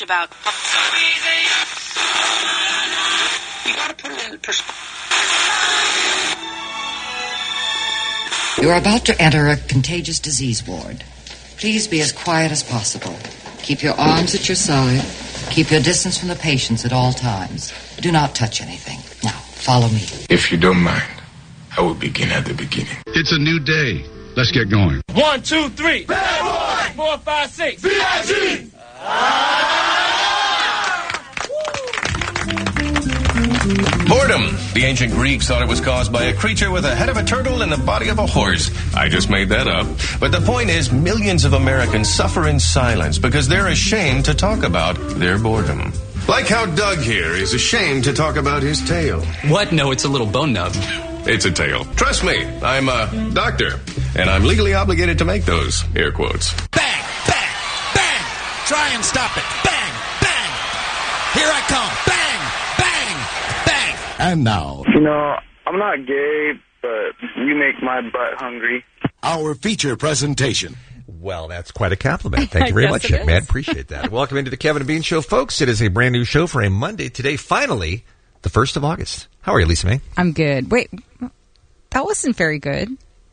much about. You gotta put it in perspective. You are about to enter a contagious disease ward. Please be as quiet as possible. Keep your arms at your side. Keep your distance from the patients at all times. Do not touch anything. Now, follow me. If you don't mind, I will begin at the beginning. It's a new day. Let's get going. 1, 2, 3. Bad boy. 4, 5, 6. VIG. Boredom. The ancient Greeks thought it was caused by a creature with a head of a turtle and the body of a horse. I just made that up. But the point is, millions of Americans suffer in silence because they're ashamed to talk about their boredom. Like how Doug here is ashamed to talk about his tail. What? No, it's a little bone nub. It's a tail. Trust me, I'm a doctor, and I'm legally obligated to make those air quotes. Bang, bang, bang. Try and stop it. Bang, bang. Here I come. Bang, bang, bang. And now, You know, I'm not gay, but you make my butt hungry. our feature presentation. Well, that's quite a compliment. Thank you very much, young man. Appreciate that. Welcome into the Kevin and Bean Show, folks. It is a brand new show for a Monday today, finally, the 1st of August. How are you, Lisa May? I'm good. Wait, that wasn't very good.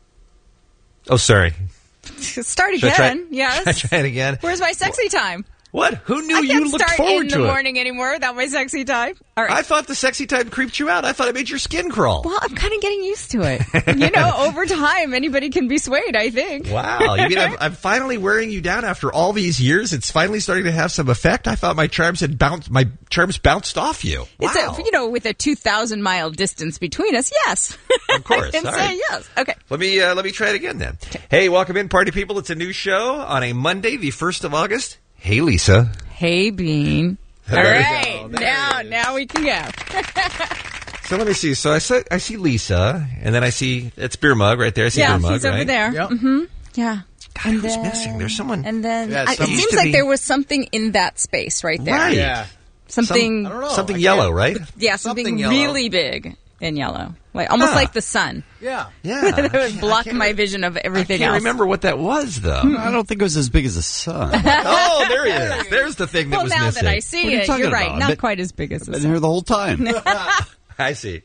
Oh, sorry. Start again. Yes. Should I try it again? Where's my sexy time? What? Who knew I you can't looked start forward in to the it? morning anymore without my sexy time. All right. I thought the sexy time creeped you out. I thought it made your skin crawl. Well, I'm kind of getting used to it. Over time, anybody can be swayed, I think. Wow. You mean I'm finally wearing you down after all these years? It's finally starting to have some effect? I thought my charms bounced off you. Wow. It's with a 2,000-mile distance between us, yes. Of course. I can All say right. yes. Okay. Let me try it again then. Hey, welcome in, party people. It's a new show on a Monday, the 1st of August. Hey, Lisa. Hey, Bean. All right. Now we can go. So let me see. So I see Lisa, and then I see, it's Beer Mug right there. I see Beer Mug, he's over there. Yep. Mm-hmm. Yeah. God, who's missing? There's someone. And then Yeah, it seems like there was something in that space right there. Right. Yeah. Something. Something yellow, right? Yeah, something yellow. really big in yellow. Almost like the sun. Yeah. It would block my vision of everything I can't else. remember what that was, though. I don't think it was as big as the sun. Oh, there he is. There's the thing that was now missing. that I see What are you it, talking you're right. about? Not quite as big as the Been sun. here the whole time. I see.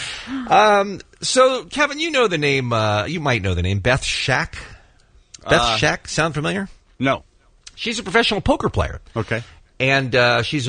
So, Kevin, you know the name, you might know the name, Beth Shack. Beth Shack, sound familiar? No. She's a professional poker player. Okay. And she's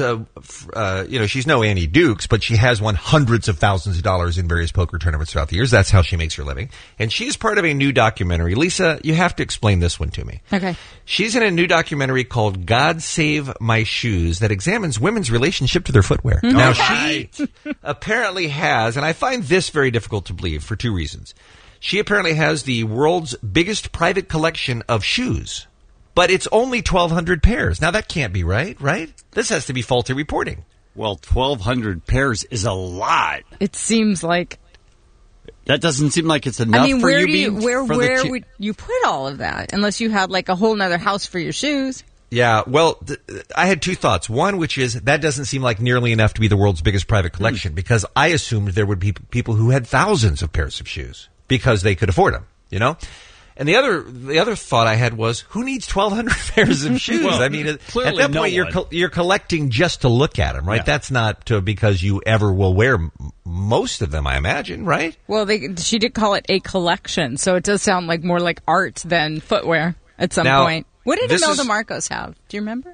she's no Annie Dukes, but she has won hundreds of thousands of dollars in various poker tournaments throughout the years. That's how she makes her living. And she's part of a new documentary. Lisa, you have to explain this one to me. Okay. She's in a new documentary called God Save My Shoes that examines women's relationship to their footwear. Now, she apparently has, and I find this very difficult to believe for two reasons. She apparently has the world's biggest private collection of shoes. But it's only 1,200 pairs. Now, that can't be right? This has to be faulty reporting. Well, 1,200 pairs is a lot. It seems like. That doesn't seem like it's enough for where you. do you where would you put all of that? Unless you had like a whole nother house for your shoes. Yeah, well, I had two thoughts. One, which is that doesn't seem like nearly enough to be the world's biggest private collection because I assumed there would be people who had thousands of pairs of shoes because they could afford them, And the other thought I had was, who needs 1,200 pairs of shoes? Well, I mean, at clearly that point, you're collecting just to look at them, right? Yeah. That's not because you ever will wear most of them, I imagine, right? Well, she did call it a collection, so it does sound like more like art than footwear at some point. What did Imelda Marcos have? Do you remember?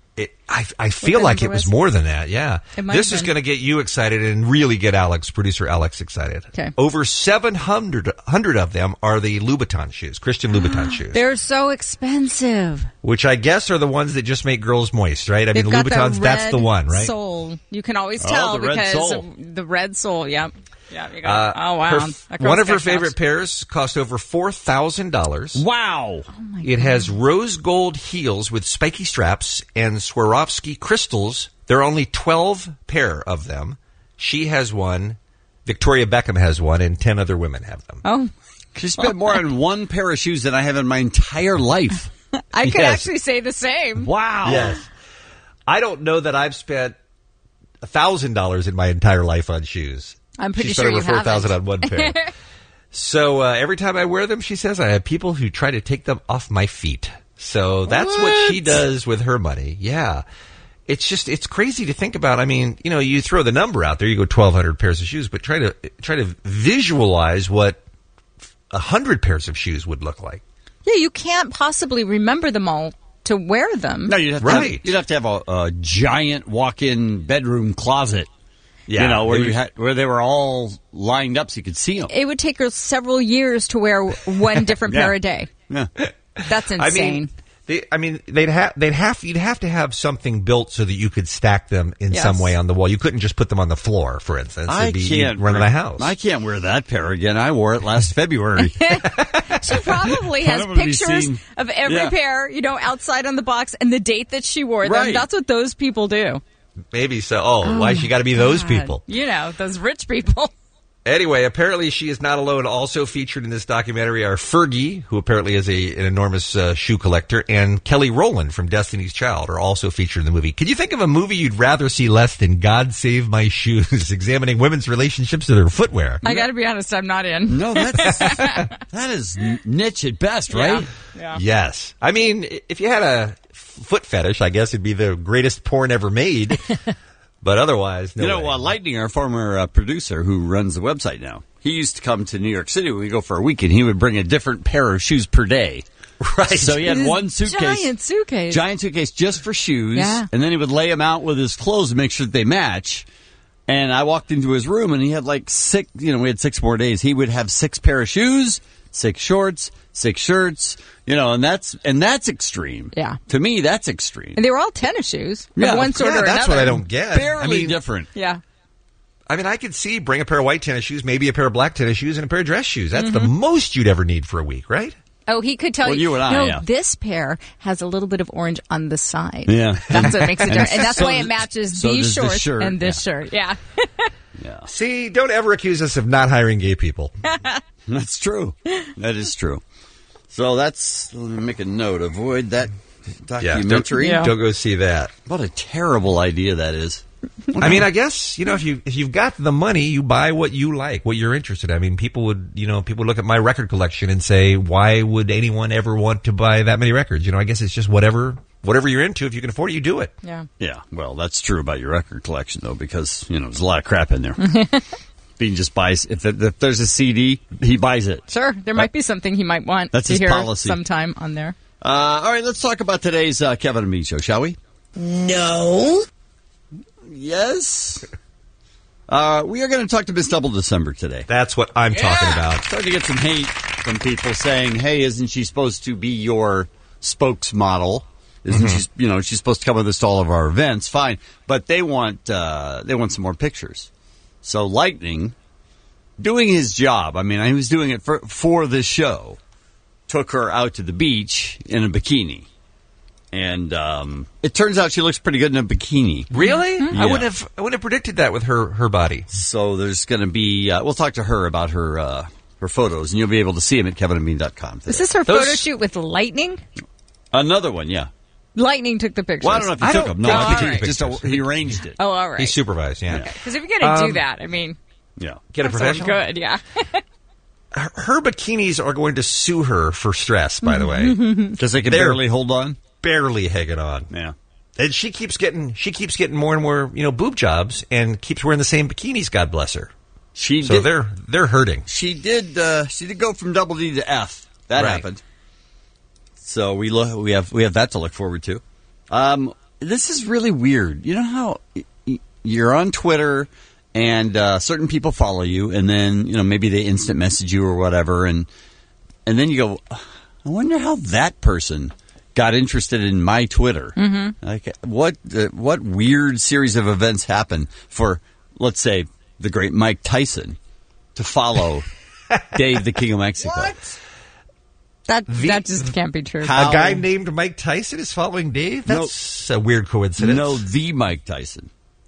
I feel like it was more than that, yeah. This is going to get you excited and really get producer Alex excited. Okay. Over 700 of them are the Louboutin shoes, Christian Louboutin shoes. They're so expensive. Which I guess are the ones that just make girls moist, right? I mean, They've got Louboutins, that's the one, right? Sole. You can always tell because of the red sole, yep. Yeah, you got oh, wow. One of her favorite pairs cost over $4,000. Wow. Oh my it has rose gold heels with spiky straps and Swarovski crystals. There are only 12 pair of them. She has one. Victoria Beckham has one, and 10 other women have them. Oh. She spent more on one pair of shoes than I have in my entire life. I could actually say the same. Wow. Yes. I don't know that I've spent $1,000 in my entire life on shoes. I'm pretty she sure spent you over $4,000 haven't. on one pair. So every time I wear them, she says, I have people who try to take them off my feet. So that's what she does with her money. Yeah. it's crazy to think about. I mean, you throw the number out there, you go 1,200 pairs of shoes, but try to visualize what 100 pairs of shoes would look like. Yeah, you can't possibly remember them all to wear them. No, you'd have to have a giant walk-in bedroom closet. Yeah, where they were all lined up so you could see them. It would take her several years to wear one different pair a day. Yeah. That's insane. You'd have to have something built so that you could stack them in some way on the wall. You couldn't just put them on the floor, for instance. You'd run the house. I can't wear that pair again. I wore it last February. She probably has pictures of every pair, outside on the box and the date that she wore them. Right. That's what those people do. Maybe so. Why she got to be those people? Those rich people. Anyway, apparently she is not alone. Also featured in this documentary are Fergie, who apparently is an enormous shoe collector, and Kelly Rowland from Destiny's Child are also featured in the movie. Can you think of a movie you'd rather see less than God Save My Shoes, examining women's relationships to their footwear? I got to be honest, I'm not in. No, that is niche at best, right? Yeah. Yes. I mean, if you had a foot fetish, I guess it'd be the greatest porn ever made. But otherwise, no way. Lightning, our former producer who runs the website now, he used to come to New York City when we go for a week, and he would bring a different pair of shoes per day. Right. So he had one suitcase. Giant suitcase just for shoes. Yeah. And then he would lay them out with his clothes to make sure that they match. And I walked into his room, and he had like 6, we had 6 more days. He would have 6 pair of shoes, 6 shorts, 6 shirts, and that's extreme. Yeah. To me, that's extreme. And they were all tennis shoes. Yeah. Of one sort or another. That's what I don't get. Barely different. Yeah. I mean, I could see bring a pair of white tennis shoes, maybe a pair of black tennis shoes, and a pair of dress shoes. That's the most you'd ever need for a week, right? Oh, he could tell you and I, this pair has a little bit of orange on the side. Yeah. That's what makes it different. And that's why it matches these shorts and this shirt. Yeah. Yeah. See, don't ever accuse us of not hiring gay people. That's true. That is true. So let me make a note. Avoid that documentary. Don't go see that. What a terrible idea that is. I mean, I guess, if you've got the money, you buy what you like, what you're interested in. I mean, people would look at my record collection and say, why would anyone ever want to buy that many records? I guess it's just whatever you're into. If you can afford it, you do it. Yeah. Yeah. Well, that's true about your record collection, though, because, there's a lot of crap in there. Bean just buys, if there's a CD, he buys it. Sure. There might be something he might want that's to his hear policy. sometime on there. All right, let's talk about today's Kevin and Bean show, shall we? No. Yes. We are going to talk to Miss Double December today. That's what I'm talking about. Starting to get some hate from people saying, hey, isn't she supposed to be your spokesmodel? Isn't she, she's supposed to come with us to all of our events? Fine. But they want some more pictures. So Lightning, doing his job, I mean, he was doing it for this show, took her out to the beach in a bikini. And it turns out she looks pretty good in a bikini. Really? Yeah. I wouldn't have predicted that with her body. So there's going to be we'll talk to her about her photos, and you'll be able to see them at kevinandbean.com today. Is this her photo shoot with Lightning? Another one, yeah. Lightning took the pictures. Well, I don't know if he took them. No, I think he arranged it. Oh, all right. He supervised, yeah. Because if you're going to do that, I mean, get a professional. Good, yeah. Her bikinis are going to sue her for stress, by the way, because they can barely hold on. Barely hanging on. Yeah. And she keeps getting more and more, boob jobs and keeps wearing the same bikinis, God bless her. They're hurting. She did go from double D to F. That happened. So we have that to look forward to. This is really weird. You know how you're on Twitter and certain people follow you, and then maybe they instant message you or whatever, and then you go, I wonder how that person got interested in my Twitter. Mm-hmm. Like, what weird series of events happened for, let's say, the great Mike Tyson to follow Dave the King of Mexico? What? That just can't be true. A guy named Mike Tyson is following Dave? That's a weird coincidence. No, the Mike Tyson.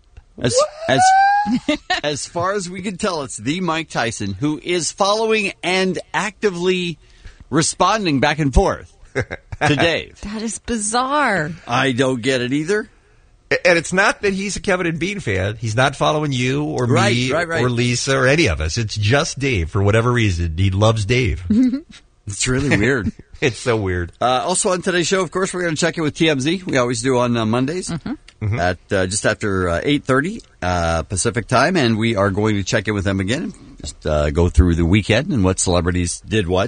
As far as we can tell, it's the Mike Tyson who is following and actively responding back and forth to Dave. That is bizarre. I don't get it either. And it's not that he's a Kevin and Bean fan. He's not following you or me or Lisa or any of us. It's just Dave for whatever reason. He loves Dave. It's really weird. It's so weird. Also on today's show, of course, we're going to check in with TMZ. We always do on Mondays. Mm-hmm. at just after 8:30 Pacific time, and we are going to check in with them again. Just go through the weekend and what celebrities did what.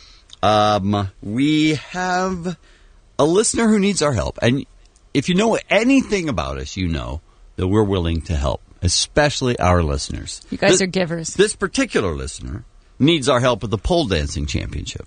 We have a listener who needs our help, and if you know anything about us, you know that we're willing to help, especially our listeners. You guys are givers. This particular listener needs our help with the pole dancing championship.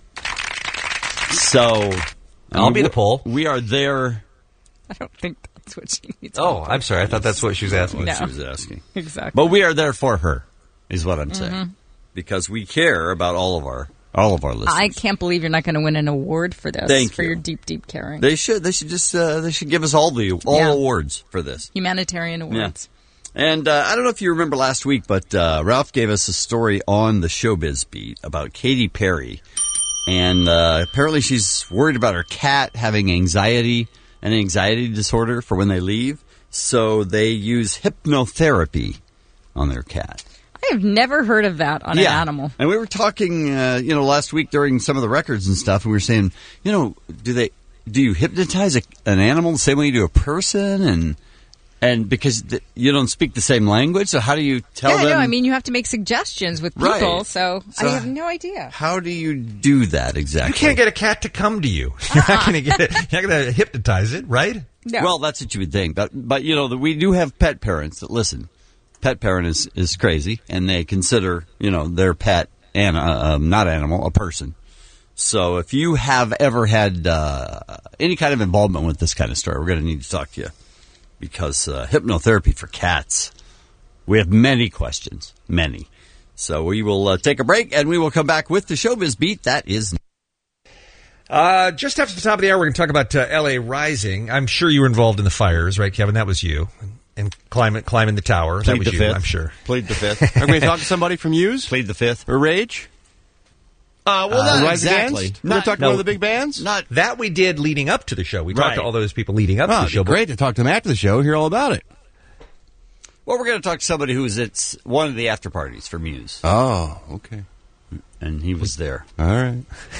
So I'll be the pole. We are there. I don't think that's what she needs. Oh, I'm sorry. I thought that's what she was asking. No. She was asking. Exactly. But we are there for her, is what I'm saying, because we care about all of our listeners. I can't believe you're not going to win an award for this. Thank for you. your deep caring. They should just they should give us all awards for this. Humanitarian awards. Yeah. And I don't know if you remember last week, but Ralph gave us a story on the Showbiz Beat about Katy Perry. And apparently she's worried about her cat having an anxiety disorder for when they leave. So they use hypnotherapy on their cat. I have never heard of that on an animal. And we were talking, last week during some of the records and stuff, and we were saying, do you hypnotize an animal the same way you do a person? And because you don't speak the same language, so how do you tell them? Yeah, no, I mean, you have to make suggestions with people, Right. so I have no idea. How do you do that exactly? You can't get a cat to come to you. You're not going to get it. You're not going to hypnotize it, right? No. Well, that's what you would think. But we do have pet parents that listen. Pet parent is crazy, and they consider, their pet, not animal, a person. So if you have ever had any kind of involvement with this kind of story, we're going to need to talk to you. Because hypnotherapy for cats, we have many questions, many. So we will take a break, and we will come back with the Showbiz Beat. That is... Just after the top of the hour, we're going to talk about L.A. Rising. I'm sure you were involved in the fires, right, Kevin? That was you. And climbing the tower. That was you, I'm sure. Plead the fifth. Are we going to talk to somebody from Muse? Plead the fifth. Or Rage? Not Rise exactly. Against? We're going to talk to one of the big bands? Not that we did leading up to the show. We talked to all those people leading up to the show. It'd be great to talk to them after the show, hear all about it. Well, we're going to talk to somebody who's at one of the after parties for Muse. Oh, okay. And he was there. All right.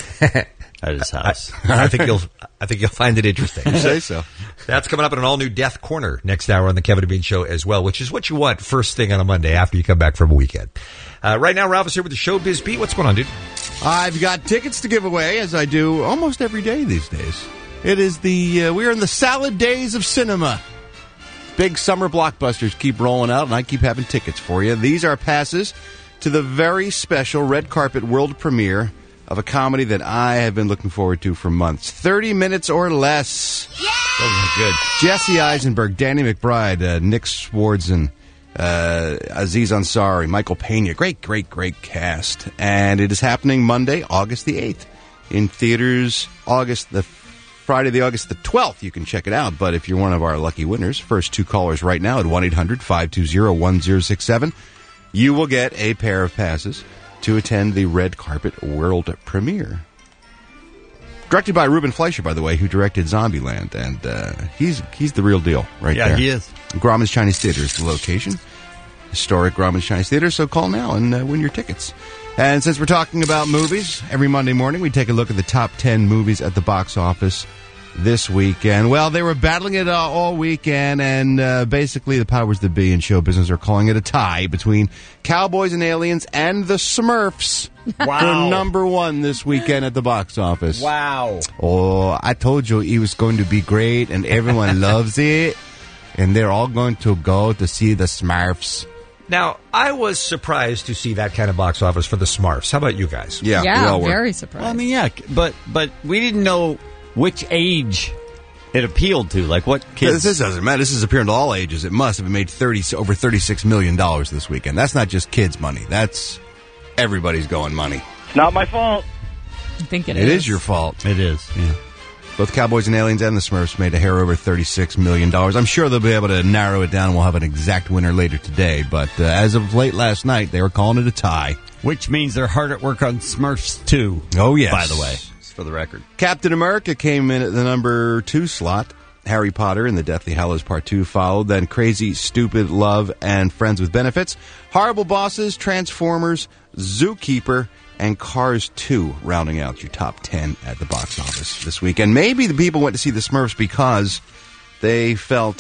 At his house. I think you'll find it interesting. You say so. That's coming up in an all-new Death Corner next hour on the Kevin and Bean Show as well, which is what you want first thing on a Monday after you come back from a weekend. Right now, Ralph is here with the Showbiz Beat. What's going on, dude? I've got tickets to give away, as I do almost every day these days. It is we are in the salad days of cinema. Big summer blockbusters keep rolling out, and I keep having tickets for you. These are passes to the very special red carpet world premiere of a comedy that I have been looking forward to for months. 30 minutes or less. Yeah! Oh, good. Jesse Eisenberg, Danny McBride, Nick Swardson, Aziz Ansari, Michael Pena. Great cast. And it is happening Monday, August the 8th. In theaters, Friday, August the 12th. You can check it out. But if you're one of our lucky winners, first two callers right now at 1-800-520-1067, you will get a pair of passes to attend the red carpet world premiere. Directed by Ruben Fleischer, by the way, who directed Zombieland, and he's the real deal right there. Yeah, he is. Grauman's Chinese Theater is the location. Historic Grauman's Chinese Theater, so call now and win your tickets. And since we're talking about movies, every Monday morning we take a look at the top 10 movies at the box office this weekend. Well, they were battling it all weekend, and basically the powers that be in show business are calling it a tie between Cowboys and Aliens and the Smurfs. Wow. For number one this weekend at the box office. Wow. Oh, I told you it was going to be great, and everyone loves it, and they're all going to go to see the Smurfs. Now, I was surprised to see that kind of box office for the Smurfs. How about you guys? Yeah, we all were. Very surprised. Well, I mean, yeah, but we didn't know which age it appealed to. Like, what kids? This doesn't matter. This is appealing to all ages. It must have made over $36 million this weekend. That's not just kids' money. That's everybody's going money. It's not my fault. I think it is. It is your fault. It is, yeah. Both Cowboys and Aliens and the Smurfs made a hair over $36 million. I'm sure they'll be able to narrow it down. We'll have an exact winner later today. But as of late last night, they were calling it a tie. Which means they're hard at work on Smurfs 2. Oh, yes. By the way, just for the record. Captain America came in at the number 2 slot. Harry Potter and the Deathly Hallows Part 2 followed. Then Crazy, Stupid, Love, and Friends with Benefits. Horrible Bosses, Transformers, Zookeeper, and Cars 2 rounding out your top 10 at the box office this week. And maybe the people went to see the Smurfs because they felt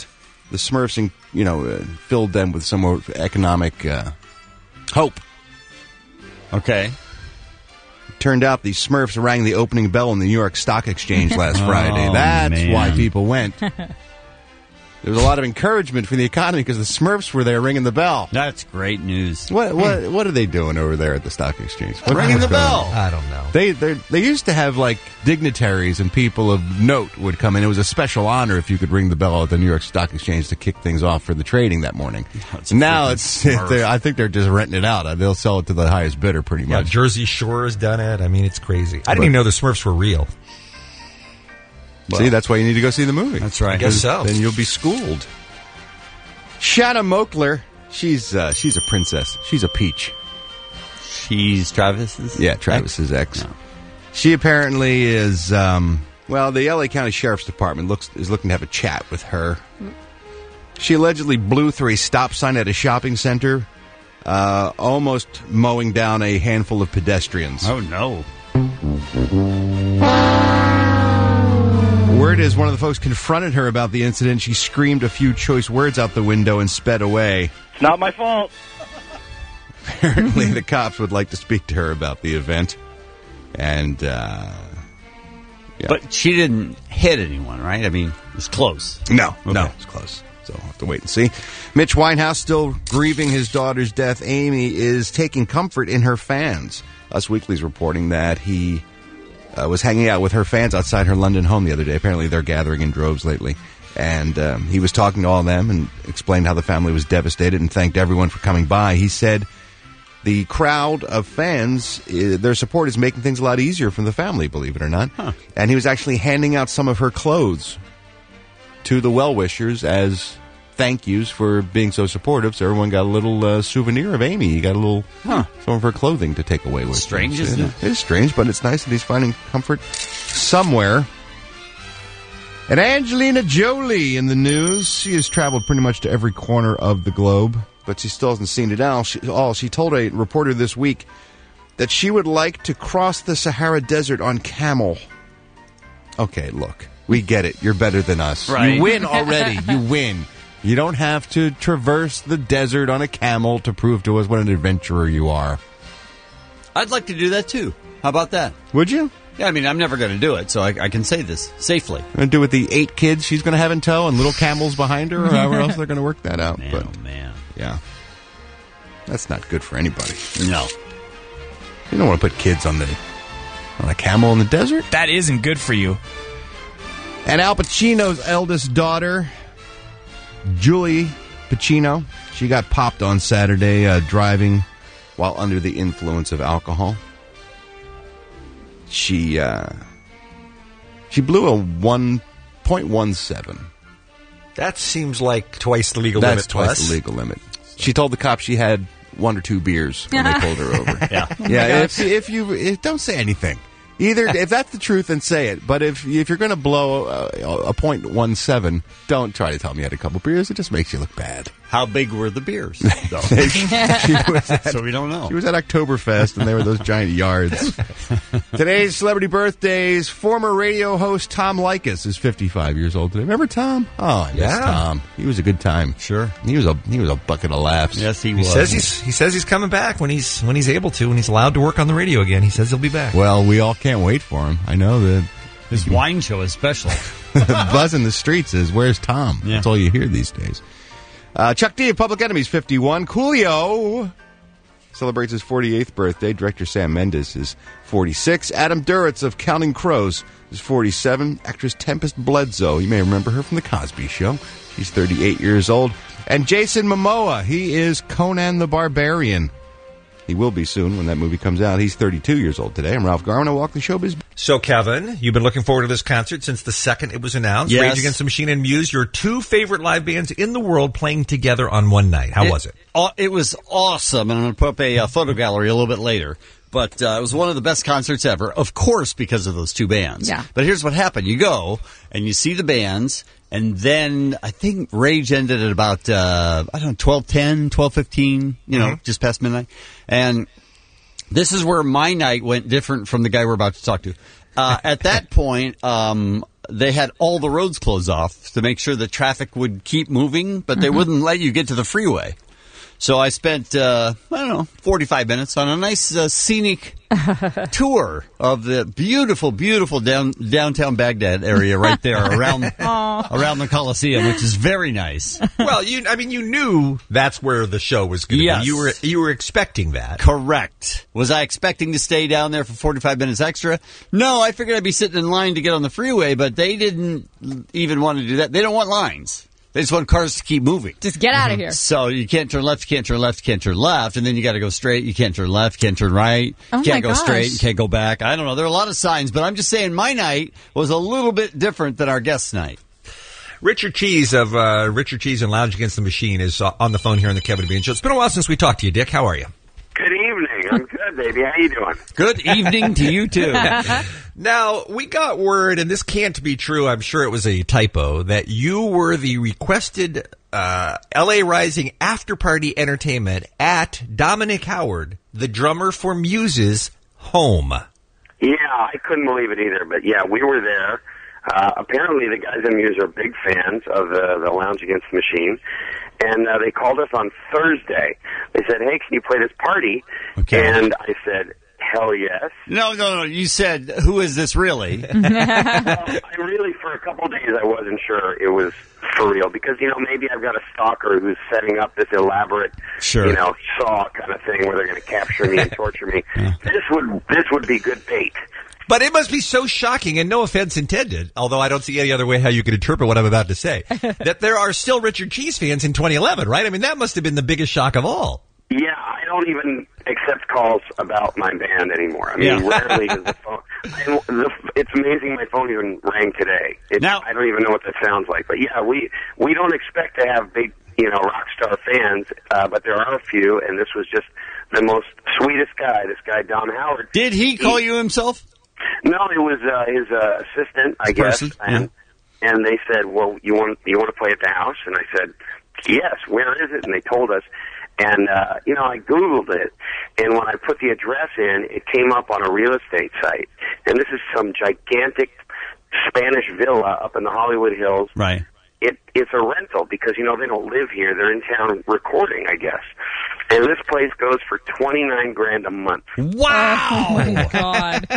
the Smurfs, filled them with some more economic hope. Okay. Turned out the Smurfs rang the opening bell on the New York Stock Exchange last Friday. That's why people went. There was a lot of encouragement for the economy because the Smurfs were there ringing the bell. That's great news. What are they doing over there at the Stock Exchange? Ringing the bell. I don't know. They used to have like dignitaries and people of note would come in. It was a special honor if you could ring the bell at the New York Stock Exchange to kick things off for the trading that morning. Now I think they're just renting it out. They'll sell it to the highest bidder pretty much. Yeah, Jersey Shore has done it. I mean, it's crazy. I didn't even know the Smurfs were real. Well, see, that's why you need to go see the movie. That's right. I guess so. Then you'll be schooled. Shanna Mokler, she's a princess. She's a peach. She's Travis's? Yeah, Travis's ex. No. She apparently is, the L.A. County Sheriff's Department is looking to have a chat with her. She allegedly blew through a stop sign at a shopping center, almost mowing down a handful of pedestrians. Oh, no. Word is one of the folks confronted her about the incident. She screamed a few choice words out the window and sped away. It's not my fault. Apparently, the cops would like to speak to her about the event. And, But she didn't hit anyone, right? I mean, it was close. No, it's close. So we'll have to wait and see. Mitch Winehouse, still grieving his daughter's death. Amy is taking comfort in her fans. Us Weekly's reporting that he was hanging out with her fans outside her London home the other day. Apparently they're gathering in droves lately. And he was talking to all of them and explained how the family was devastated and thanked everyone for coming by. He said the crowd of fans, their support is making things a lot easier for the family, believe it or not. Huh. And he was actually handing out some of her clothes to the well-wishers as thank yous for being so supportive. So everyone got a little souvenir of Amy. He got a little some of her clothing to take away with. Strange, isn't it? It is strange, but it's nice that he's finding comfort somewhere. And Angelina Jolie in the news. She has traveled pretty much to every corner of the globe, but she still hasn't seen it all. She told a reporter this week that she would like to cross the Sahara Desert on camel. Okay, look, we get it. You're better than us. Right. You win already. You win. You don't have to traverse the desert on a camel to prove to us what an adventurer you are. I'd like to do that, too. How about that? Would you? Yeah, I mean, I'm never going to do it, so I can say this safely. Going to do it with the 8 kids she's going to have in tow and little camels behind her, or however else they're going to work that out. Man, but, oh, man. Yeah. That's not good for anybody. No. You don't want to put kids on a camel in the desert. That isn't good for you. And Al Pacino's eldest daughter, Julie Pacino, she got popped on Saturday driving while under the influence of alcohol. She blew a 1.17. That seems like twice the legal limit. That's twice the legal limit. She told the cops she had 1 or 2 beers when they pulled her over. Yeah. If don't say anything. Either if that's the truth, then say it. But if you're going to blow a .17, don't try to tell me you had a couple beers. It just makes you look bad. How big were the beers? So we don't know. She was at Oktoberfest, and they were those giant yards. Today's celebrity birthdays. Former radio host Tom Leykis is 55 years old today. Remember Tom? Oh, I miss Tom. He was a good time. Sure. He was a bucket of laughs. Yes, he was. He says he's coming back when he's able to, when he's allowed to work on the radio again. He says he'll be back. Well, we all can't wait for him. I know that his wine show is special. The buzz in the streets is, where's Tom? Yeah. That's all you hear these days. Chuck D of Public Enemy's 51. Coolio celebrates his 48th birthday. Director Sam Mendes is 46. Adam Duritz of Counting Crows is 47. Actress Tempest Bledsoe, you may remember her from The Cosby Show. She's 38 years old. And Jason Momoa, he is Conan the Barbarian. He will be soon when that movie comes out. He's 32 years old today. I'm Ralph Garman. I walk the showbiz. So, Kevin, you've been looking forward to this concert since the second it was announced. Yes. Rage Against the Machine and Muse, your 2 favorite live bands in the world playing together on one night. How was it? It was awesome, and I'm going to put up a photo gallery a little bit later. But it was one of the best concerts ever, of course, because of those 2 bands. Yeah. But here's what happened. You go, and you see the bands, and then I think Rage ended at about, 12:10, 12:15, just past midnight. And this is where my night went different from the guy we're about to talk to. At that point, they had all the roads closed off to make sure the traffic would keep moving, but they wouldn't let you get to the freeway. So I spent, 45 minutes on a nice scenic tour of the beautiful, beautiful downtown Baghdad area right there around the Coliseum, which is very nice. Well, you knew that's where the show was going to be. You were expecting that. Correct. Was I expecting to stay down there for 45 minutes extra? No, I figured I'd be sitting in line to get on the freeway, but they didn't even want to do that. They don't want lines. They just want cars to keep moving. Just get out of here. So you can't turn left, you can't turn left, you can't turn left, and then you got to go straight. You can't turn left, you can't turn right. You can't go straight, you can't go back. I don't know. There are a lot of signs, but I'm just saying my night was a little bit different than our guest's night. Richard Cheese of Richard Cheese and Lounge Against the Machine is on the phone here on the Kevin and Bean Show. It's been a while since we talked to you, Dick. How are you? Good evening. I'm good, baby. How you doing? Good evening to you, too. Now, we got word, and this can't be true, I'm sure it was a typo, that you were the requested LA Rising after-party entertainment at Dominic Howard, the drummer for Muse's home. Yeah, I couldn't believe it either, but yeah, we were there. Apparently the guys in Muse are big fans of the Lounge Against the Machine, and they called us on Thursday. They said, hey, can you play this party? Okay. And I said, hell yes. No. You said, who is this really? Well, I really, for a couple of days, I wasn't sure it was for real because, maybe I've got a stalker who's setting up this elaborate, Saw kind of thing where they're going to capture me and torture me. This would be good bait. But it must be so shocking, and no offense intended, although I don't see any other way how you could interpret what I'm about to say, that there are still Richard Cheese fans in 2011, right? I mean, that must have been the biggest shock of all. Yeah, I don't even accept calls about my band anymore. I mean, rarely does the phone... it's amazing my phone even rang today. I don't even know what that sounds like. But yeah, we don't expect to have big, rock star fans, but there are a few, and this was just the most sweetest guy, this guy, Dom Howard. Did he call you himself? No, it was his assistant, I guess. And they said, well, you want to play at the house? And I said, yes, where is it? And they told us. And, I Googled it. And when I put the address in, it came up on a real estate site. And this is some gigantic Spanish villa up in the Hollywood Hills. Right. It's a rental because, they don't live here. They're in town recording, I guess. And this place goes for $29,000 a month. Wow! Oh, my God.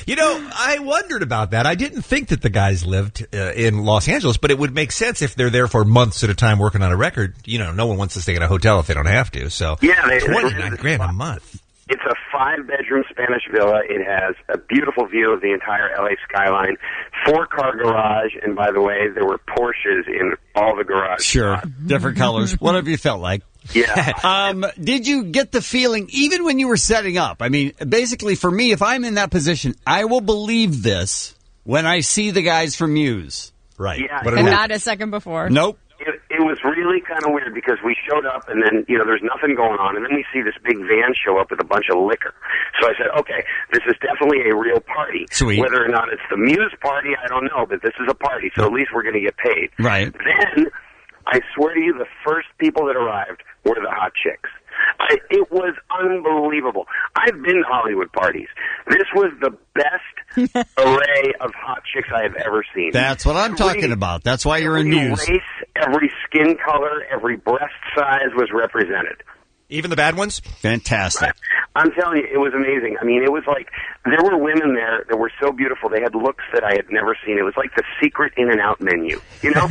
I wondered about that. I didn't think that the guys lived in Los Angeles, but it would make sense if they're there for months at a time working on a record. No one wants to stay in a hotel if they don't have to. So, yeah, $29,000 a month. It's a 5-bedroom Spanish villa. It has a beautiful view of the entire LA skyline, 4-car garage, and by the way, there were Porsches in all the garages. Sure, different colors, whatever you felt like. Yeah. Did you get the feeling, even when you were setting up? I mean, basically for me, if I'm in that position, I will believe this when I see the guys from Muse. Right. Yeah. And not a second before. Nope. It was really kind of weird because we showed up and then, there's nothing going on. And then we see this big van show up with a bunch of liquor. So I said, okay, this is definitely a real party. Sweet. Whether or not it's the Muse party, I don't know, but this is a party. So at least we're going to get paid. Right. Then, I swear to you, the first people that arrived were the hot chicks. It was unbelievable. I've been to Hollywood parties. This was the best array of hot chicks I have ever seen. That's what I'm talking about. That's why you're in Muse. Every race, every skin color, every breast size was represented. Even the bad ones? Fantastic. I'm telling you, it was amazing. I mean, it was like there were women there that were so beautiful. They had looks that I had never seen. It was like the secret In-N-Out menu,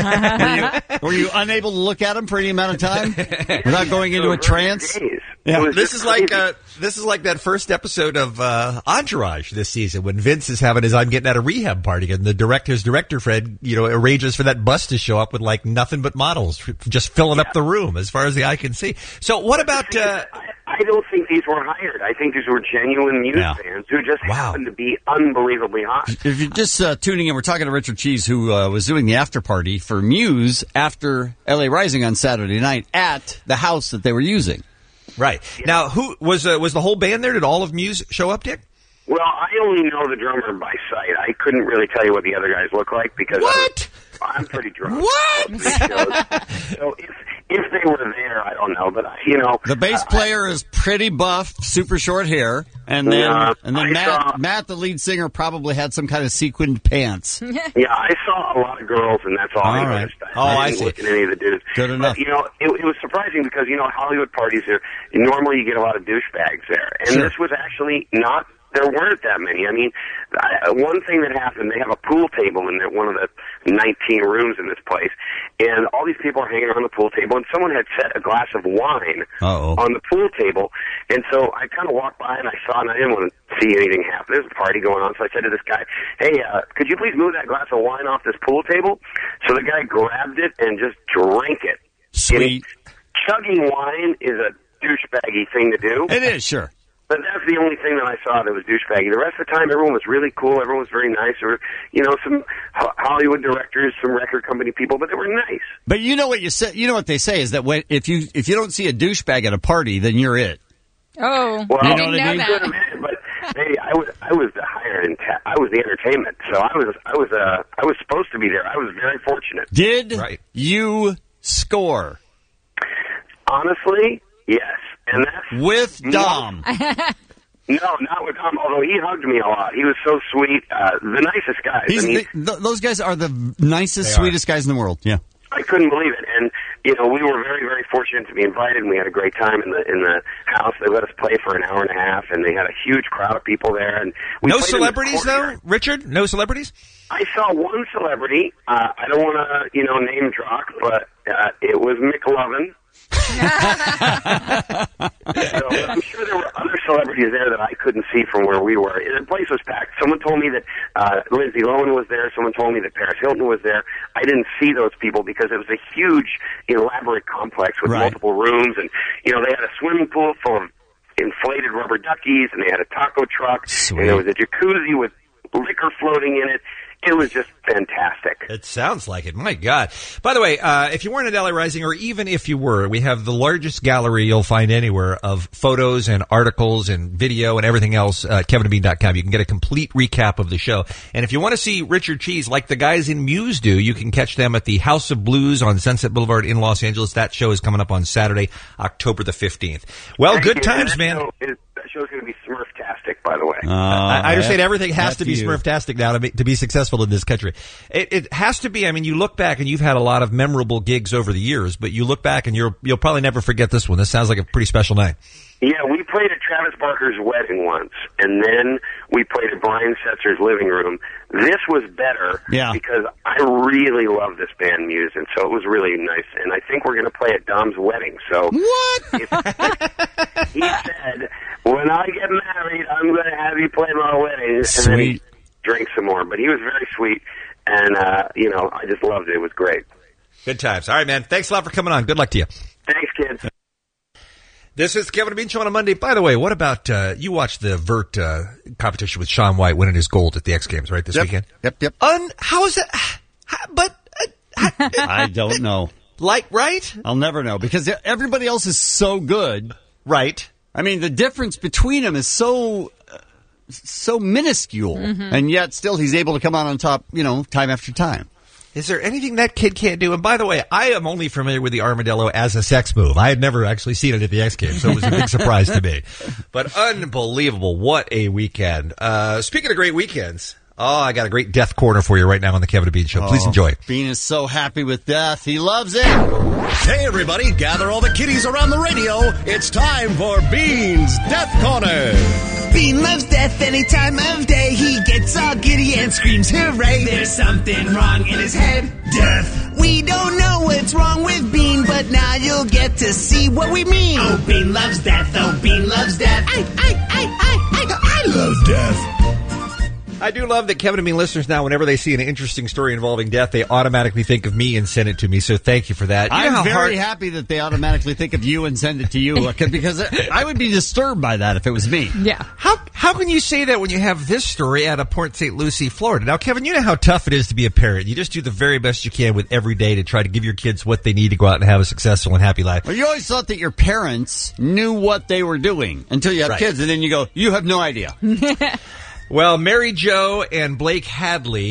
Were you unable to look at them for any amount of time without going into a trance? Yeah. This is like that first episode of Entourage this season when Vince is having his I'm getting out of rehab party and the director Fred, arranges for that bus to show up with like nothing but models just filling up the room as far as the eye can see. So what about I don't think these were hired. I think these were genuine Muse fans who just happened to be unbelievably hot. If you're just tuning in, we're talking to Richard Cheese, who was doing the after party for Muse after LA Rising on Saturday night at the house that they were using. Right. Yeah. Now, who was the whole band there? Did all of Muse show up, Dick? Well, I only know the drummer by sight. I couldn't really tell you what the other guys look like because I'm pretty drunk. What? So if they were there, I don't know, but the bass player is pretty buff, super short hair, and then Matt, the lead singer, probably had some kind of sequined pants. Yeah, I saw a lot of girls, and that's all I noticed. I didn't look at any of the dudes. Good enough. But, it was surprising because Hollywood parties are normally you get a lot of douchebags there, and this was actually not. There weren't that many. I mean, one thing that happened, they have a pool table in one of the 19 rooms in this place, and all these people are hanging around the pool table, and someone had set a glass of wine on the pool table, and so I kind of walked by and I saw, and I didn't want to see anything happen. There's a party going on, so I said to this guy, hey, could you please move that glass of wine off this pool table? So the guy grabbed it and just drank it. Sweet. Chugging wine is a douchebaggy thing to do. It is, sure. But that's the only thing that I saw that was douchebaggy. The rest of the time, everyone was really cool. Everyone was very nice. There were, some Hollywood directors, some record company people, but they were nice. But you know what you said. You know what they say is that if you don't see a douchebag at a party, then you're it. Oh, well, you know what I mean? But hey, I was the I was the entertainment, so I was supposed to be there. I was very fortunate. Did you score? Honestly, yes. And that's with Dom. No, not with Dom, although he hugged me a lot. He was so sweet. The nicest guys. Those guys are the nicest, sweetest guys in the world. Yeah. I couldn't believe it. And, we were very, very fortunate to be invited, and we had a great time in the house. They let us play for an hour and a half, and they had a huge crowd of people there. And no celebrities, though, Richard? No celebrities? I saw one celebrity. I don't want to, name drop, but it was McLovin. So I'm sure there were other celebrities there that I couldn't see from where we were. The place was packed. Someone told me that Lindsay Lohan was there. Someone told me that Paris Hilton was there. I didn't see those people because it was a huge, elaborate complex with multiple rooms, and they had a swimming pool full of inflated rubber duckies, and they had a taco truck, and there was a jacuzzi with liquor floating in it. It was just fantastic. It sounds like it. My God. By the way, if you weren't at LA Rising, or even if you were, we have the largest gallery you'll find anywhere of photos and articles and video and everything else at kevinandbean.com. You can get a complete recap of the show. And if you want to see Richard Cheese, like the guys in Muse do, you can catch them at the House of Blues on Sunset Boulevard in Los Angeles. That show is coming up on Saturday, October the 15th. Well, good times, man. That show's going to be Smurftastic, by the way. I understand everything has to be Smurftastic now to be successful in this country. It has to be. I mean, you look back, and you've had a lot of memorable gigs over the years, but you look back, and you'll probably never forget this one. This sounds like a pretty special night. Yeah, we played at Travis Barker's wedding once, and then we played at Brian Setzer's living room. This was better because I really love this band Muse, and so it was really nice. And I think we're going to play at Dom's wedding. So what? He said, when I get married, I'm going to have you play my wedding. Sweet. And then he drank some more. But he was very sweet, and, I just loved it. It was great. Good times. All right, man. Thanks a lot for coming on. Good luck to you. Thanks, kids. This is Kevin and Bean Show on a Monday. By the way, what about you watched the vert competition with Shaun White winning his gold at the X Games, right, this weekend? Yep. How is that? I don't know. Right? I'll never know because everybody else is so good. Right. I mean, the difference between them is so minuscule, and yet still he's able to come out on top, time after time. Is there anything that kid can't do? And by the way, I am only familiar with the armadillo as a sex move. I had never actually seen it at the X Games, so it was a big surprise to me. But unbelievable. What a weekend. Speaking of great weekends, I got a great death corner for you right now on the Kevin and Bean Show. Please enjoy. Bean is so happy with death. He loves it. Hey, everybody. Gather all the kiddies around the radio. It's time for Bean's Death Corner. Bean loves death any time of day. He gets all giddy and screams hooray. There's something wrong in his head. Death. We don't know what's wrong with Bean, but now you'll get to see what we mean. Oh, Bean loves death. Oh, Bean loves death. I love death. I do love that Kevin and Bean listeners now, whenever they see an interesting story involving death, they automatically think of me and send it to me. So thank you for that. I'm very happy that they automatically think of you and send it to you because I would be disturbed by that if it was me. Yeah. How can you say that when you have this story out of Port St. Lucie, Florida? Now, Kevin, you know how tough it is to be a parent. You just do the very best you can with every day to try to give your kids what they need to go out and have a successful and happy life. Well, you always thought that your parents knew what they were doing until you have kids, and then you go, you have no idea. Well, Mary Jo and Blake Hadley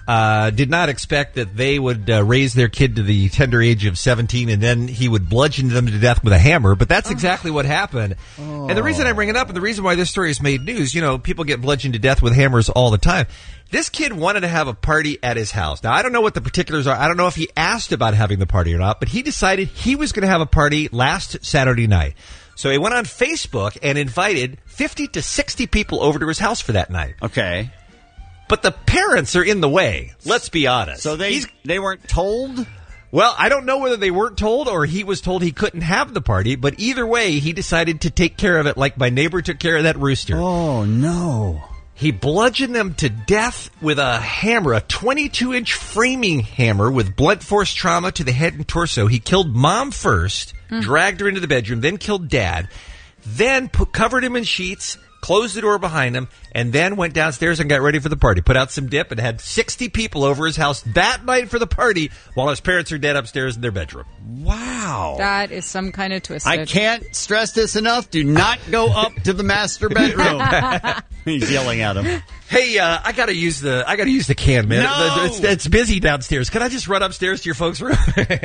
did not expect that they would raise their kid to the tender age of 17 and then he would bludgeon them to death with a hammer. But that's exactly what happened. And the reason I bring it up and the reason why this story has made news, people get bludgeoned to death with hammers all the time. This kid wanted to have a party at his house. Now, I don't know what the particulars are. I don't know if he asked about having the party or not, but he decided he was going to have a party last Saturday night. So he went on Facebook and invited 50 to 60 people over to his house for that night. Okay. But the parents are in the way. Let's be honest. So they weren't told? Well, I don't know whether they weren't told or he was told he couldn't have the party, but either way, he decided to take care of it like my neighbor took care of that rooster. Oh, no. He bludgeoned them to death with a hammer, a 22-inch framing hammer with blunt force trauma to the head and torso. He killed Mom first, dragged her into the bedroom, then killed Dad, then covered him in sheets, closed the door behind him, and then went downstairs and got ready for the party. Put out some dip and had 60 people over his house that night for the party while his parents are dead upstairs in their bedroom. Wow. That is some kind of twisted. I can't stress this enough. Do not go up to the master bedroom. He's yelling at him. Hey, I gotta use the can, man. No! It's busy downstairs. Can I just run upstairs to your folks' room?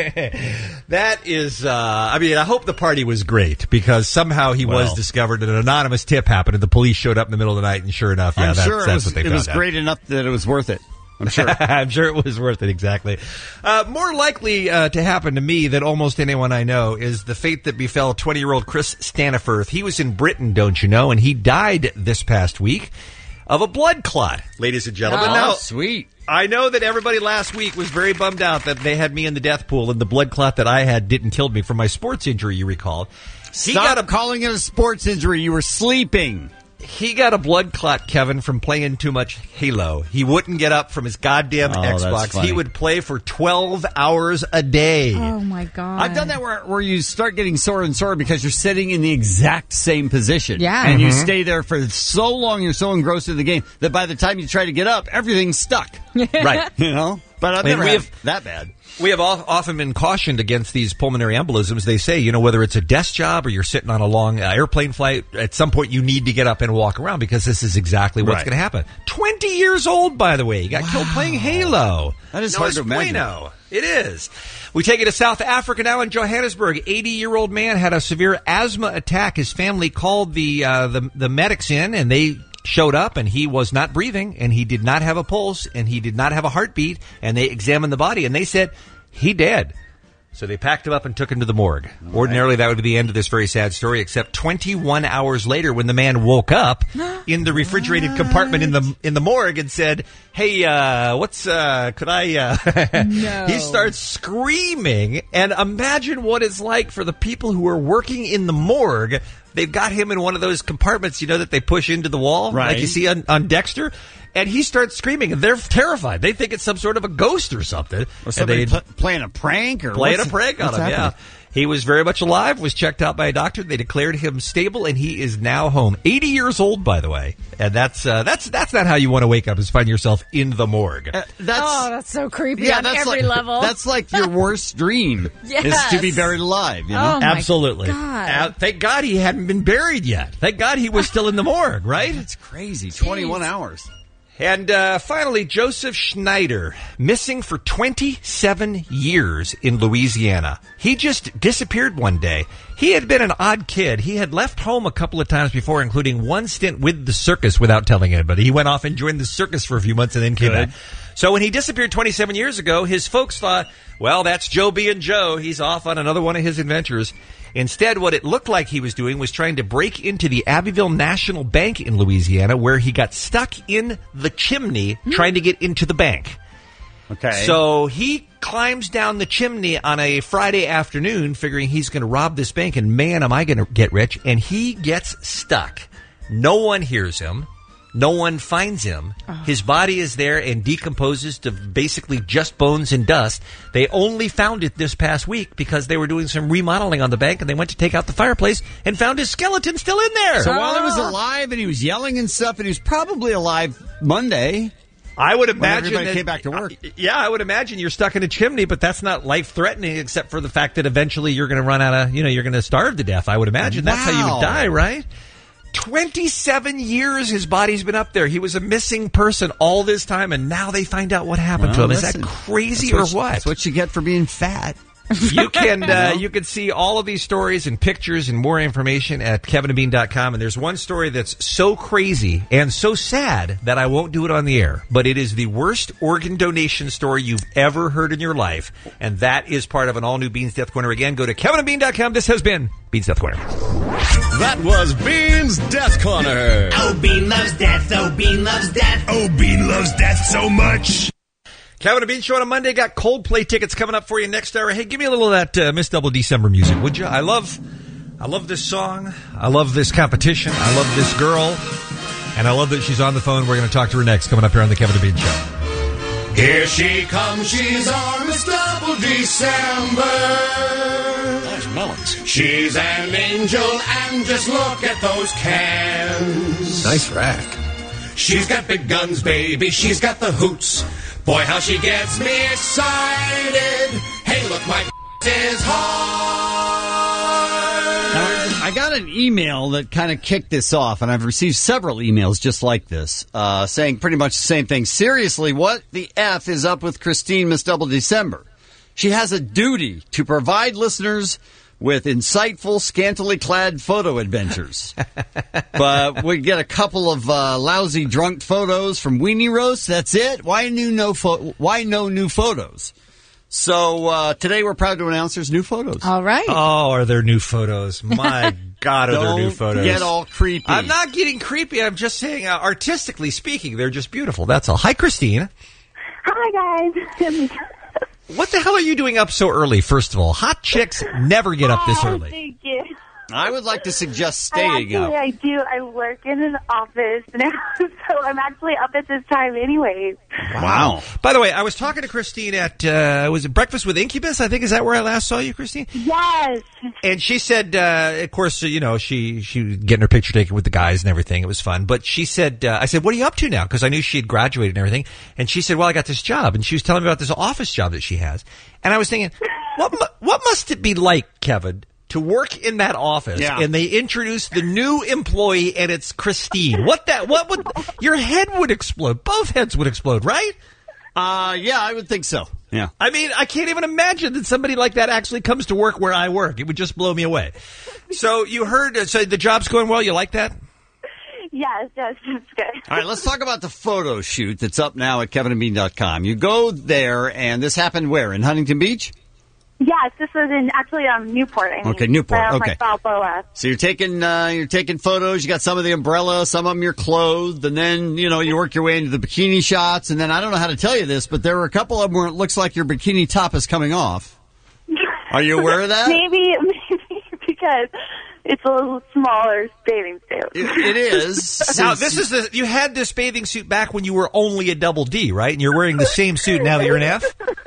That is, I hope the party was great because somehow he was discovered and an anonymous tip happened and the police showed up in the middle of the night and sure enough, I'm sure that's what they found out. It was great enough that it was worth it. I'm sure. I'm sure it was worth it, exactly. More likely to happen to me than almost anyone I know is the fate that befell 20-year-old Chris Staniforth. He was in Britain, don't you know, and he died this past week of a blood clot, ladies and gentlemen. Oh, now, sweet. I know that everybody last week was very bummed out that they had me in the death pool and the blood clot that I had didn't kill me from my sports injury, you recall. Stop calling it a sports injury. You were sleeping. He got a blood clot, Kevin, from playing too much Halo. He wouldn't get up from his goddamn Xbox. He would play for 12 hours a day. Oh, my God. I've done that where you start getting sore and sore because you're sitting in the exact same position. Yeah. And you stay there for so long, you're so engrossed in the game that by the time you try to get up, everything's stuck. Right. But I've never had that bad. We have often been cautioned against these pulmonary embolisms. They say, whether it's a desk job or you're sitting on a long airplane flight, at some point you need to get up and walk around because this is exactly what's going to happen. 20 years old, by the way. He got killed playing Halo. That is hard to imagine. It is. We take it to South Africa now in Johannesburg. 80-year-old man had a severe asthma attack. His family called the medics in, and they showed up, and he was not breathing, and he did not have a pulse, and he did not have a heartbeat, and they examined the body, and they said, he dead. So they packed him up and took him to the morgue. Right. Ordinarily, that would be the end of this very sad story, except 21 hours later when the man woke up in the refrigerated compartment in the morgue and said, hey, could I... No. He starts screaming, and imagine what it's like for the people who are working in the morgue. They've got him in one of those compartments, that they push into the wall, like you see on Dexter. And he starts screaming, and they're terrified. They think it's some sort of a ghost or something. Or somebody playing a prank? Playing a prank on him, yeah. He was very much alive, was checked out by a doctor. They declared him stable, and he is now home. 80 years old, by the way. And that's not how you want to wake up, is find yourself in the morgue. That's so creepy on every level. That's like your worst dream, is to be buried alive. Oh, my Absolutely. God. Thank God he hadn't been buried yet. Thank God he was still in the morgue, right? That's crazy. 21 hours. And finally, Joseph Schneider, missing for 27 years in Louisiana. He just disappeared one day. He had been an odd kid. He had left home a couple of times before, including one stint with the circus without telling anybody. He went off and joined the circus for a few months and then came back. So when he disappeared 27 years ago, his folks thought, well, that's Joe being Joe. He's off on another one of his adventures. Instead, what it looked like he was doing was trying to break into the Abbeville National Bank in Louisiana, where he got stuck in the chimney trying to get into the bank. Okay. So he climbs down the chimney on a Friday afternoon, figuring he's going to rob this bank, and man, am I going to get rich. And he gets stuck. No one hears him. No one finds him. His body is there and decomposes to basically just bones and dust. They only found it this past week because they were doing some remodeling on the bank, and they went to take out the fireplace and found his skeleton still in there. So while he was alive and he was yelling and stuff, and he was probably alive Monday, I would imagine everybody came back to work. I would imagine you're stuck in a chimney, but that's not life-threatening except for the fact that eventually you're going to run out of, you're going to starve to death. I would imagine that's how you would die, right? 27 years his body's been up there. He was a missing person all this time, and now they find out what happened to him. Is that crazy or what? That's what you get for being fat. You can see all of these stories and pictures and more information at kevinandbean.com. And there's one story that's so crazy and so sad that I won't do it on the air. But it is the worst organ donation story you've ever heard in your life. And that is part of an all-new Bean's Death Corner. Again, go to kevinandbean.com. This has been Bean's Death Corner. That was Bean's Death Corner. Oh, Bean loves death. Oh, Bean loves death. Oh, Bean loves death so much. Kevin and Bean Show on a Monday. Got Coldplay tickets coming up for you next hour. Hey, give me a little of that Miss Double December music, would you? I love this song. I love this competition. I love this girl. And I love that she's on the phone. We're going to talk to her next, coming up here on the Kevin and Bean Show. Here she comes. She's our Miss Double December. Nice melons. She's an angel, and just look at those cans. Nice rack. She's got big guns, baby. She's got the hoots. Boy, how she gets me excited. Hey, look, my is hard. I got an email that kind of kicked this off, and I've received several emails just like this, saying pretty much the same thing. Seriously, what the F is up with Christine Miss Double December? She has a duty to provide listeners with insightful, scantily clad photo adventures. But we get a couple of lousy drunk photos from Weenie Roast. That's it. Why no new photos? So today we're proud to announce there's new photos. All right. Oh, are there new photos? My God, are there new photos? Don't get all creepy. I'm not getting creepy. I'm just saying, artistically speaking, they're just beautiful. That's all. Hi, Christine. Hi, guys. What the hell are you doing up so early, first of all? Hot chicks never get up this early. Thank you. I would like to suggest staying up. I do. I work in an office now, so I'm actually up at this time anyways. Wow. By the way, I was talking to Christine at, was it Breakfast with Incubus? I think, is that where I last saw you, Christine? Yes. And she said, of course, she was getting her picture taken with the guys and everything. It was fun. But she said, I said, what are you up to now? Because I knew she had graduated and everything. And she said, well, I got this job. And she was telling me about this office job that she has. And I was thinking, what must it be like, Kevin, to work in that office, and they introduce the new employee, and it's Christine? What would your head would explode? Both heads would explode, right? Yeah, I would think so. Yeah. I mean, I can't even imagine that somebody like that actually comes to work where I work. It would just blow me away. So you heard, so the job's going well. You like that? Yes, it's good. All right, let's talk about the photo shoot that's up now at kevinandbean.com. You go there, and this happened where? In Huntington Beach? Yes, this was in Newport. Newport. Okay. Balboa. So you're taking photos. You got some of the umbrella, some of them you're clothed, and then you work your way into the bikini shots. And then I don't know how to tell you this, but there were a couple of them where it looks like your bikini top is coming off. Are you aware of that? Maybe because it's a little smaller bathing suit. It is. Now, you had this bathing suit back when you were only a double D, right? And you're wearing the same suit now that you're an F?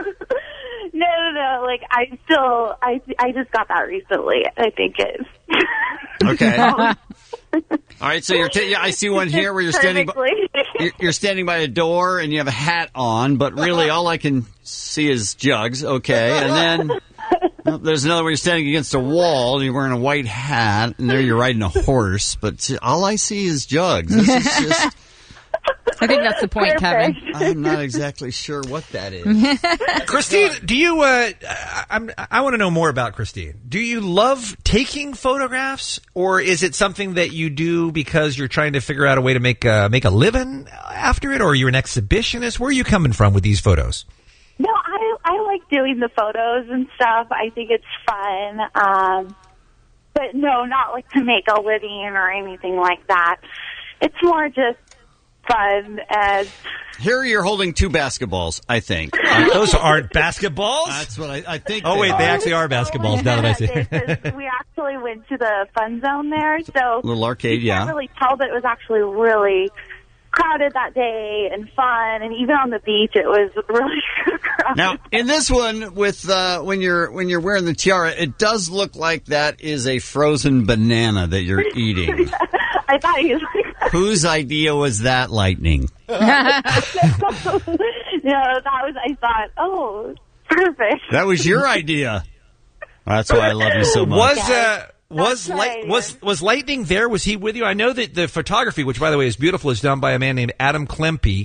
No. Like, I just got that recently. I think it's okay. All right. So I see one here where you're standing. You're standing by a door and you have a hat on, but really all I can see is jugs. Okay, and then there's another where you're standing against a wall and you're wearing a white hat, and there you're riding a horse, but all I see is jugs. This is just. I think that's the point, Kevin. I'm not exactly sure what that is. Christine, do you, I want to know more about Christine. Do you love taking photographs, or is it something that you do because you're trying to figure out a way to make a living after it, or you're an exhibitionist? Where are you coming from with these photos? No, I like doing the photos and stuff. I think it's fun. But no, not like to make a living or anything like that. It's more just fun. Here you're holding two basketballs, I think. Those aren't basketballs? That's what I think. Oh, wait, they actually are basketballs now that I see it. We actually went to the fun zone there, so little arcade, you can't really tell that it was actually really crowded that day and fun, and even on the beach it was really crowded. Now, in this one, with when you're wearing the tiara, it does look like that is a frozen banana that you're eating. I thought he was like... Whose idea was that, Lightning? No, I thought, oh, perfect. That was your idea. That's why I love you so much. Was Lightning there? Was he with you? I know that the photography, which by the way is beautiful, is done by a man named Adam Klemke.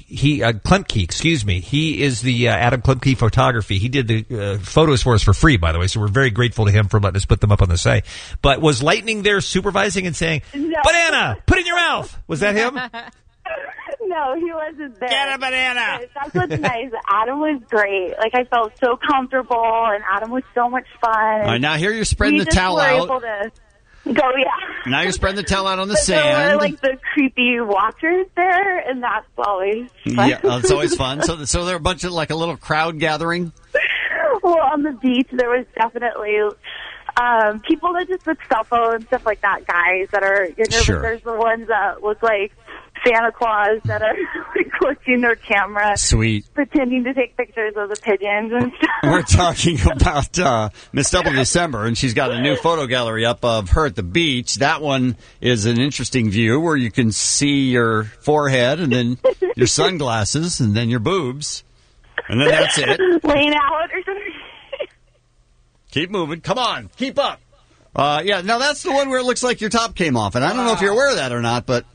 He is the Adam Klemke photography. He did the photos for us for free, by the way. So we're very grateful to him for letting us put them up on the site. But was Lightning there supervising and saying, "Banana, put it in your mouth"? Was that him? No, he wasn't there. Get a banana! But that's what's nice. Adam was great. Like, I felt so comfortable, and Adam was so much fun. All right, now here you're spreading the towel out. Able to go, yeah. Now you're spreading the towel out on the but sand. There were, like, the creepy watchers there, and that's always fun. Yeah, it's always fun. So there are a bunch of, like, a little crowd gathering? Well, on the beach, there was definitely... people that just with cell phones and stuff like that, guys that are, Sure. There's the ones that look like Santa Claus that are like glitching their camera. Sweet. Pretending to take pictures of the pigeons and stuff. We're talking about Miss Double December, and she's got a new photo gallery up of her at the beach. That one is an interesting view where you can see your forehead and then your sunglasses and then your boobs. And then that's it. Laying out or something. Keep moving. Come on. Keep up. Yeah, now that's the one where it looks like your top came off. And I don't know if you're aware of that or not, but...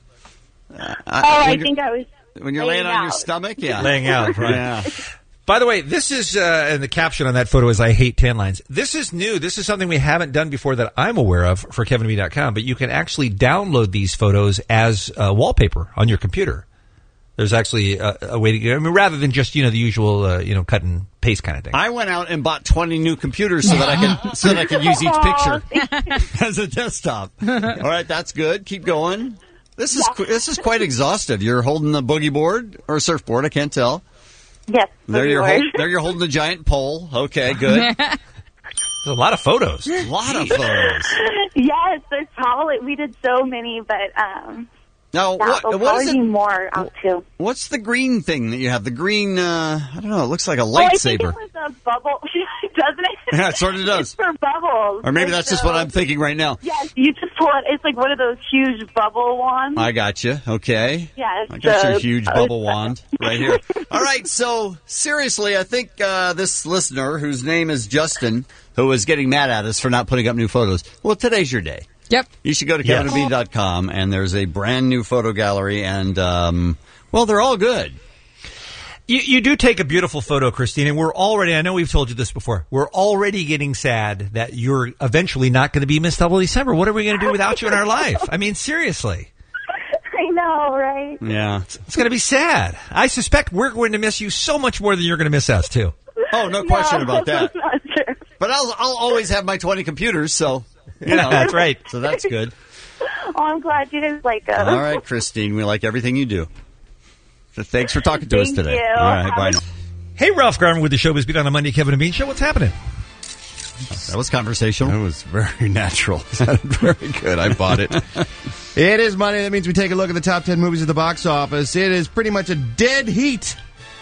I think I was... When you're laying on your stomach? Yeah. Laying out, right. Yeah. By the way, this is, and the caption on that photo is, "I hate tan lines." This is new. This is something we haven't done before that I'm aware of for KevinandMe.com, but you can actually download these photos as wallpaper on your computer. There's actually a way to, rather than just, the usual, cut and paste kind of thing. I went out and bought 20 new computers so that I could use each picture as a desktop. All right, that's good. Keep going. This is quite exhaustive. You're holding the boogie board or surfboard, I can't tell. Yes. There you're holding the giant pole. Okay, good. There's a lot of photos. A lot of photos. Yes, there's probably, we did so many, but now, what is it? More out too. What's the green thing that you have? The green, I don't know, it looks like a lightsaber. I think it was a bubble, doesn't it? Yeah, it sort of does. It's for bubbles. Or maybe that's just what I'm thinking right now. Yes, you just pull it. It's like one of those huge bubble wands. I got you. Okay. Yes. I got your huge bubble wand right here. All right, so seriously, I think this listener, whose name is Justin, who was getting mad at us for not putting up new photos, well, today's your day. Yep. You should go to KevinandMe.com, and there's a brand new photo gallery, and, they're all good. You do take a beautiful photo, Christine, and we're already, I know we've told you this before, we're already getting sad that you're eventually not going to be Miss Double December. What are we going to do without you in our life? I mean, seriously. I know, right? Yeah. It's going to be sad. I suspect we're going to miss you so much more than you're going to miss us, too. Oh, no question about that. Not true. But I'll always have my 20 computers, so... that's right. So that's good. Oh, I'm glad you guys like them. All right, Christine, we like everything you do. So thanks for talking to us today. You. All right, bye now. Hey, Ralph Garman with the Showbiz Beat on the Monday Kevin and Bean Show. What's happening? That was conversational. That was very natural. Sounded very good. I bought it. It is Monday. That means we take a look at the top 10 movies at the box office. It is pretty much a dead heat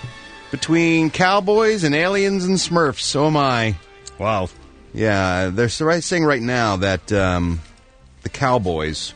between Cowboys and Aliens and Smurfs. Oh, my. Wow. Yeah, they're saying right now that the Cowboys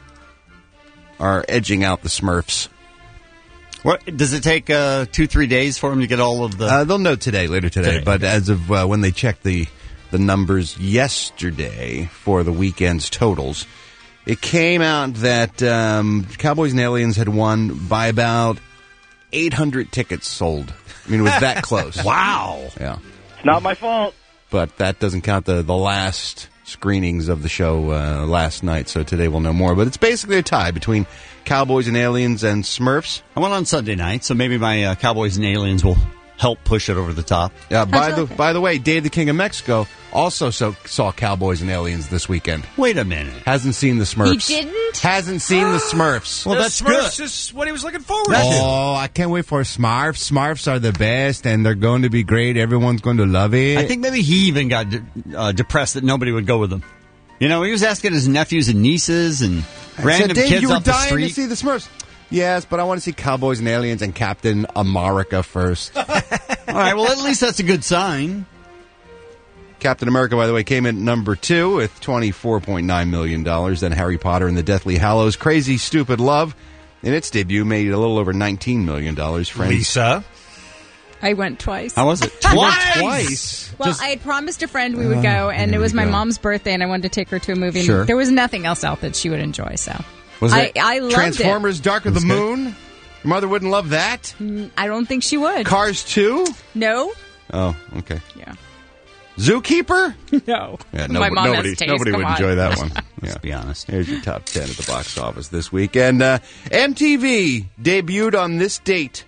are edging out the Smurfs. What does it take 2-3 days for them to get all of the... They'll know later today. But as of when they checked the numbers yesterday for the weekend's totals, it came out that Cowboys and Aliens had won by about 800 tickets sold. I mean, it was that close. Wow. Yeah. It's not my fault. But that doesn't count the last screenings of the show last night, so today we'll know more. But it's basically a tie between Cowboys and Aliens and Smurfs. I went on Sunday night, so maybe my Cowboys and Aliens will help push it over the top. Yeah. By the way, Dave the King of Mexico also saw Cowboys and Aliens this weekend. Wait a minute. Hasn't seen the Smurfs. He didn't? Hasn't seen the Smurfs. Well, that's Smurfs is what he was looking forward to. Oh, I can't wait for Smurfs. Smurfs are the best, and they're going to be great. Everyone's going to love it. I think maybe he even got depressed that nobody would go with him. He was asking his nephews and nieces and random Dave, kids you were off the dying street. to see the Smurfs. Yes, but I want to see Cowboys and Aliens and Captain America first. All right, well, at least that's a good sign. Captain America, by the way, came in at number 2 with $24.9 million. Then Harry Potter and the Deathly Hallows, Crazy Stupid Love, in its debut, made a little over $19 million. Friends, Lisa. I went twice. How was it? Twice? Well, I had promised a friend we would go, and it was my mom's birthday, and I wanted to take her to a movie. Sure. There was nothing else out that she would enjoy, so. Was it I loved Transformers it. Dark of the Moon? Your mother wouldn't love that? I don't think she would. Cars 2? No. Oh, okay. Yeah. Zookeeper? No. Yeah, My mom has taste. Nobody Come would on. enjoy that one. Let's be honest. Here's your top 10 at the box office this week. And MTV debuted on this date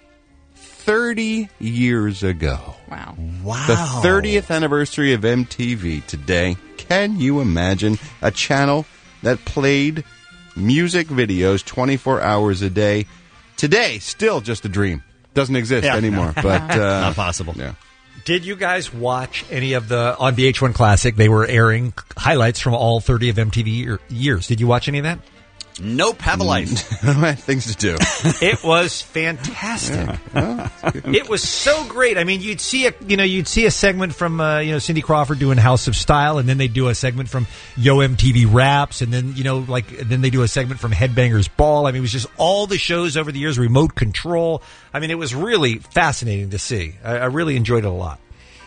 30 years ago. Wow. The 30th anniversary of MTV today. Can you imagine a channel that played music videos 24 hours a day? Today, still just a dream. Doesn't exist anymore. But not possible. Yeah. Did you guys watch any of on VH1 Classic? They were airing highlights from all 30 of MTV years. Did you watch any of that? Nope, have a life. I had things to do. It was fantastic. It was so great. I mean, you'd see a segment from Cindy Crawford doing House of Style, and then they'd do a segment from Yo MTV Raps, and then then they do a segment from Headbangers Ball. I mean, it was just all the shows over the years, Remote Control. I mean, it was really fascinating to see. I really enjoyed it a lot.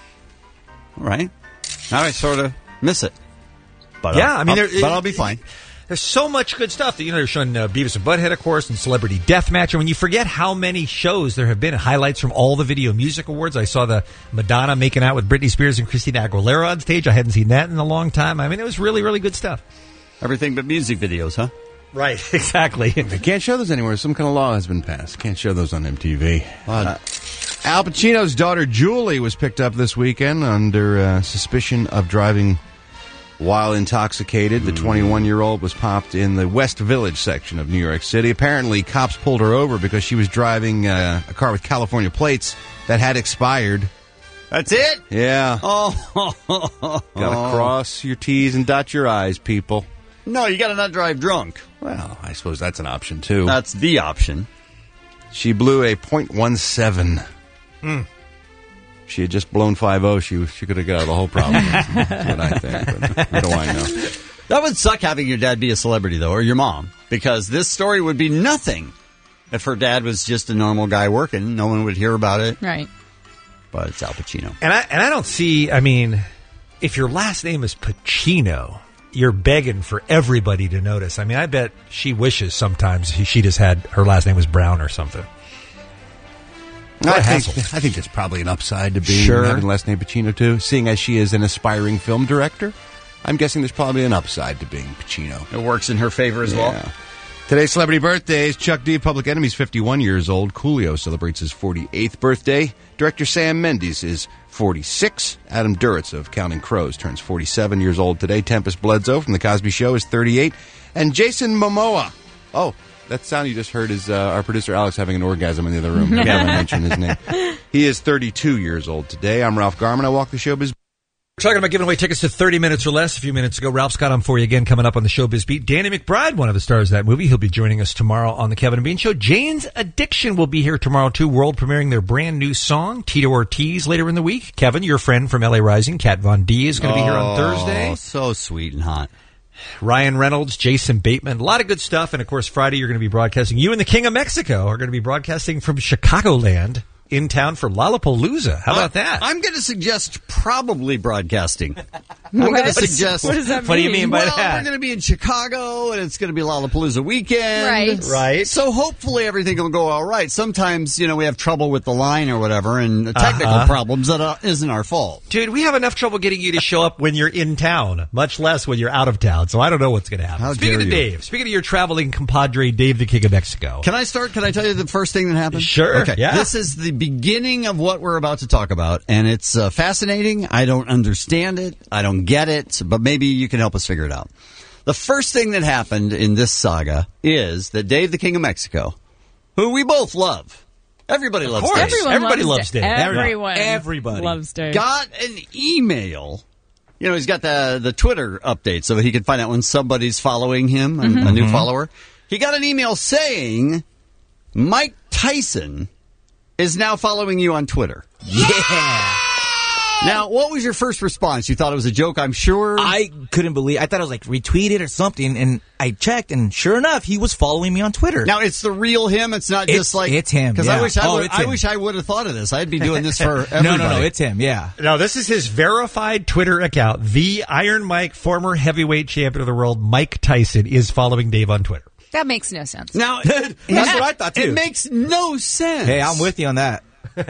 All right. Now I sort of miss it. But I'll be fine. There's so much good stuff. They're showing Beavis and Butthead, of course, and Celebrity Deathmatch. And when you forget how many shows there have been, highlights from all the Video Music Awards. I saw the Madonna making out with Britney Spears and Christina Aguilera on stage. I hadn't seen that in a long time. I mean, it was really, really good stuff. Everything but music videos, huh? Right, exactly. They can't show those anywhere. Some kind of law has been passed. Can't show those on MTV. Al Pacino's daughter, Julie, was picked up this weekend under suspicion of driving while intoxicated. The 21-year-old was popped in the West Village section of New York City. Apparently, cops pulled her over because she was driving a car with California plates that had expired. That's it? Yeah. Oh. Gotta cross your T's and dot your I's, people. No, you gotta not drive drunk. Well, I suppose that's an option, too. That's the option. She blew a .17. She had just blown 5.0. She could have got out of the whole problem. That's what I think. But what do I know? That would suck having your dad be a celebrity, though, or your mom, because this story would be nothing if her dad was just a normal guy working. No one would hear about it. Right. But it's Al Pacino. And I don't see, I mean, if your last name is Pacino, you're begging for everybody to notice. I mean, I bet she wishes sometimes she just had, her last name was Brown or something. I think there's probably an upside to being having the last name Pacino, too. Seeing as she is an aspiring film director, I'm guessing there's probably an upside to being Pacino. It works in her favor as well. Today's celebrity birthdays. Chuck D, Public Enemy's 51 years old. Coolio celebrates his 48th birthday. Director Sam Mendes is 46. Adam Duritz of Counting Crows turns 47 years old today. Tempest Bledsoe from The Cosby Show is 38. And Jason Momoa. Oh, that sound you just heard is our producer Alex having an orgasm in the other room. We haven't mentioned his name. He is 32 years old today. I'm Ralph Garman. I walk the showbiz. We're talking about giving away tickets to 30 Minutes or Less a few minutes ago. Ralph's got on for you again coming up on the Showbiz Beat. Danny McBride, one of the stars of that movie. He'll be joining us tomorrow on the Kevin and Bean Show. Jane's Addiction will be here tomorrow, too. World premiering their brand new song, Tito Ortiz, later in the week. Kevin, your friend from LA Rising, Kat Von D, is going to be here on Thursday. Oh, so sweet and hot. Ryan Reynolds, Jason Bateman, a lot of good stuff. And, of course, Friday you're going to be broadcasting. You and the King of Mexico are going to be broadcasting from Chicagoland in town for Lollapalooza. How about that? I'm going to suggest probably broadcasting. I'm going to suggest. What does that mean? What do you mean by well, that? we're going to be in Chicago, and it's going to be Lollapalooza weekend. Right. So hopefully everything will go all right. Sometimes, we have trouble with the line or whatever, and technical problems that isn't our fault. Dude, we have enough trouble getting you to show up when you're in town, much less when you're out of town. So I don't know what's going to happen. How Speaking dare of you. Dave, speaking of your traveling compadre, Dave the King of Mexico. Can I start? Can I tell you the first thing that happened? Sure. Okay. Yeah. This is the beginning of what we're about to talk about, and it's fascinating. I don't understand it. I don't get it, but maybe you can help us figure it out. The first thing that happened in this saga is that Dave the King of Mexico, who we both love, everybody loves Dave. Everybody loves Dave. Everybody loves Dave. Got an email. He's got the Twitter update so that he can find out when somebody's following him, a new follower. He got an email saying Mike Tyson is now following you on Twitter. Yeah. Now, what was your first response? You thought it was a joke, I'm sure? I couldn't believe I thought it was like retweeted or something, and I checked, and sure enough, he was following me on Twitter. Now, it's the real him? It's not just like... It's him, Because yeah. I wish I would have thought of this. I'd be doing this for everybody. No, it's him, yeah. No, this is his verified Twitter account. The Iron Mike, former heavyweight champion of the world, Mike Tyson, is following Dave on Twitter. That makes no sense. Now, that's what I thought, too. It makes no sense. Hey, I'm with you on that.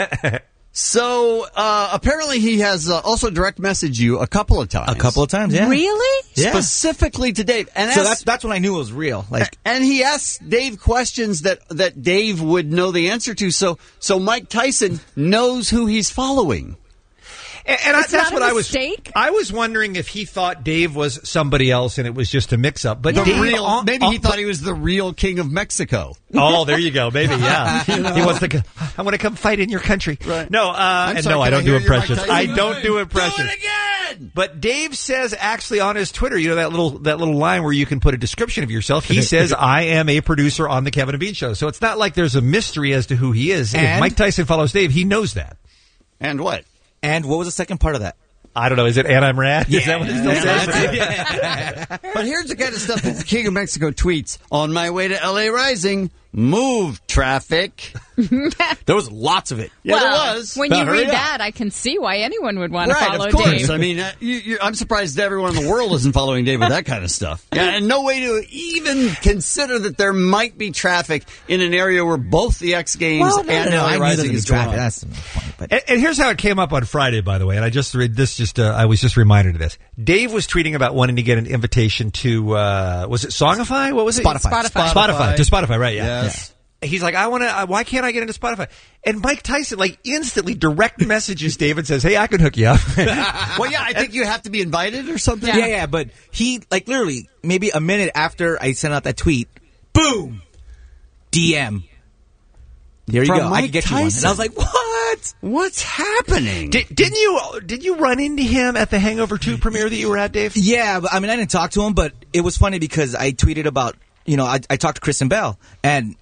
So, apparently he has also direct messaged you a couple of times. A couple of times, yeah. Really? Yeah. Specifically to Dave. And so that's when I knew it was real. And he asked Dave questions that Dave would know the answer to. So Mike Tyson knows who he's following. And that's what I was wondering if he thought Dave was somebody else and it was just a mix-up. But maybe he thought he was the real king of Mexico. Oh, there you go. Maybe, yeah. He wants to. I want to come fight in your country. Right. No, I don't do impressions. I don't do impressions. Do it again. But Dave says actually on his Twitter, that little line where you can put a description of yourself. He says, "I am a producer on the Kevin and Bean Show." So it's not like there's a mystery as to who he is. If Mike Tyson follows Dave, he knows that. And what? And what was the second part of that? I don't know. Is it "and I'm rad"? Yeah. Is that what it still says? But here's the kind of stuff that the King of Mexico tweets. On my way to LA Rising, move traffic. There was lots of it. Yeah, there was. When you read that, I can see why anyone would want to follow of course. Dave. I mean, I'm surprised everyone in the world isn't following Dave with that kind of stuff. Yeah, and no way to even consider that there might be traffic in an area where both the X Games and LA Rising is going on. That's the point. And here's how it came up on Friday, by the way. And I just read this. I was just reminded of this. Dave was tweeting about wanting to get an invitation to was it Songify? What was it? Spotify. To Spotify, right? Yeah. Yes. Yeah. He's like, why can't I get into Spotify? And Mike Tyson, instantly direct messages Dave and says, "Hey, I can hook you up." Well, yeah, I think you have to be invited or something. Yeah, but he, literally, maybe a minute after I sent out that tweet, boom, DM. There you go. Mike I could get Tyson. you one. And I was like, what? What's happening? Did you run into him at the Hangover 2 premiere that you were at, Dave? Yeah, but I didn't talk to him, but it was funny because I tweeted about, I talked to Kristen Bell, and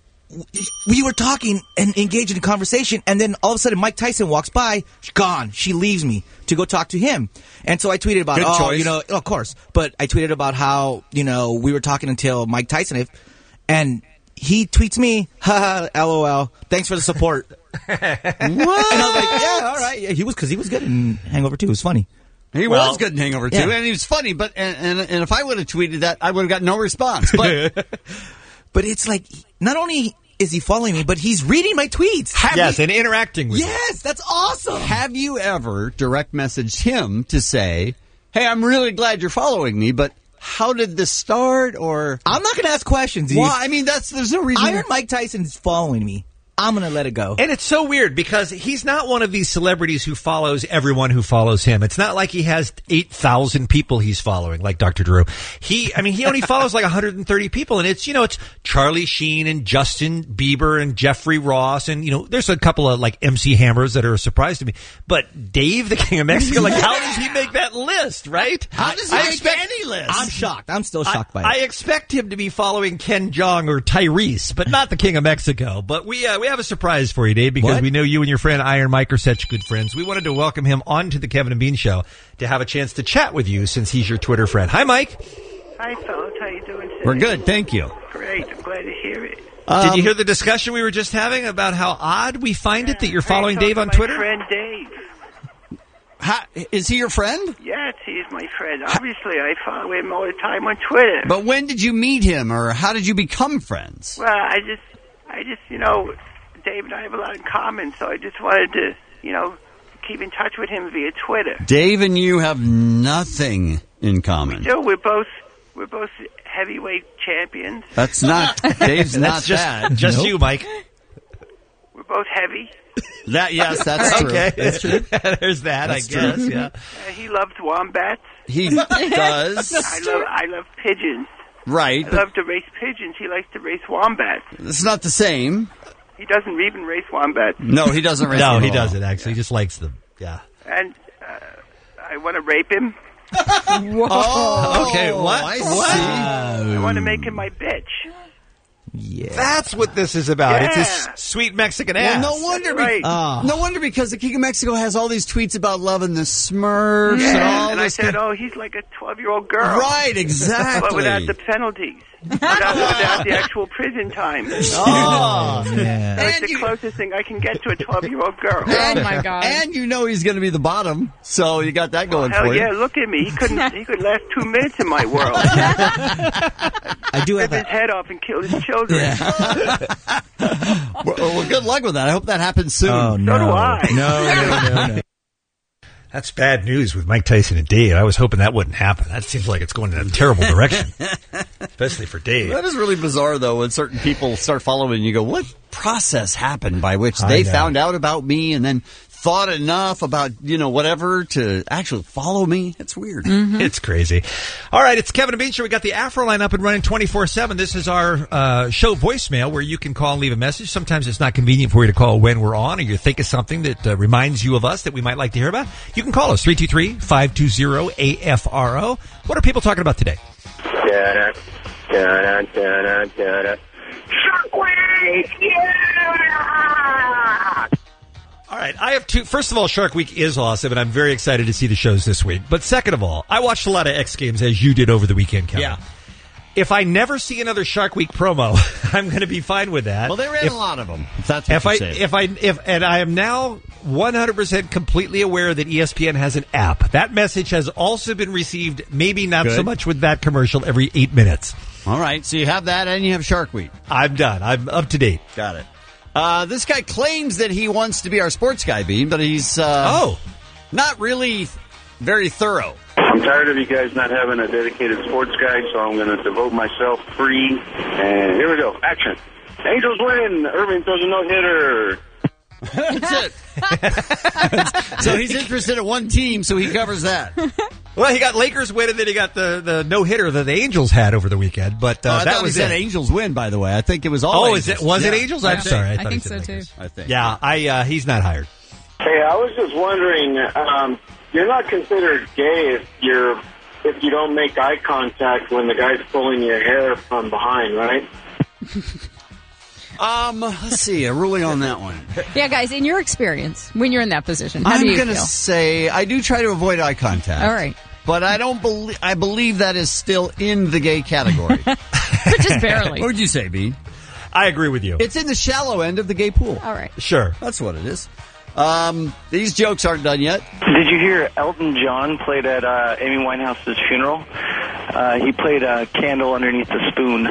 we were talking and engaged in a conversation, and then all of a sudden Mike Tyson walks by, she's gone. She leaves me to go talk to him. And so I tweeted about, of course, but I tweeted about how, we were talking until Mike Tyson, and he tweets me, haha, LOL, thanks for the support. What? And I was like, yeah, all right. Yeah, he was good in Hangover 2. It was funny. He was good in Hangover 2, and he was funny, but and if I would have tweeted that, I would have got no response. But but it's like, not only is he following me, but he's reading my tweets. And interacting with me. Yes, that's awesome. Have you ever direct messaged him to say, "Hey, I'm really glad you're following me, but how did this start?" Or I'm not going to ask questions. Well, I mean, there's no reason. Iron Mike Tyson's following me. I'm going to let it go. And it's so weird because he's not one of these celebrities who follows everyone who follows him. It's not like he has 8,000 people he's following, like Dr. Drew. He only follows like 130 people, and it's Charlie Sheen and Justin Bieber and Jeffrey Ross, and there's a couple of MC Hammers that are a surprise to me. But Dave, the King of Mexico, how does he make that list, right? How does he make any list? I'm shocked. I'm still shocked by it. I expect him to be following Ken Jeong or Tyrese, but not the King of Mexico. But we have a surprise for you, Dave, because we know you and your friend Iron Mike are such good friends. We wanted to welcome him onto the Kevin and Bean Show to have a chance to chat with you since he's your Twitter friend. Hi, Mike. Hi, fellas. How you doing today? We're good, thank you. Great. I'm glad to hear it. Did you hear the discussion we were just having about how odd we find it that you're following Dave on Twitter? My friend Dave. Is he your friend? Yes, he's my friend. Obviously, I follow him all the time on Twitter. But when did you meet him, or how did you become friends? Well, I just, Dave and I have a lot in common, so I just wanted to, keep in touch with him via Twitter. Dave and you have nothing in common. We do. We're both heavyweight champions. That's not Dave's not that. Just you, Mike. We're both heavy. Yes, that's true. Okay. That's true. There's that, that's I guess. True. Yeah. He loves wombats. He does. I love pigeons. Right. I love to race pigeons. He likes to race wombats. It's not the same. He doesn't even race wombats. No, he doesn't race them. No, he doesn't, actually. He just likes them. Yeah. And I want to rape him. Whoa. Okay, what? I see. I want to make him my bitch. Yeah. That's what this is about. Yeah. It's this sweet Mexican ass. Well, no wonder. Right. No wonder, because the King of Mexico has all these tweets about loving the Smurfs and all and this. I said, he's like a 12-year-old girl. Right, exactly. But without the penalties. Without the actual prison time. Oh, man. So it's the closest thing I can get to a 12-year-old girl. Oh, my God. And you know he's going to be the bottom, so you got that going for you. Hell yeah, look at me. He could last 2 minutes in my world. I do have his head off and kill his children. Yeah. well, good luck with that. I hope that happens soon. Oh, no. So do I. No. That's bad news with Mike Tyson and Dave. I was hoping that wouldn't happen. That seems like it's going in a terrible direction, especially for Dave. That is really bizarre, though, when certain people start following and you go, what process happened by which they found out about me and then thought enough about, whatever to actually follow me? It's weird. Mm-hmm. It's crazy. All right, it's Kevin and Bean Show. We got the Afro line up and running 24/7. This is our show voicemail where you can call and leave a message. Sometimes it's not convenient for you to call when we're on, or you think of something that reminds you of us that we might like to hear about. You can call us, 323-520-AFRO. What are people talking about today? Shockwave! Yeah! All right, I have two. First of all, Shark Week is awesome, and I'm very excited to see the shows this week. But second of all, I watched a lot of X Games, as you did over the weekend, Kevin. Yeah. If I never see another Shark Week promo, I'm going to be fine with that. Well, they ran a lot of them. If that's what you're saying. And I am now 100% completely aware that ESPN has an app. That message has also been received, maybe not so much with that commercial every 8 minutes. All right, so you have that and you have Shark Week. I'm done. I'm up to date. Got it. This guy claims that he wants to be our sports guy, Bean, but he's not really very thorough. I'm tired of you guys not having a dedicated sports guy, so I'm going to devote myself free. And here we go. Action. Angels win. Irving throws a no-hitter. That's it. So he's interested in one team, so he covers that. Well, he got Lakers win, and then he got the no-hitter that the Angels had over the weekend. But that was said Angels win, by the way. I think it was all Angels. Was it Angels? I'm sorry. I think so, too. I think. Yeah, he's not hired. Hey, I was just wondering, you're not considered gay if you don't make eye contact when the guy's pulling your hair from behind, right? Let's see, a ruling on that one. Yeah, guys, in your experience, when you're in that position, how do you feel? I'm going to say I do try to avoid eye contact. All right. But I believe that is still in the gay category. But just barely. What would you say, Bean? I agree with you. It's in the shallow end of the gay pool. All right. Sure. That's what it is. These jokes aren't done yet. Did you hear Elton John played at Amy Winehouse's funeral? He played a candle underneath the spoon.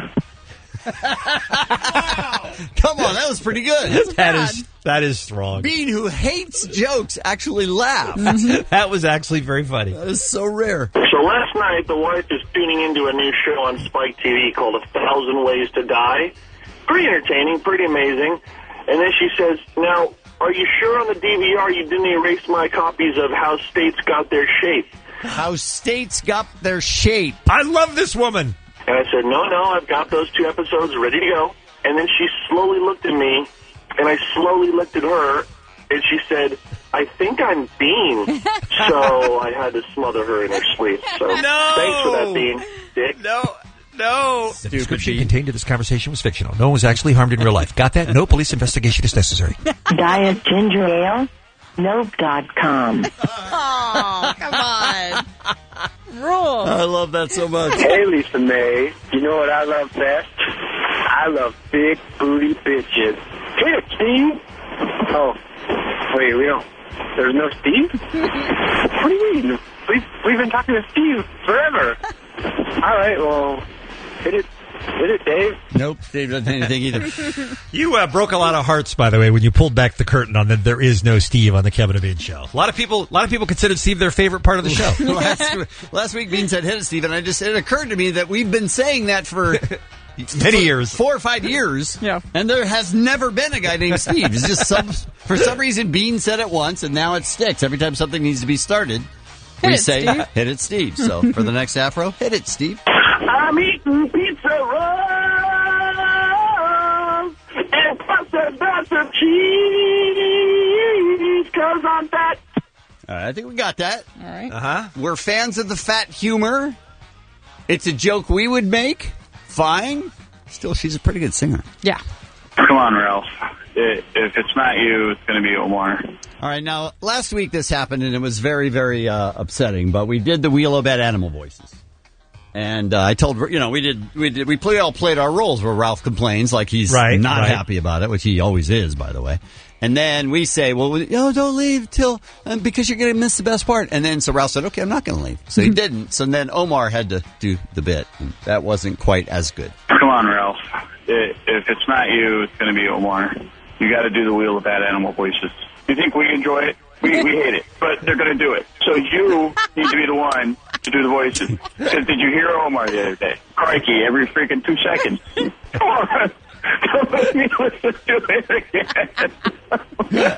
Come on, that was pretty good. That is strong. Bean, who hates jokes, actually laughed. That was actually very funny. That is so rare. So last night, the wife is tuning into a new show on Spike TV called 1,000 Ways to Die. Pretty entertaining, pretty amazing. And then she says, now, are you sure on the DVR you didn't erase my copies of How States Got Their Shape? How States Got Their Shape. I love this woman. And I said, no, I've got those 2 episodes ready to go. And then she slowly looked at me, and I slowly looked at her, and she said, I think I'm Bean. So I had to smother her in her sleep. So thanks for that, Bean. Dick. No. The description contained in this conversation was fictional. No one was actually harmed in real life. Got that? No police investigation is necessary. Diet ginger ale? Nope.com. Oh, come on. Rules. I love that so much. Hey, Lisa May. You know what I love best? I love big booty bitches. Hit it, Steve. Oh, wait, there's no Steve? What do you mean? We've been talking to Steve forever. All right, well, hit it, Dave. Nope, Dave doesn't have anything either. You broke a lot of hearts, by the way, when you pulled back the curtain on that there is no Steve on the Kevin and Bean Show. A lot of people considered Steve their favorite part of the show. Last week, Bean said, hit it, Steve, and it occurred to me that we've been saying that for many years. 4 or 5 years. Yeah. And there has never been a guy named Steve. It's just for some reason, Bean said it once, and now it sticks. Every time something needs to be started, we say, Steve. hit it, Steve. So for the next Afro, hit it, Steve. I'm eating pizza rolls and lots of cheese because I'm fat. All right, I think we got that. All right. Uh-huh. We're fans of the fat humor. It's a joke we would make. Fine. Still, she's a pretty good singer. Yeah. Come on, Ralph. If it's not you, it's going to be Omar. All right, now, last week this happened, and it was very, very upsetting, but we did the Wheel of Bad Animal voices. And I told, we all played our roles where Ralph complains like he's not happy about it, which he always is, by the way. And then we say, well, don't leave till, because you're going to miss the best part. And then so Ralph said, okay, I'm not going to leave. So he didn't. So then Omar had to do the bit. And that wasn't quite as good. Come on, Ralph. If it's not you, it's going to be Omar. You got to do the Wheel of Bad Animal voices. You think we enjoy it? We hate it, but they're going to do it. So you need to be the one to do the voices. Because did you hear Omar the other day? Crikey, every freaking 2 seconds. Come on. Don't let me listen to it again.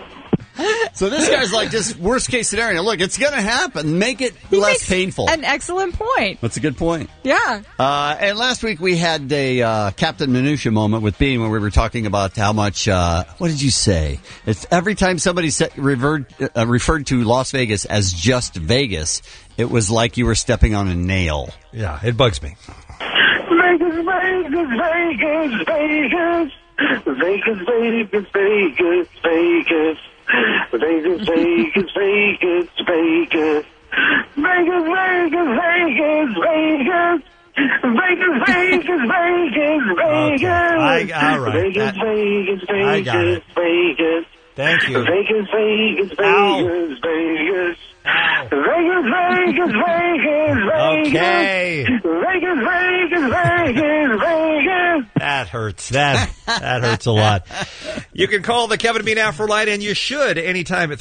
So this guy's like just worst case scenario. Look, it's going to happen. Make it less painful. An excellent point. That's a good point. Yeah. And last week we had a Captain Minutia moment with Bean when we were talking about how much, what did you say? It's every time somebody referred to Las Vegas as just Vegas, it was like you were stepping on a nail. Yeah, it bugs me. Vegas, Vegas, Vegas, Vegas. Vegas, Vegas, Vegas, Vegas. Vegas, Vegas, Vegas, Vegas. Vegas, Vegas, Vegas, Vegas. Vegas, Vegas, Vegas, Vegas. All right. Vegas, Vegas, Vegas, Vegas. Thank you. Vegas, Vegas, Vegas, Vegas. Vegas, Vegas, Vegas, Vegas. Okay. Vegas, Vegas, Vegas, Vegas. That hurts. That hurts a lot. You can call the Kevin and Bean Afro line, and you should anytime at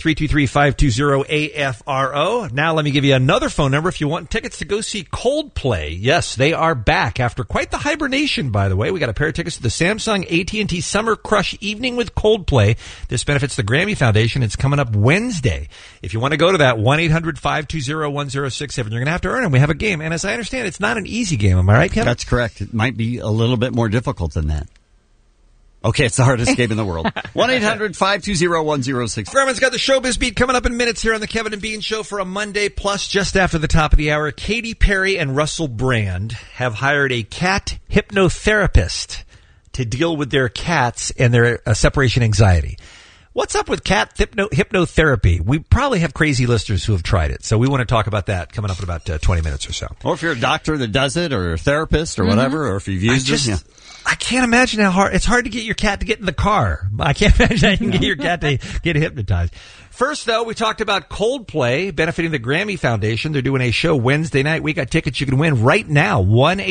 323-520-AFRO. Now let me give you another phone number if you want tickets to go see Coldplay. Yes, they are back after quite the hibernation, by the way. We got a pair of tickets to the Samsung AT&T Summer Crush Evening with Coldplay. This benefits the Grammy Foundation. It's coming up Wednesday. If you want to go to that, 1-800-520-1067. You're going to have to earn them. We have a game. And as I understand, it's not an easy game. Am I right, Kevin? That's correct. It might be a little bit more difficult than that. Okay, it's the hardest game in the world. 1-800-520-1067. Grumman's got the Showbiz Beat coming up in minutes here on the Kevin and Bean Show for a Monday. Plus, just after the top of the hour, Katy Perry and Russell Brand have hired a cat hypnotherapist to deal with their cats and their separation anxiety. What's up with cat hypnotherapy? We probably have crazy listeners who have tried it. So we want to talk about that coming up in about 20 minutes or so. Or if you're a doctor that does it, or a therapist, or whatever, or if you've used it. Yeah. I can't imagine how hard. It's hard to get your cat to get in the car. I can't imagine how you can get your cat to get hypnotized. First, though, we talked about Coldplay benefiting the Grammy Foundation. They're doing a show Wednesday night. We got tickets you can win right now.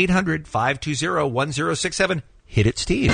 1-800-520-1067. Hit it, Steve.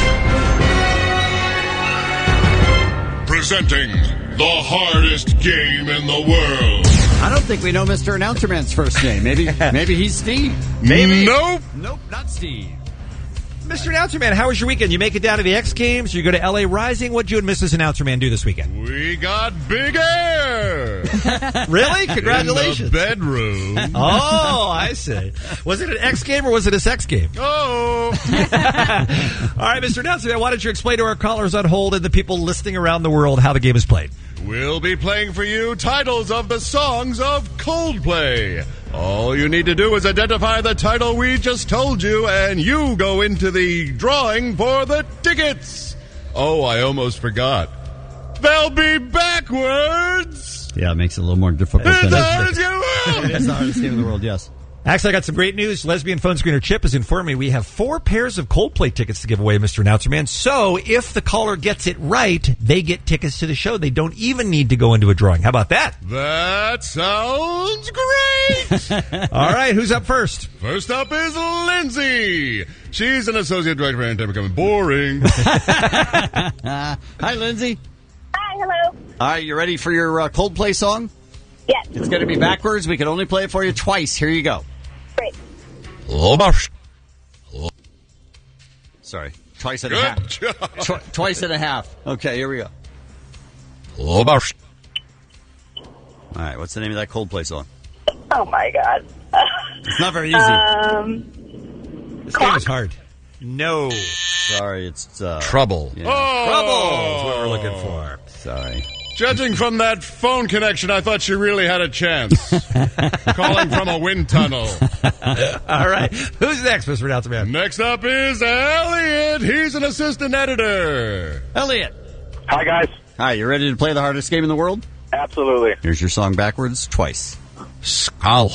Presenting the hardest game in the world. I don't think we know Mr. Announcer Man's first name. Maybe he's Steve. Maybe. Nope, not Steve. Mr. Announcer Man, how was your weekend? You make it down to the X Games? You go to L.A. Rising? What'd you and Mrs. Announcer Man do this weekend? We got big air. Really? Congratulations. In the bedroom. Oh, I see. Was it an X game or was it a sex game? Oh. All right, Mr. Announcer Man, why don't you explain to our callers on hold and the people listening around the world how the game is played? We'll be playing for you titles of the songs of Coldplay. All you need to do is identify the title we just told you, and you go into the drawing for the tickets. Oh, I almost forgot. They'll be backwards. Yeah, it makes it a little more difficult. It's the hardest game in the world. It is the hardest game in the world, yes. Actually, I got some great news. Lesbian phone screener Chip has informed me we have 4 pairs of Coldplay tickets to give away, Mr. Announcer Man. So if the caller gets it right, they get tickets to the show. They don't even need to go into a drawing. How about that? That sounds great. All right, who's up first? First up is Lindsay. She's an associate director for Anti Becoming Boring. Hi, Lindsay. Hi, hello. All right, you ready for your Coldplay song? Yes. It's going to be backwards. We can only play it for you twice. Here you go. Great. Sorry. Twice and a half. Twice and a half. Okay, here we go. All right, what's the name of that Coldplay song? Oh, my God. It's not very easy. This game is hard. No. Sorry, it's... Trouble. Yeah. Oh! Trouble is what we're looking for. Sorry. Judging from that phone connection, I thought she really had a chance. Calling from a wind tunnel. All right. Who's next, Mr. Announcer Man? Next up is Elliot. He's an assistant editor. Elliot. Hi, guys. Hi, you ready to play the hardest game in the world? Absolutely. Here's your song backwards twice. Skull.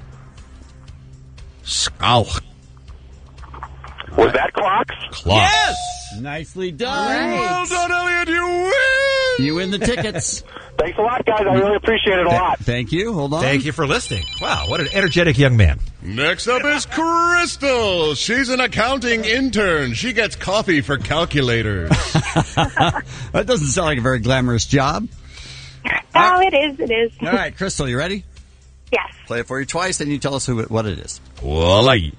Skull. Was that clocks? Clocks. Yes! Nicely done. Right. Well done, Elliot. You win. You win the tickets. Thanks a lot, guys. I really appreciate it a lot. Thank you. Hold on. Thank you for listening. Wow, what an energetic young man. Next up is Crystal. She's an accounting intern. She gets coffee for calculators. That doesn't sound like a very glamorous job. Oh, it is. It is. All right, Crystal, you ready? Yes. Play it for you twice, and you tell us what it is. Wallay.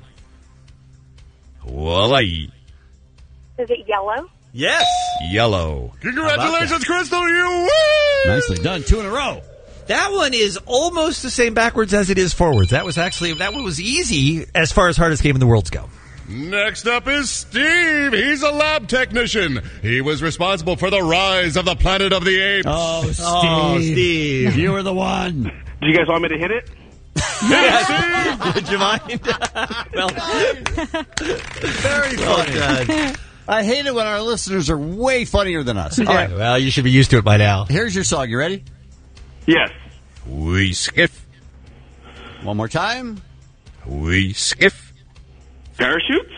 Wallay. Is it yellow? Yes. Yellow. Congratulations, Crystal. You win. Nicely done. 2 in a row. That one is almost the same backwards as it is forwards. That one was easy as far as hardest game in the world go. Next up is Steve. He's a lab technician. He was responsible for the rise of the Planet of the Apes. Oh, Steve. You were the one. Do you guys want me to hit it? Would you mind? Well, Very funny. I hate it when our listeners are way funnier than us. All right. well, you should be used to it by now. Here's your song. You ready? Yes. We skiff. One more time. We skiff. Parachutes?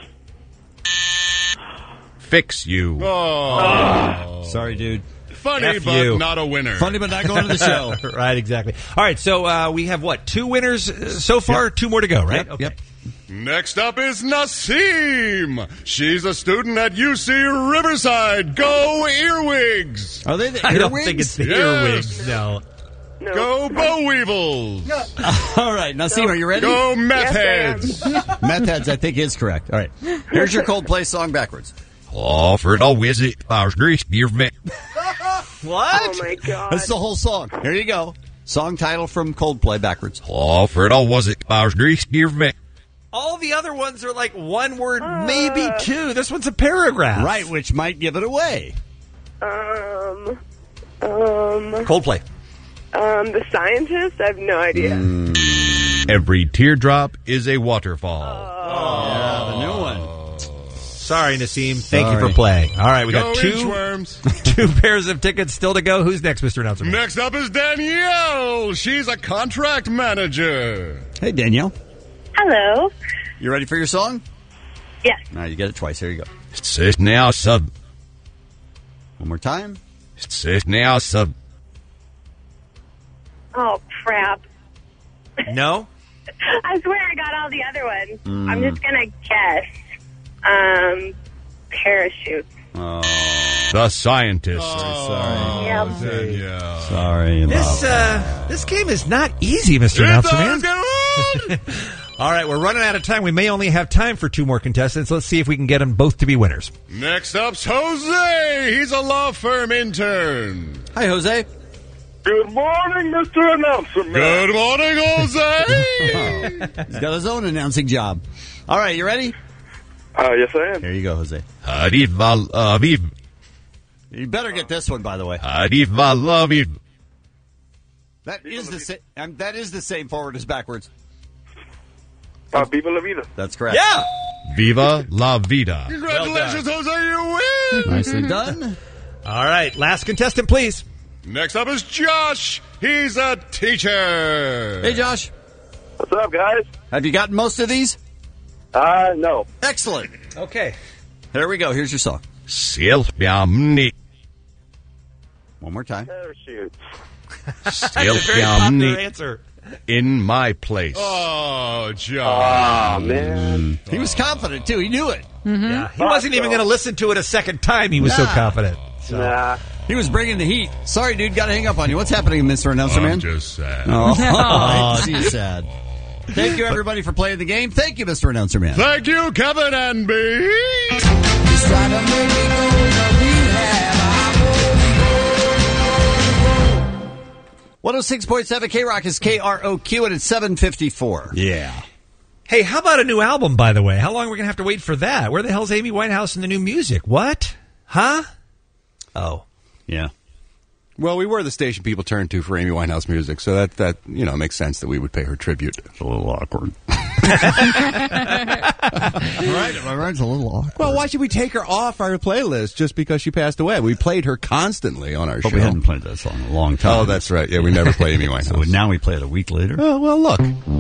Fix you. Oh. Sorry, dude. Funny, F but you. not a winner. Funny, but not going to the show. Right, exactly. All right, so we have, 2 winners so far? Yep. 2 more to go, right? Yep. Yep. Next up is Nasim. She's a student at UC Riverside. Go Earwigs. Are they the I don't earwigs? think it's the Yes. earwigs, no. Go Bow Weevils. All right, Nasim, are you ready? Go Meth Heads. Meth Heads, I think, is correct. All right. Here's your Coldplay song backwards. Offered a visit. Grease beer vet. What? Oh, my God. That's the whole song. Here you go. Song title from Coldplay backwards. Offered a was it. Grease beer vet. All the other ones are like one word, maybe 2. This one's a paragraph. Right, which might give it away. Coldplay. The Scientist? I have no idea. Every teardrop is a waterfall. Yeah, the new one. Sorry, Nasim. Thank you for playing. All right, we got Go 2 Inchworms. 2 pairs of tickets still to go. Who's next, Mr. Announcer? Next up is Danielle. She's a contract manager. Hey, Danielle. Hello. You ready for your song? Yes. Now you get it twice. Here you go. It's now sub. One more time. It's now sub. Oh, crap. No? I swear I got all the other ones. I'm just going to guess. Parachute. Oh. The Scientist. Sorry. Yep. Sorry. This game is not easy, Mr. Announcer Man. All right, we're running out of time. We may only have time for 2 more contestants. Let's see if we can get them both to be winners. Next up's Jose. He's a law firm intern. Hi, Jose. Good morning, Mr. Announcer Man. Good morning, Jose. He's got his own announcing job. All right, you ready? Yes, I am. Here you go, Jose. Arriva Aviv. You better get this one, by the way. Arriva Aviv. That is the same forward as backwards. Viva la vida. That's correct. Yeah. Viva la vida. Congratulations, Jose. You win. Nicely done. All right, last contestant, please. Next up is Josh. He's a teacher. Hey, Josh. What's up, guys? Have you gotten most of these? No. Excellent. Okay. Here we go. Here's your song. Silpiamni. One more time. Parachutes. That's a very popular answer. In my place. Oh, Josh. Oh, man. He was confident, too. He knew it. Yeah, he wasn't even going to listen to it a second time. He was so confident. So. Nah. He was bringing the heat. Sorry, dude. Got to hang up on you. What's happening, Mr. Announcer Man? I'm just sad. Oh, he's sad. Thank you, everybody, for playing the game. Thank you, Mr. Announcer Man. Thank you, Kevin and B. 106.7 K-Rock is KROQ, and it's 7:54. Yeah. Hey, how about a new album, by the way? How long are we going to have to wait for that? Where the hell's Amy Winehouse and the new music? What? Huh? Oh. Yeah. Well, we were the station people turned to for Amy Winehouse music, so that makes sense that we would pay her tribute. It's a little awkward. Right, a little awkward. Well, why should we take her off our playlist just because she passed away? We played her constantly on our show. But we hadn't played that song in a long time. Oh, that's right. Yeah, we never play Amy Winehouse. So now we play it a week later. Oh, well, look.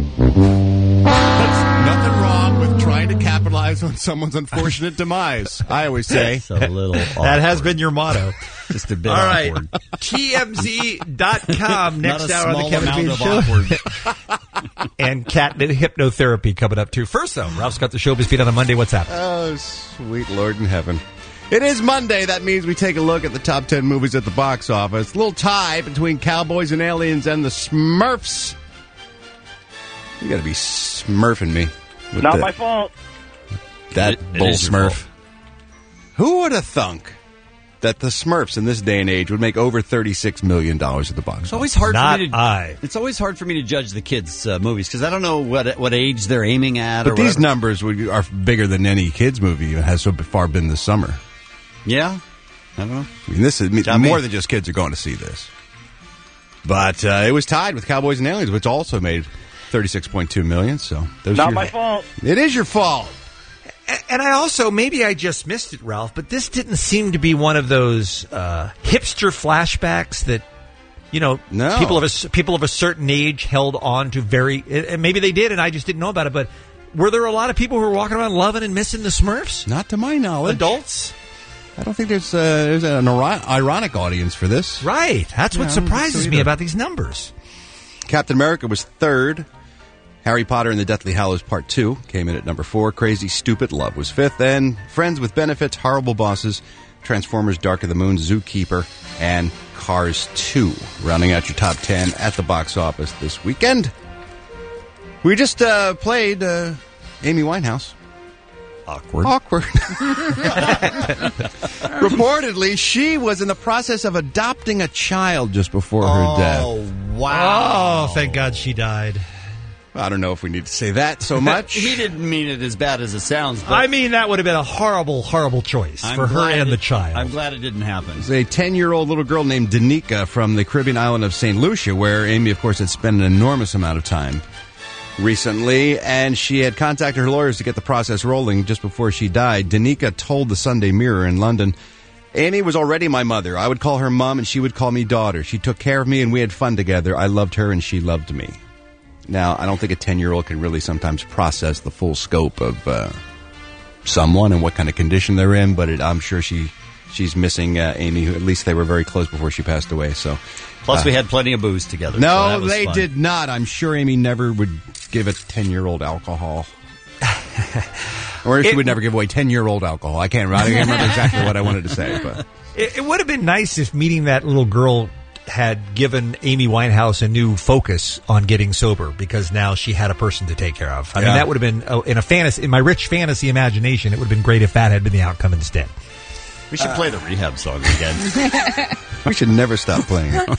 That's nothing wrong with trying to capitalize on someone's unfortunate demise, I always say. It's a little awkward. That has been your motto. Just a bit All right. awkward. TMZ.com next hour on the Kevin amount Bean of Show. awkward. And catnip hypnotherapy coming up, too. First, though, Ralph's got the showbiz beat on a Monday. What's happening? Oh, sweet Lord in heaven. It is Monday. That means we take a look at the top 10 movies at the box office. A little tie between Cowboys and Aliens and the Smurfs. You got to be smurfing me. Not my fault. That It bull is your smurf. fault. Who would have thunk that the Smurfs in this day and age would make over $36 million at the box office? It's always hard Not for me to. I. It's always hard for me to judge the kids' movies because I don't know what age they're aiming at. But or these whatever. numbers are bigger than any kids' movie has so far been this summer. Yeah, I don't know. I mean, this is Not more me. than just kids are going to see this. But it was tied with Cowboys and Aliens, which also made $36.2 million. So those Not are my fault. It is your fault. And I also, maybe I just missed it, Ralph, but this didn't seem to be one of those hipster flashbacks that, you know, No. people of a certain age held on to very, and maybe they did and I just didn't know about it, but were there a lot of people who were walking around loving and missing the Smurfs? Not to my knowledge. Adults? I don't think there's an ironic audience for this. Right. That's what Yeah, I don't think surprises so me either. about these numbers. Captain America was third. Harry Potter and the Deathly Hallows Part 2 came in at number 4. Crazy Stupid Love was fifth. And Friends with Benefits, Horrible Bosses, Transformers Dark of the Moon, Zookeeper, and Cars 2. Rounding out your top 10 at the box office this weekend. We just played Amy Winehouse. Awkward. Reportedly, she was in the process of adopting a child just before her death. Wow. Oh, thank God she died. I don't know if we need to say that so much. He didn't mean it as bad as it sounds. But I mean, that would have been a horrible, horrible choice for her and the child. I'm glad it didn't happen. There's a 10-year-old little girl named Danica from the Caribbean island of St. Lucia, where Amy, of course, had spent an enormous amount of time recently, and she had contacted her lawyers to get the process rolling just before she died. Danica told the Sunday Mirror in London, Amy was already my mother. I would call her mom, and she would call me daughter. She took care of me, and we had fun together. I loved her, and she loved me. Now, I don't think a 10-year-old can really sometimes process the full scope of someone and what kind of condition they're in, but I'm sure she's missing Amy, who at least they were very close before she passed away. So, Plus, we had plenty of booze together. No, so that was they fun. did not. I'm sure Amy never would give a 10-year-old alcohol. Or she would never give away 10-year-old alcohol. I can't remember exactly what I wanted to say. But It would have been nice if meeting that little girl had given Amy Winehouse a new focus on getting sober because now she had a person to take care of. I mean, that would have been, in my rich fantasy imagination, it would have been great if that had been the outcome instead. We should play the rehab song again. we should never stop playing it.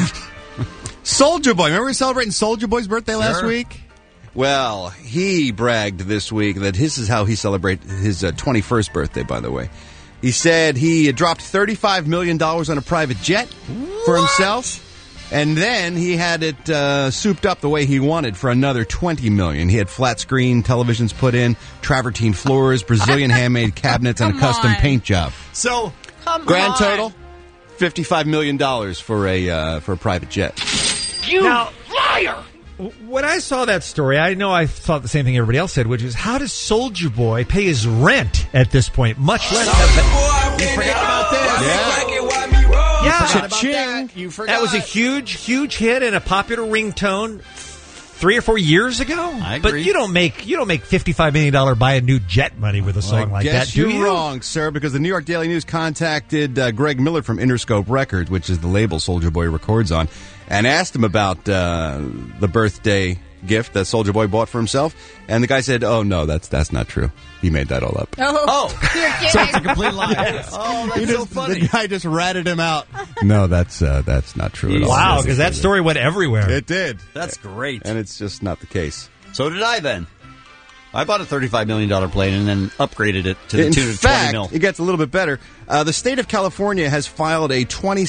Soulja Boy. Remember we were celebrating Soulja Boy's birthday last week? Well, he bragged this week that this is how he celebrates his 21st birthday, by the way. He said he had dropped $35 million on a private jet for himself, and then he had it souped up the way he wanted for another $20 million. He had flat screen televisions put in, travertine floors, Brazilian handmade cabinets, and a custom paint job. So, grand total, $55 million for a private jet. You liar! When I saw that story, I know I thought the same thing everybody else said, which is, how does Soulja Boy pay his rent at this point? Much less. You forgot about this? Yeah. Cha-ching. You forgot. That was a huge, huge hit and a popular ringtone 3 or 4 years ago. I agree. But you don't make $55 million buy a new jet money with a song like that, do you're you? wrong, sir, because the New York Daily News contacted Greg Miller from Interscope Records, which is the label Soulja Boy records on, and asked him about the birthday gift that Soulja Boy bought for himself, and the guy said, "Oh no, that's not true. He made that all up." Oh, So it's a complete lie. Oh, that's so funny. The guy just ratted him out. No, that's not true at all. Wow, because that story went everywhere. It did. That's great. And it's just not the case. So did I then. I bought a $35 million plane and then upgraded it to the tune of $20 million. It gets a little bit better. The state of California has filed a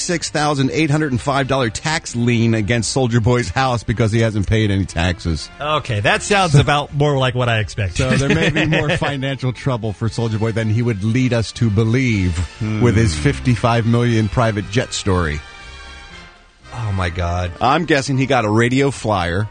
$26,805 tax lien against Soldier Boy's house because he hasn't paid any taxes. Okay, that sounds about more like what I expected. So there may be more financial trouble for Soldier Boy than he would lead us to believe with his $55 million private jet story. Oh, my God. I'm guessing he got a radio flyer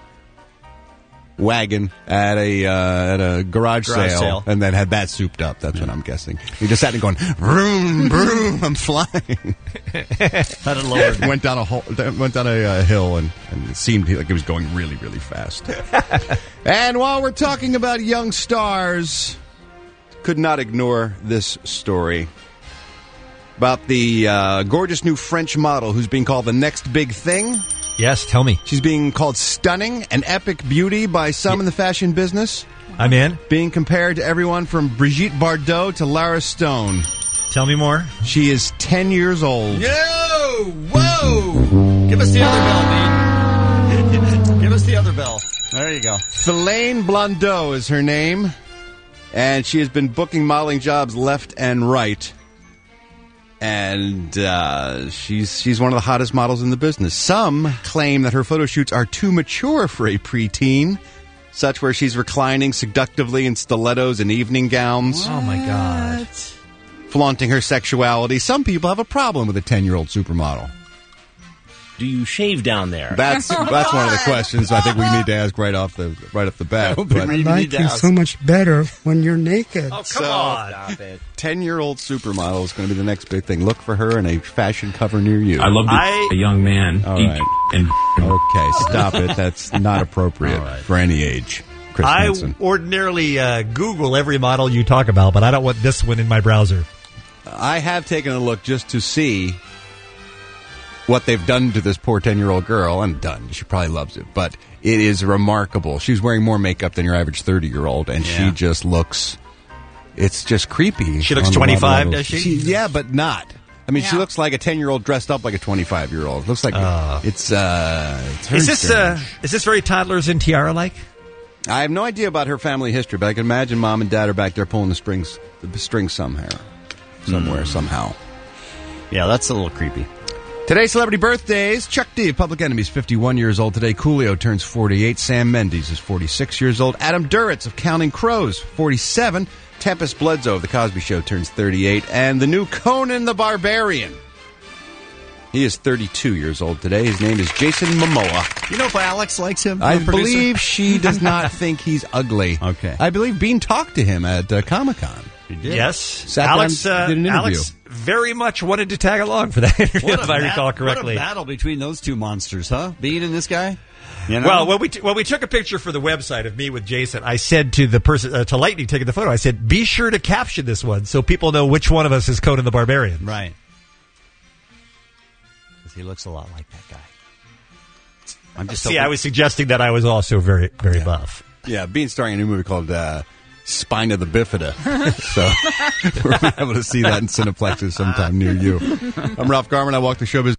wagon at a garage sale and then had that souped up. That's what I'm guessing. He just sat there going, vroom, vroom, I'm flying. Had it lowered. Went down a hill and it seemed like it was going really, really fast. And while we're talking about young stars, could not ignore this story about the gorgeous new French model who's being called the next big thing. Yes, tell me. She's being called stunning, an epic beauty by some in the fashion business. I'm in. Being compared to everyone from Brigitte Bardot to Lara Stone. Tell me more. She is 10 years old. Yo! Whoa! Give us the other bell, Dean. Give us the other bell. There you go. Philaine Blondeau is her name. And she has been booking modeling jobs left and right. And she's one of the hottest models in the business. Some claim that her photo shoots are too mature for a preteen, such where she's reclining seductively in stilettos and evening gowns. Oh, my God. Flaunting her sexuality. Some people have a problem with a 10-year-old supermodel. Do you shave down there? That's one of the questions I think we need to ask right off the bat. I like you so much better when you're naked. Oh, come on. Stop it. 10-year-old supermodel is going to be the next big thing. Look for her in a fashion cover near you. I love a young man. All right. Okay, stop it. That's not appropriate for any age. Chris Hansen. I ordinarily Google every model you talk about, but I don't want this one in my browser. I have taken a look just to see what they've done to this poor 10-year-old girl. And done. She probably loves it. But it is remarkable. She's wearing more makeup than your average 30-year-old, and she just looks... It's just creepy. She looks 25, does she? Yeah, but not. I mean, she looks like a 10-year-old dressed up like a 25-year-old. Looks like it's very is this very Toddlers in Tiara-like? I have no idea about her family history, but I can imagine Mom and Dad are back there pulling the strings somehow. Somehow. Yeah, that's a little creepy. Today's celebrity birthdays. Chuck D of Public Enemy's 51 years old today. Coolio turns 48. Sam Mendes is 46 years old. Adam Duritz of Counting Crows, 47. Tempest Bledsoe of The Cosby Show turns 38. And the new Conan the Barbarian. He is 32 years old today. His name is Jason Momoa. You know if Alex likes him? I believe she does not think he's ugly. Okay. I believe Bean talked to him at Comic-Con. He did. Yes. Alex did an interview. Alex very much wanted to tag along for that interview, if I recall correctly. What a battle between those two monsters, huh? Bean and this guy? You know? Well, when we took a picture for the website of me with Jason, I said to the person, to Lightning taking the photo, I said, be sure to caption this one so people know which one of us is Conan the Barbarian. Right. Because he looks a lot like that guy. I was suggesting that I was also very, very buff. Yeah, Bean's starring a new movie called Spine of the Bifida. So we'll be able to see that in Cineplexes sometime near you. I'm Ralph Garman. I walk the showbiz.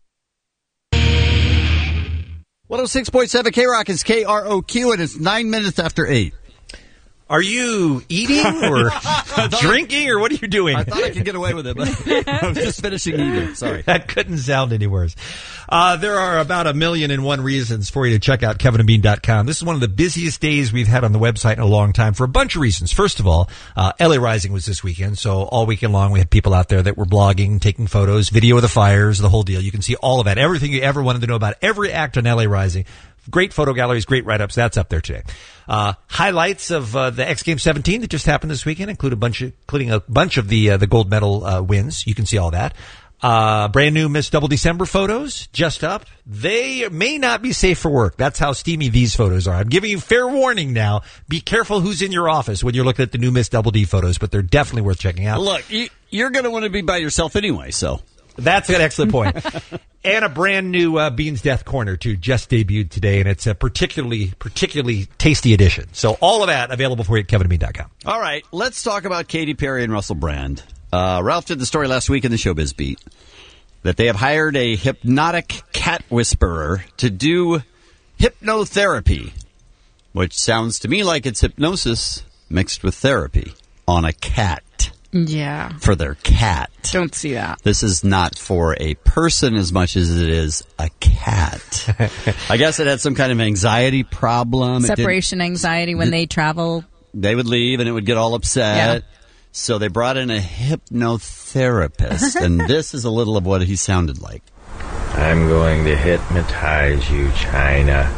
106.7 K-Rock is KROQ, and it's 9 minutes after 8. Are you eating or drinking, or what are you doing? I thought I could get away with it, but I was just finishing eating. Sorry. That couldn't sound any worse. There are about 1,000,001 reasons for you to check out KevinandBean.com. This is one of the busiest days we've had on the website in a long time for a bunch of reasons. First of all, LA Rising was this weekend, so all weekend long we had people out there that were blogging, taking photos, video of the fires, the whole deal. You can see all of that, everything you ever wanted to know about every act on LA Rising. Great photo galleries, great write-ups. That's up there today. Highlights of the X Games 17 that just happened this weekend including a bunch of the gold medal wins. You can see all that. Brand new Miss Double December photos just up. They may not be safe for work. That's how steamy these photos are. I'm giving you fair warning now. Be careful who's in your office when you're looking at the new Miss Double D photos, but they're definitely worth checking out. Look, you're going to want to be by yourself anyway, so. That's an excellent point. And a brand new Bean's Death Corner, too, just debuted today, and it's a particularly tasty edition. So all of that available for you at KevinandBean.com. All right, let's talk about Katy Perry and Russell Brand. Ralph did the story last week in the Showbiz Beat that they have hired a hypnotic cat whisperer to do hypnotherapy, which sounds to me like it's hypnosis mixed with therapy on a cat. Yeah. For their cat. Don't see that. This is not for a person as much as it is a cat. I guess it had some kind of anxiety problem. Separation anxiety when they travel. They would leave and it would get all upset. Yeah. So they brought in a hypnotherapist. And this is a little of what he sounded like. I'm going to hypnotize you, China.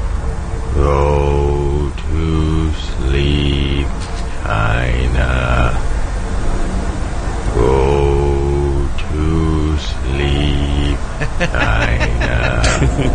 Go to sleep, China. Go to sleep, China.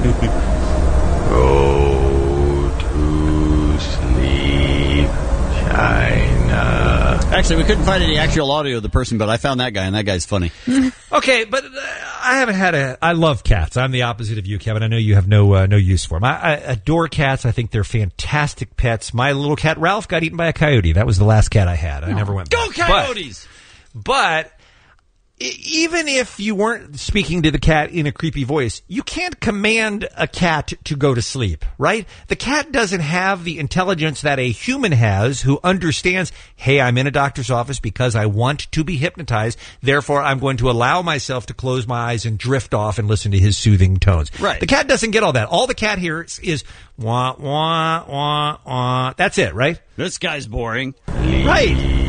Go to sleep, China. Actually, we couldn't find any actual audio of the person, but I found that guy, and that guy's funny. Okay, but I haven't had I love cats. I'm the opposite of you, Kevin. I know you have no use for them. I adore cats. I think they're fantastic pets. My little cat, Ralph, got eaten by a coyote. That was the last cat I had. I never went back. Go Coyotes! But even if you weren't speaking to the cat in a creepy voice, you can't command a cat to go to sleep, right? The cat doesn't have the intelligence that a human has who understands, hey, I'm in a doctor's office because I want to be hypnotized. Therefore, I'm going to allow myself to close my eyes and drift off and listen to his soothing tones. Right. The cat doesn't get all that. All the cat hears is wah, wah, wah, wah. That's it, right? This guy's boring. Right.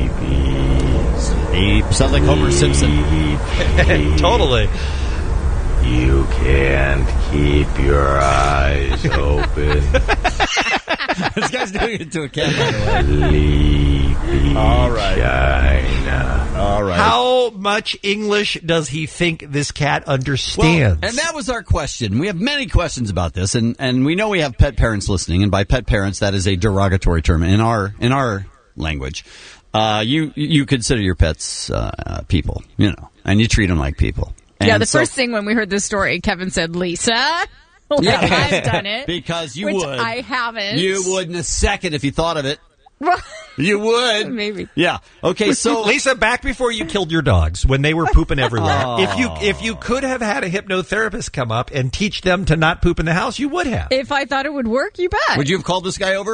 He sounds like Homer Simpson. Totally. You can't keep your eyes open. This guy's doing it to a cat, by the way. Sleepy All right. China. All right. How much English does he think this cat understands? Well, and that was our question. We have many questions about this, and we know we have pet parents listening, and by pet parents, that is a derogatory term in our language. You consider your pets people, and you treat them like people. And the first thing when we heard this story, Kevin said, Lisa. I've done it. Because you which would. I haven't. You would in a second if you thought of it. You would. Maybe. Yeah. Okay, so Lisa, back before you killed your dogs when they were pooping everywhere, if you could have had a hypnotherapist come up and teach them to not poop in the house, you would have. If I thought it would work, you bet. Would you have called this guy over?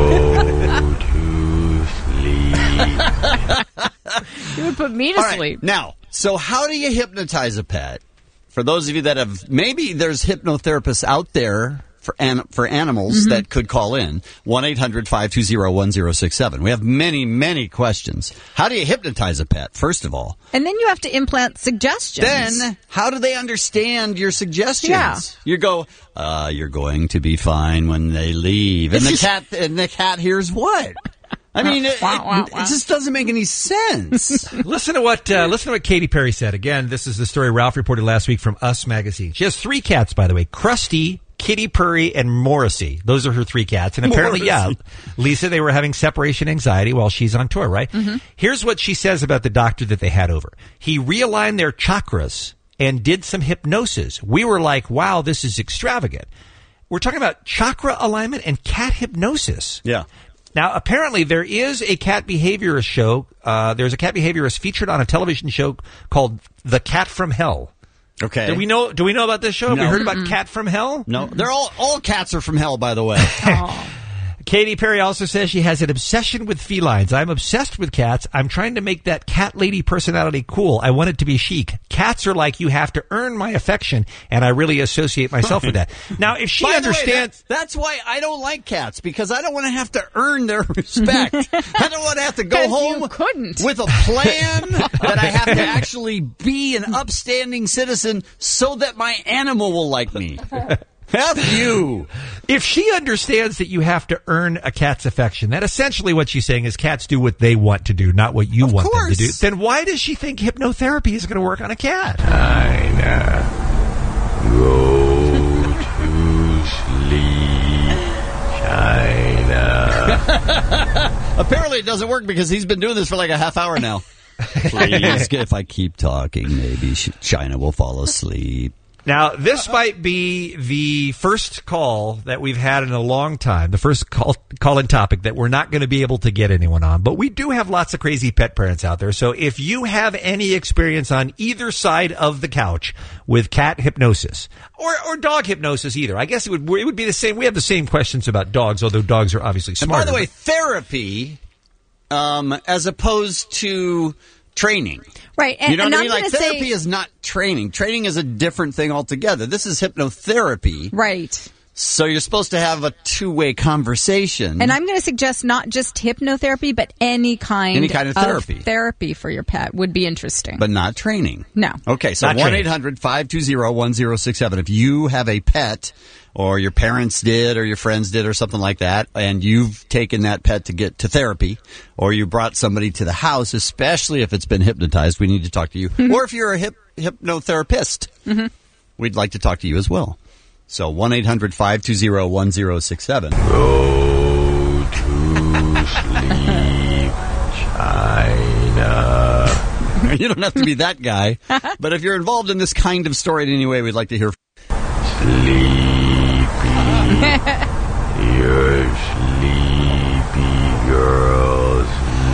You would put me to sleep. Now, so how do you hypnotize a pet? For those of you that have, maybe there's hypnotherapists out there for animals that could call in. 1-800-520-1067. We have many, many questions. How do you hypnotize a pet, first of all? And then you have to implant suggestions. Then, how do they understand your suggestions? Yeah. You go, you're going to be fine when they leave. And the cat hears what? I mean, it just doesn't make any sense. Listen to what Katy Perry said. Again, this is the story Ralph reported last week from Us Magazine. She has 3 cats, by the way. Krusty, Kitty Purry, and Morrissey. Those are her 3 cats. And apparently, Lisa, they were having separation anxiety while she's on tour, right? Mm-hmm. Here's what she says about the doctor that they had over. He realigned their chakras and did some hypnosis. We were like, wow, this is extravagant. We're talking about chakra alignment and cat hypnosis. Yeah. Now, apparently, there is a cat behaviorist show. There's a cat behaviorist featured on a television show called The Cat from Hell. Okay. Do we know about this show? No. Have we heard about Cat from Hell? No. They're all cats are from hell, by the way. Katy Perry also says she has an obsession with felines. I'm obsessed with cats. I'm trying to make that cat lady personality cool. I want it to be chic. Cats are like, you have to earn my affection, and I really associate myself with that. Now, if she understands... that's why I don't like cats, because I don't want to have to earn their respect. I don't want to have to go home with a plan that I have to actually be an upstanding citizen so that my animal will like me. F you. If she understands that you have to earn a cat's affection, that essentially what she's saying is cats do what they want to do, not what you want them to do. Then why does she think hypnotherapy is going to work on a cat? China, go to sleep, China. Apparently it doesn't work because he's been doing this for like a half hour now. Please, if I keep talking, maybe China will fall asleep. Now, this might be the first call that we've had in a long time, the first call-in topic that we're not going to be able to get anyone on. But we do have lots of crazy pet parents out there. So if you have any experience on either side of the couch with cat hypnosis or dog hypnosis either, I guess it would be the same. We have the same questions about dogs, although dogs are obviously smarter. And by the way, therapy as opposed to training. Right. You know what I mean? Like, therapy is not training. Training is a different thing altogether. This is hypnotherapy. Right. So you're supposed to have a two-way conversation. And I'm going to suggest not just hypnotherapy, but any kind of therapy. Therapy for your pet would be interesting. But not training. No. Okay, so 1-800-520-1067. If you have a pet, or your parents did, or your friends did, or something like that, and you've taken that pet to get to therapy, or you brought somebody to the house, especially if it's been hypnotized, we need to talk to you. Mm-hmm. Or if you're a hypnotherapist, we'd like to talk to you as well. So 1-800-520-1067. Go to sleep, China. You don't have to be that guy, but if you're involved in this kind of story in any way, we'd like to hear. You're sleepy, girl,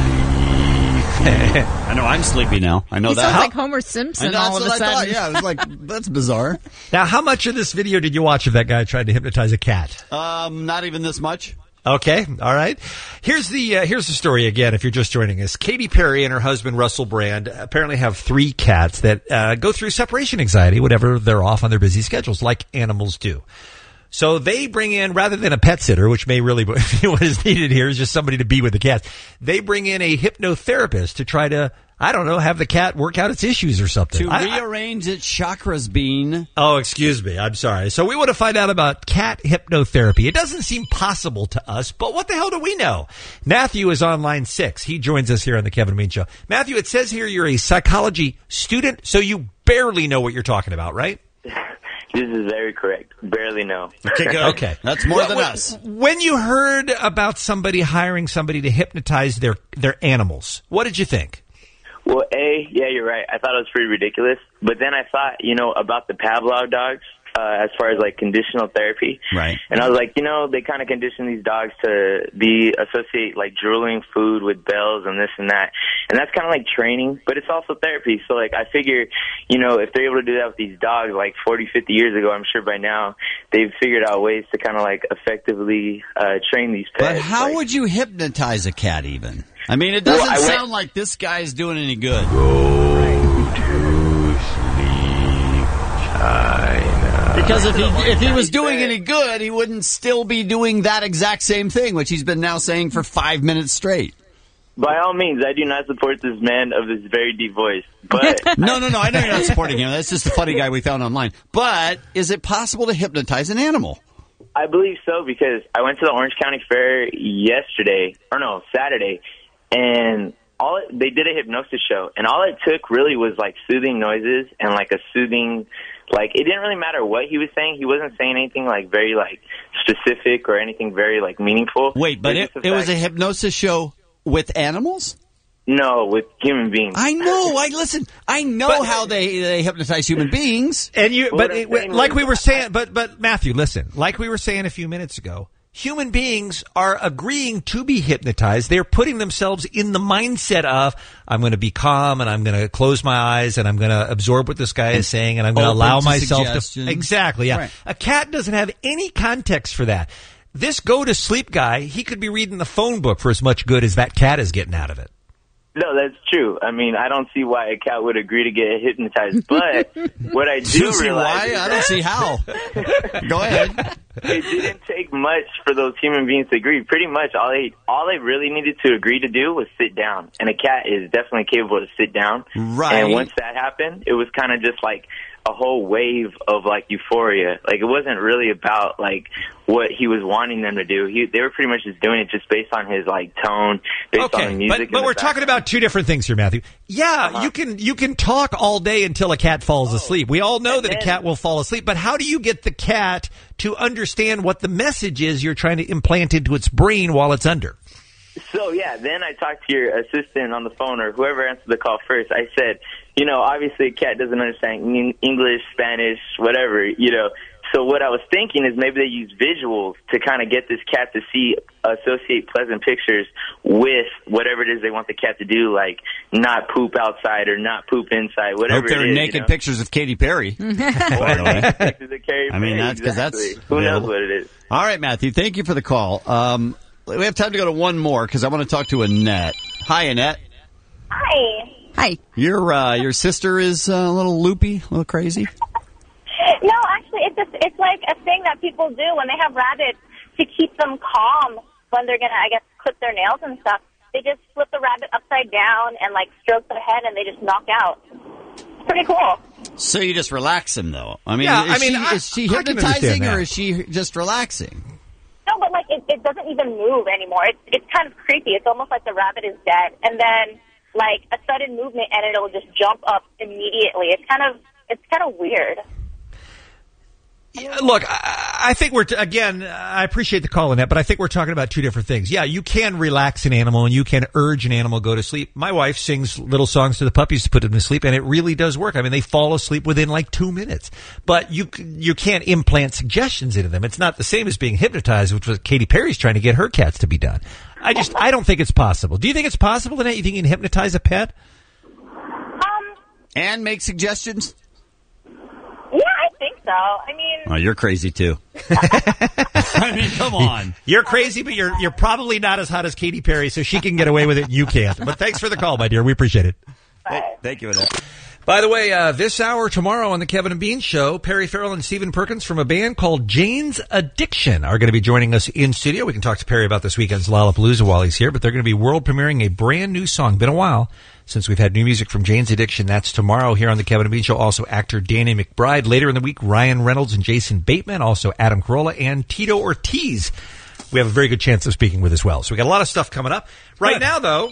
sleepy. I know, I'm sleepy now. I know he that. Sounds like Homer Simpson all of a sudden. Thought. Yeah, I was like, that's bizarre. Now, how much of this video did you watch of that guy trying to hypnotize a cat? Not even this much. Okay, all right. Here's the story again. If you're just joining us, Katy Perry and her husband Russell Brand apparently have 3 cats that go through separation anxiety whenever they're off on their busy schedules, like animals do. So they bring in, rather than a pet sitter, which may really be what is needed here, is just somebody to be with the cats. They bring in a hypnotherapist to try to, I don't know, have the cat work out its issues or something. To rearrange its chakras, Bean. Oh, excuse me. I'm sorry. So we want to find out about cat hypnotherapy. It doesn't seem possible to us, but what the hell do we know? Matthew is on line 6. He joins us here on the Kevin and Bean Show. Matthew, it says here you're a psychology student, so you barely know what you're talking about, right? This is very correct. Barely know. Okay, good. Okay. That's more than us. When you heard about somebody hiring somebody to hypnotize their animals, what did you think? Well, yeah, you're right. I thought it was pretty ridiculous. But then I thought, about the Pavlov dogs as far as, like, conditional therapy. Right. And I was like, they kind of condition these dogs to associate, like, drooling food with bells and this and that. And that's kind of like training, but it's also therapy. So, like, I figure, if they're able to do that with these dogs, like, 40, 50 years ago, I'm sure by now they've figured out ways to kind of, like, effectively train these pets. But how would you hypnotize a cat even? I mean, it doesn't sound like this guy's doing any good. Go to sleep, China. Because if he was doing any good, he wouldn't still be doing that exact same thing, which he's been now saying for 5 minutes straight. By all means, I do not support this man of this very deep voice. But No, I know you're not supporting him. That's just a funny guy we found online. But is it possible to hypnotize an animal? I believe so, because I went to the Orange County Fair Saturday, and they did a hypnosis show, and all it took really was like soothing noises and like a soothing, like it didn't really matter what he was saying. He wasn't saying anything like very like specific or anything very like meaningful. Wait, but it was a hypnosis show with animals? No, with human beings. I know. I know how they hypnotize human beings. And like we were saying, but Matthew, listen, like we were saying a few minutes ago, human beings are agreeing to be hypnotized. They're putting themselves in the mindset of, I'm going to be calm and I'm going to close my eyes and I'm going to absorb what this guy is saying and I'm going to allow myself to. Exactly, yeah. Right. A cat doesn't have any context for that. This go-to-sleep guy, he could be reading the phone book for as much good as that cat is getting out of it. No, that's true. I mean, I don't see why a cat would agree to get hypnotized, but what I do realize... I don't see how. Go ahead. It didn't take much for those human beings to agree. Pretty much all they really needed to agree to do was sit down, and a cat is definitely capable to sit down. Right. And once that happened, it was kind of just like a whole wave of like euphoria. Like it wasn't really about like what he was wanting them to do. They were pretty much just doing it just based on his like tone, based on the music. But we're talking about two different things here, Matthew. Yeah, you can talk all day until a cat falls asleep. We all know that a cat will fall asleep, but how do you get the cat to understand what the message is you're trying to implant into its brain while it's under? So, yeah, then I talked to your assistant on the phone or whoever answered the call first. I said, obviously a cat doesn't understand English, Spanish, whatever, So what I was thinking is maybe they use visuals to kind of get this cat to associate pleasant pictures with whatever it is they want the cat to do, like not poop outside or not poop inside, whatever Hope there it are is. naked pictures of Katy Perry. Or naked pictures of Katy I mean, Perry, that's because exactly. that's Who knows available. what it is. All right, Matthew, thank you for the call. We have time to go to one more because I want to talk to Annette. Hi, Annette. Hi. Hi. Your sister is a little loopy, a little crazy. No, actually, it's like a thing that people do when they have rabbits to keep them calm when they're gonna, I guess, clip their nails and stuff. They just flip the rabbit upside down and like stroke their head, and they just knock out. Pretty cool. So you just relax him, though. I mean, Yeah, is she I can hypnotizing understand that. or is she just relaxing? No, but like it doesn't even move anymore. It's kind of creepy. It's almost like the rabbit is dead, and then like a sudden movement, and it'll just jump up immediately. It's kind of weird. Look, I think I appreciate the call, Annette, but I think we're talking about two different things. Yeah, you can relax an animal and you can urge an animal to go to sleep. My wife sings little songs to the puppies to put them to sleep, and it really does work. I mean, they fall asleep within like 2 minutes. But you can't implant suggestions into them. It's not the same as being hypnotized, which was Katy Perry's trying to get her cats to be done. I don't think it's possible. Do you think it's possible, Annette? You think you can hypnotize a pet? And make suggestions? Yeah, I think so. I mean, Oh, you're crazy, too. I mean, come on. You're crazy, but you're probably not as hot as Katy Perry, so she can get away with it and you can't. But thanks for the call, my dear. We appreciate it. Thank you, Annette. By the way, this hour tomorrow on the Kevin and Bean Show, Perry Farrell and Stephen Perkins from a band called Jane's Addiction are going to be joining us in studio. We can talk to Perry about this weekend's Lollapalooza while he's here, but they're going to be world premiering a brand new song. Been a while since we've had new music from Jane's Addiction. That's tomorrow here on the Kevin and Bean Show. Also, actor Danny McBride. Later in the week, Ryan Reynolds and Jason Bateman. Also, Adam Carolla and Tito Ortiz. We have a very good chance of speaking with as well. So we got a lot of stuff coming up. Right now, though...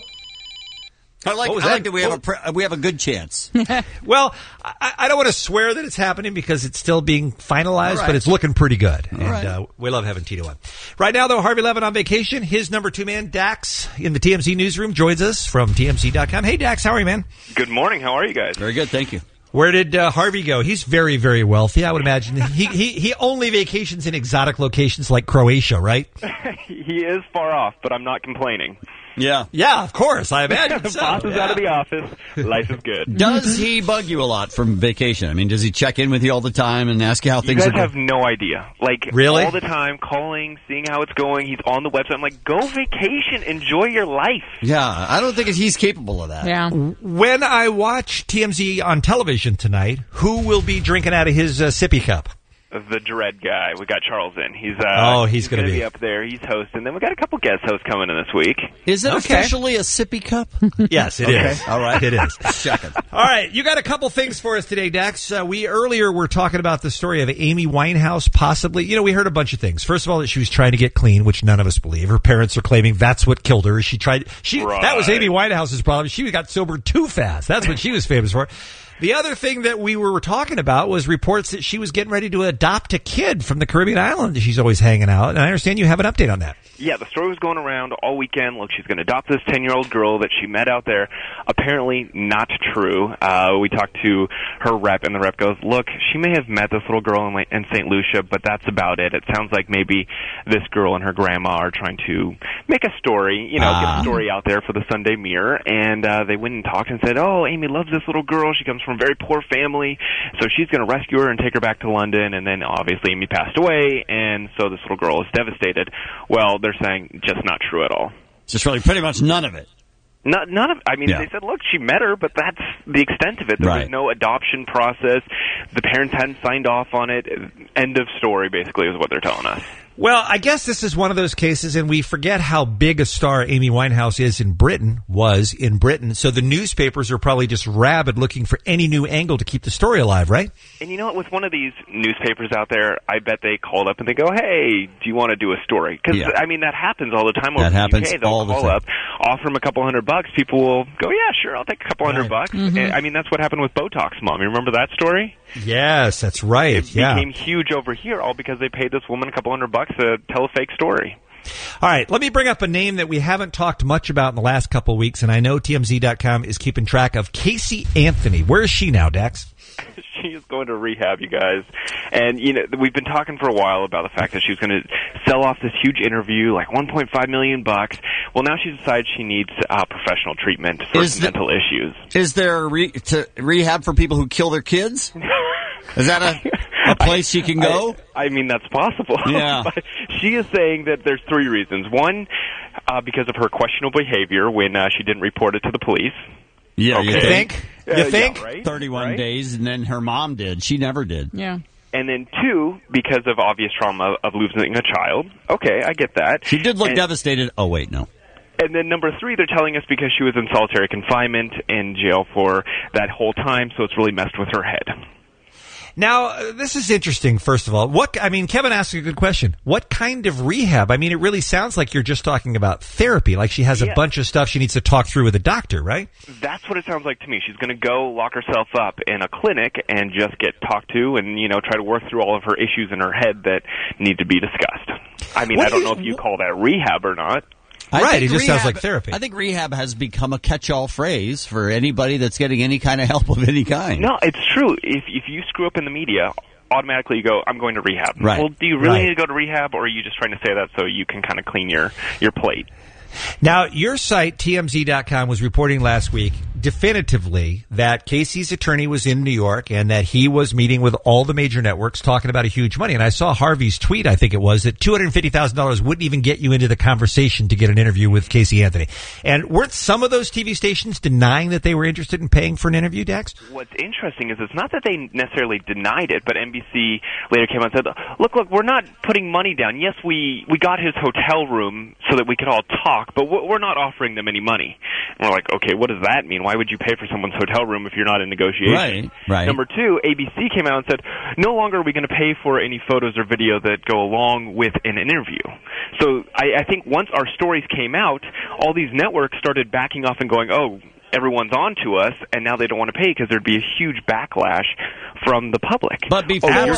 I like that we have a good chance. Well, I don't want to swear that it's happening because it's still being finalized, but it's looking pretty good. And we love having Tito on. Right now, though, Harvey Levin on vacation. His number 2 man, Dax, in the TMZ newsroom, joins us from TMZ.com. Hey, Dax, how are you, man? Good morning. How are you guys? Very good, thank you. Where did Harvey go? He's very, very wealthy. I would imagine he only vacations in exotic locations like Croatia, right? He is far off, but I'm not complaining. Yeah, of course. I imagine so. Boss is out of the office. Life is good. Does he bug you a lot from vacation? I mean, does he check in with you all the time and ask you how things You are guys going? have no idea. Like, really? All the time, calling, seeing how it's going. He's on the website. I'm like, go vacation. Enjoy your life. Yeah, I don't think he's capable of that. Yeah. When I watch TMZ on television tonight, who will be drinking out of his sippy cup? The Dread guy. We got Charles in. He's he's going to be up there. He's hosting. Then we got a couple guest hosts coming in this week. Is it officially a sippy cup? Yes, it is. All right. It is. Checking. All right, you got a couple things for us today, Dax. We earlier were talking about the story of Amy Winehouse possibly. We heard a bunch of things. First of all, that she was trying to get clean, which none of us believe. Her parents are claiming that's what killed her. That was Amy Winehouse's problem. She got sober too fast. That's what she was famous for. The other thing that we were talking about was reports that she was getting ready to adopt a kid from the Caribbean island that she's always hanging out. And I understand you have an update on that. Yeah, the story was going around all weekend. Look, she's going to adopt this 10-year-old girl that she met out there. Apparently not true. We talked to her rep, and the rep goes, look, she may have met this little girl in St. Lucia, but that's about it. It sounds like maybe this girl and her grandma are trying to make a story, get a story out there for the Sunday Mirror. And they went and talked and said, oh, Amy loves this little girl. She comes from a very poor family, so she's going to rescue her and take her back to London. And then, obviously, Amy passed away, and so this little girl is devastated. Well, they're saying just not true at all. Just really pretty much none of it. None of. I mean, They said, look, she met her, but that's the extent of it. There was no adoption process. The parents hadn't signed off on it. End of story, basically, is what they're telling us. Well, I guess this is one of those cases, and we forget how big a star Amy Winehouse was in Britain. So the newspapers are probably just rabid looking for any new angle to keep the story alive, right? And you know what? With one of these newspapers out there, I bet they called up and they go, hey, do you want to do a story? Because, I mean, that happens all the time over in the UK. They'll call up, offer them a couple $100. People will go, yeah, sure, I'll take a couple $100. Mm-hmm. And, I mean, that's what happened with Botox Mom. You remember that story? Yes, that's right. It became huge over here, all because they paid this woman a couple $100 to tell a fake story. All right, let me bring up a name that we haven't talked much about in the last couple of weeks, and I know TMZ.com is keeping track of. Casey Anthony. Where is she now, Dax? She is going to rehab, you guys. And, we've been talking for a while about the fact that she was going to sell off this huge interview, like $1.5 million. Well, now she decides she needs professional treatment for some mental issues. Is there rehab for people who kill their kids? Is that a place she can go? I mean, that's possible. Yeah. But she is saying that there's 3 reasons. One, because of her questionable behavior when she didn't report it to the police. Yeah, okay. You think? You think? Right? 31 days, and then her mom did. She never did. Yeah. And then 2, because of obvious trauma of losing a child. Okay, I get that. She did look devastated. Oh, wait, no. And then number 3, they're telling us because she was in solitary confinement in jail for that whole time, so it's really messed with her head. Now, this is interesting, first of all. Kevin asked a good question. What kind of rehab? I mean, it really sounds like you're just talking about therapy, like she has a bunch of stuff she needs to talk through with a doctor, right? That's what it sounds like to me. She's going to go lock herself up in a clinic and just get talked to and, try to work through all of her issues in her head that need to be discussed. I mean, I don't know if you call that rehab or not. Right, it just sounds like therapy. I think rehab has become a catch-all phrase for anybody that's getting any kind of help of any kind. No, it's true. If you screw up in the media, automatically you go, I'm going to rehab. Right. Well, do you really need to go to rehab, or are you just trying to say that so you can kind of clean your plate? Now, your site, TMZ.com, was reporting last week definitively that Casey's attorney was in New York and that he was meeting with all the major networks talking about a huge money. And I saw Harvey's tweet, I think it was, that $250,000 wouldn't even get you into the conversation to get an interview with Casey Anthony. And weren't some of those TV stations denying that they were interested in paying for an interview, Dax? What's interesting is it's not that they necessarily denied it, but NBC later came out and said, look, we're not putting money down. Yes, we got his hotel room so that we could all talk, but we're not offering them any money. And we're like, okay, what does that mean? Why would you pay for someone's hotel room if you're not in negotiation? Right. Number 2, ABC came out and said, no longer are we going to pay for any photos or video that go along with an interview. So I think once our stories came out, all these networks started backing off and going, oh, everyone's on to us, and now they don't want to pay because there'd be a huge backlash from the public. But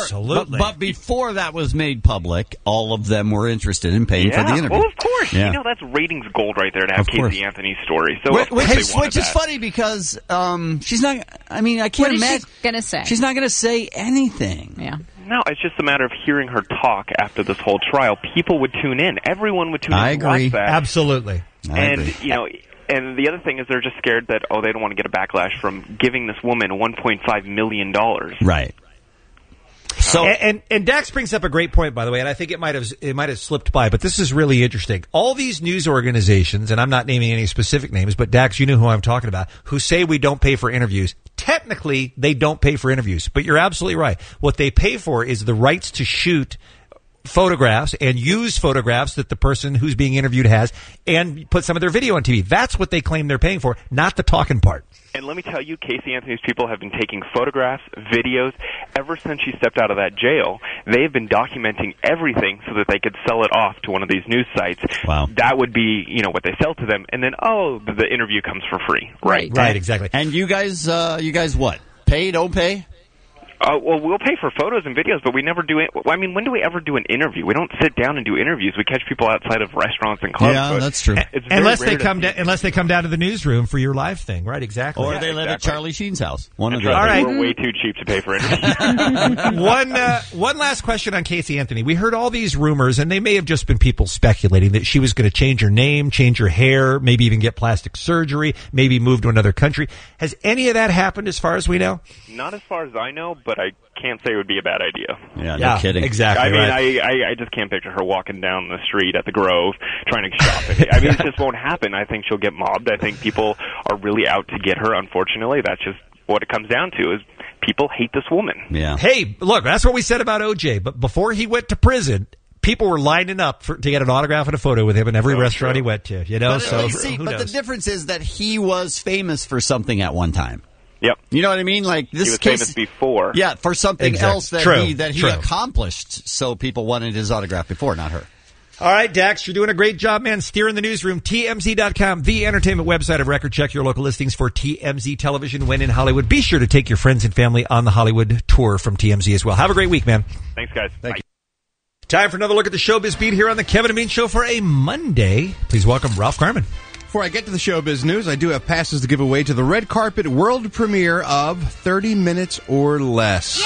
before that was made public, all of them were interested in paying for the interview. Well, of course. Yeah. That's ratings gold right there to have Casey Anthony's story. So which is funny because she's not. I mean, I can't imagine. What is she going to say? She's not going to say anything. Yeah. No, it's just a matter of hearing her talk after this whole trial. People would tune in. Everyone would tune in. I agree. Watch that. Absolutely. And the other thing is they're just scared that, they don't want to get a backlash from giving this woman $1.5 million. Right. So and Dax brings up a great point, by the way, and I think it might have slipped by, but this is really interesting. All these news organizations, and I'm not naming any specific names, but Dax, you know who I'm talking about, who say we don't pay for interviews. Technically, they don't pay for interviews, but you're absolutely right. What they pay for is the rights to shoot photographs and use photographs that the person who's being interviewed has and put some of their video on TV. That's what they claim they're paying for, not the talking part. And let me tell you, Casey Anthony's people have been taking photographs, videos, ever since she stepped out of that jail. They've been documenting everything so that they could sell it off to one of these news sites. Wow. That would be, what they sell to them. And then, the interview comes for free. Right, exactly. And you guys what? Pay, don't pay? Well, we'll pay for photos and videos, but we never do it. I mean, when do we ever do an interview? We don't sit down and do interviews. We catch people outside of restaurants and clubs. Yeah, that's true. Unless they come down to the newsroom for your live thing, right? Exactly. Or they live at Charlie Sheen's house. All right. We're way too cheap to pay for interviews. One last question on Casey Anthony. We heard all these rumors, and they may have just been people speculating that she was going to change her name, change her hair, maybe even get plastic surgery, maybe move to another country. Has any of that happened as far as we know? Not as far as I know, but I can't say it would be a bad idea. Yeah, no kidding. Exactly. I mean, I just can't picture her walking down the street at the Grove trying to shop. I mean, it just won't happen. I think she'll get mobbed. I think people are really out to get her, unfortunately. That's just what it comes down to is people hate this woman. Yeah. Hey, look, that's what we said about OJ. But before he went to prison, people were lining up to get an autograph and a photo with him in every restaurant he went to. But the difference is that he was famous for something at one time. Yep. You know what I mean? Like this he was case, famous before. Yeah, for something else that he True. accomplished. So people wanted his autograph before, not her. All right, Dax, you're doing a great job, man. Steering the newsroom. TMZ.com, the entertainment website of record. Check your local listings for TMZ Television when in Hollywood. Be sure to take your friends and family on the Hollywood tour from TMZ as well. Have a great week, man. Thanks, guys. Thank you. Time for another look at the showbiz beat here on the Kevin and Bean Show for a Monday. Please welcome Ralph Garman. Before I get to the showbiz news, I do have passes to give away to the red carpet world premiere of 30 Minutes or Less.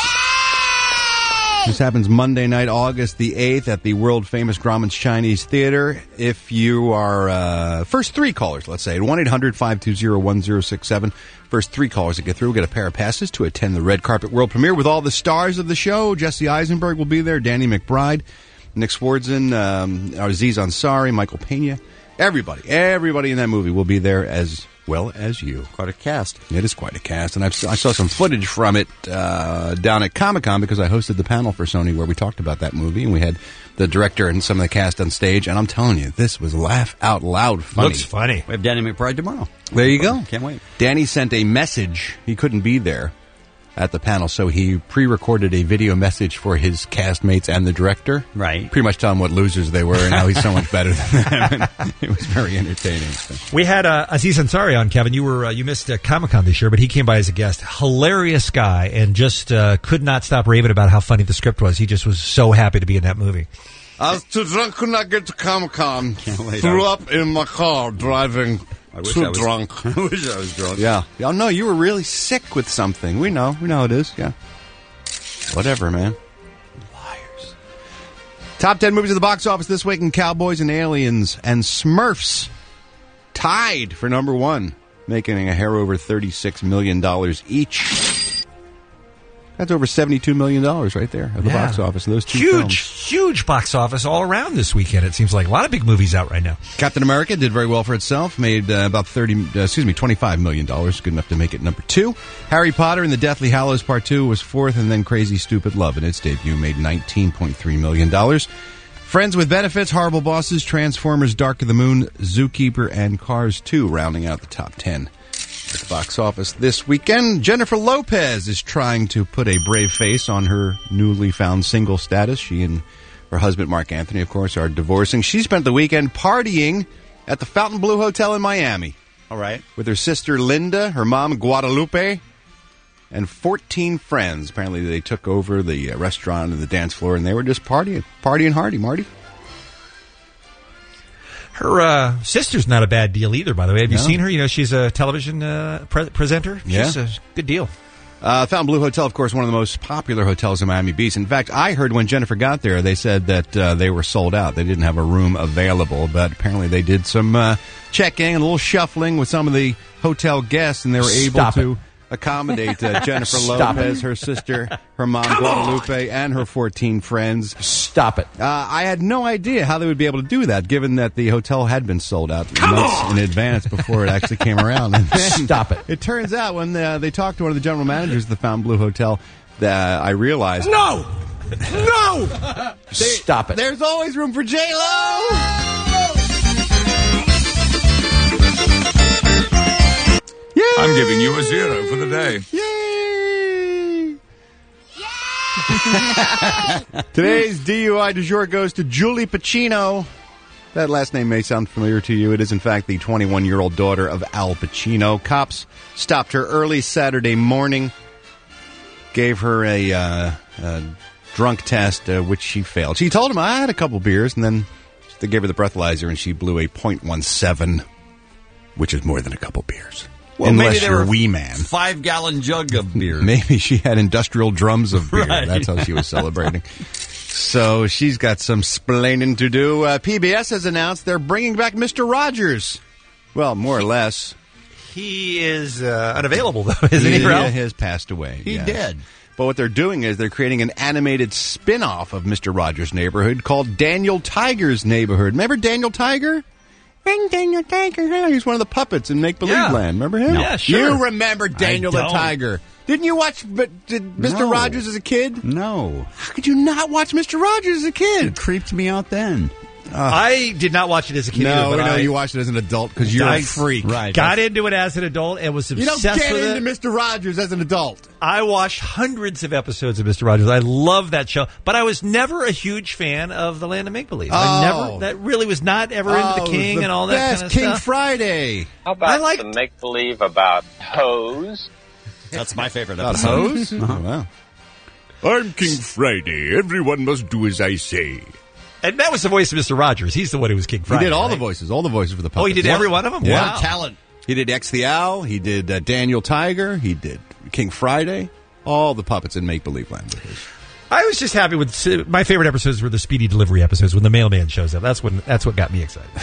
This happens Monday night, August the 8th at the world-famous Grauman's Chinese Theater. If you are first three callers, let's say, 1-800-520-1067. First three callers that get through will get a pair of passes to attend the red carpet world premiere with all the stars of the show. Jesse Eisenberg will be there, Danny McBride, Nick Swardson, Aziz Ansari, Michael Pena. Everybody in that movie will be there as well as you. Quite a cast. It is quite a cast, and I saw some footage from it down at Comic-Con because I hosted the panel for Sony where we talked about that movie, and we had the director and some of the cast on stage, and I'm telling you, this was laugh out loud funny. Looks funny. We have Danny McBride tomorrow. There you go. Can't wait. Danny sent a message. He couldn't be there at the panel, so he pre-recorded a video message for his castmates and the director. Right. Pretty much telling what losers they were and how he's so much better than them. And it was very entertaining. So. We had Aziz Ansari on, Kevin. You missed Comic-Con this year, but he came by as a guest. Hilarious guy, and just could not stop raving about how funny the script was. He just was so happy to be in that movie. I was too drunk, could not get to Comic-Con. Threw Threw up in my car driving. Too drunk. I wish I was drunk. Yeah. Oh, no, you were really sick with something. We know how it is. Yeah. Whatever, man. Liars. Top 10 movies at the box office this week in Cowboys and Aliens and Smurfs tied for number one, making a hair over $36 million each. That's over $72 million right there at the box office. Those two films. Huge box office all around this weekend. It seems like a lot of big movies out right now. Captain America did very well for itself. Made about $25 million. Good enough to make it number two. Harry Potter and the Deathly Hallows Part 2 was fourth, and then Crazy Stupid Love in its debut made $19.3 million. Friends with Benefits, Horrible Bosses, Transformers, Dark of the Moon, Zookeeper, and Cars 2 rounding out the top 10. At the box office this weekend, Jennifer Lopez is trying to put a brave face on her newly found single status. She and her husband, Mark Anthony, of course, are divorcing. She spent the weekend partying at the Fontainebleau Hotel in Miami. All right. With her sister, Linda, her mom, Guadalupe, and 14 friends. Apparently, they took over the restaurant and the dance floor, and they were just partying hardy, Marty. Her sister's not a bad deal either, by the way. Have you seen her? You know, she's a television presenter. She's a good deal. Fontainebleau Hotel, of course, one of the most popular hotels in Miami Beach. In fact, I heard when Jennifer got there, they said that they were sold out. They didn't have a room available, but apparently they did some checking, a little shuffling with some of the hotel guests, and they were able to accommodate Jennifer Lopez, her sister, her mom, Guadalupe, and her 14 friends. Stop it. I had no idea how they would be able to do that, given that the hotel had been sold out months in advance before it actually came around. And Stop it. It turns out when they talked to one of the general managers of the Fontainebleau Hotel, that I realized... No! Stop it. There's always room for J-Lo! Yay! I'm giving you a 0 for the day. Yay! Today's DUI du jour goes to Julie Pacino. That last name may sound familiar to you. It is, in fact, the 21-year-old daughter of Al Pacino. Cops stopped her early Saturday morning, gave her a drunk test, which she failed. She told him, I had a couple beers, and then they gave her the breathalyzer, and she blew a .17, which is more than a couple beers. Well, unless you're a wee man. 5-gallon jug of beer. Maybe she had industrial drums of beer. Right. That's how she was celebrating. So she's got some splaining to do. PBS has announced they're bringing back Mr. Rogers. Well, more or less. He is unavailable, though, isn't he, Ralph? He has passed away. He did. But what they're doing is they're creating an animated spin-off of Mr. Rogers' Neighborhood called Daniel Tiger's Neighborhood. Remember Daniel Tiger? Ring Daniel Tiger. He's one of the puppets in Make Believe Land. Remember him? Yeah, sure. You remember Daniel the Tiger. Didn't you watch Mr. Rogers as a kid? No. How could you not watch Mr. Rogers as a kid? It creeped me out then. I did not watch it as a kid. No, either, but you watched it as an adult because you're a freak. Right. Got into it as an adult and was obsessed with it. You don't get into Mr. Rogers as an adult. I watched hundreds of episodes of Mr. Rogers. I love that show, but I was never a huge fan of the Land of Make Believe. That really was not ever into the King and all that kind of King stuff. Friday. How about the Make Believe about hose? That's my favorite About episode. hose? Oh, wow. I'm King Friday. Everyone must do as I say. And that was the voice of Mr. Rogers. He's the one who was King Friday. He did all right? the voices for the puppets. Oh, he did every one of them? Yeah. Wow. Talent. He did X the Owl. He did Daniel Tiger. He did King Friday. All the puppets in Make Believe Land were his. I was just happy with my favorite episodes were the Speedy Delivery episodes when the mailman shows up. That's what got me excited.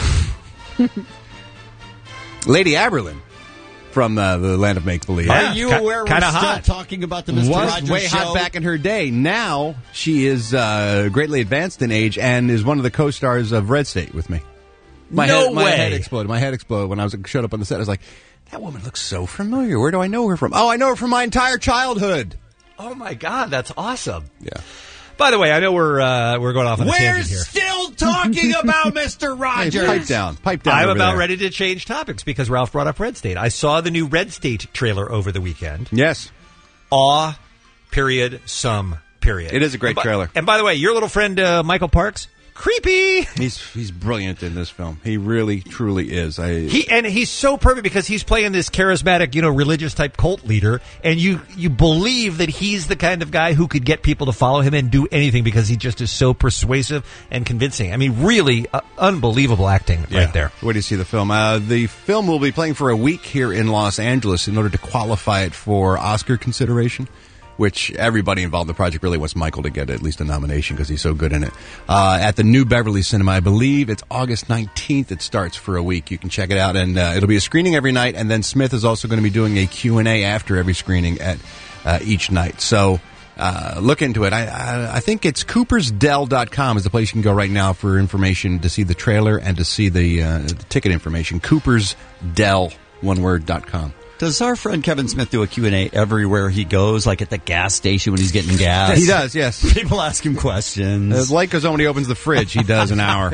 Lady Aberlin from the Land of Make Believe. Are you aware we're still hot. talking about the Mr. Rogers way show? hot back in her day. Now she is greatly advanced in age and is one of the co-stars of Red State with me. My head exploded. My head exploded when I showed up on the set. I was like, that woman looks so familiar. Where do I know her from? Oh, I know her from my entire childhood. Oh my God, that's awesome. Yeah. By the way, I know we're going off on a We're tangent here. still talking about Mr. Rogers. Hey, pipe down. I'm over about there. ready to change topics because Ralph brought up Red State. I saw the new Red State trailer over the weekend. Yes. Awe, period, some, period. It is a great trailer. And by the way, your little friend Michael Parks, creepy. He's brilliant in this film. He really, truly is. He's so perfect because he's playing this charismatic, religious type cult leader, and you believe that he's the kind of guy who could get people to follow him and do anything because he just is so persuasive and convincing. I mean, really unbelievable acting right there. Where do you see the film? The film will be playing for a week here in Los Angeles in order to qualify it for Oscar consideration, which everybody involved in the project really wants Michael to get at least a nomination because he's so good in it. At the New Beverly Cinema, I believe it's August 19th. It starts for a week. You can check it out, and it'll be a screening every night, and then Smith is also going to be doing a Q&A after every screening at each night. So look into it. I think it's CoopersDell.com is the place you can go right now for information to see the trailer and to see the ticket information. CoopersDell.com. Does our friend Kevin Smith do a Q&A everywhere he goes, like at the gas station when he's getting gas? He does, yes. People ask him questions. Like goes on when he opens the fridge, he does an hour.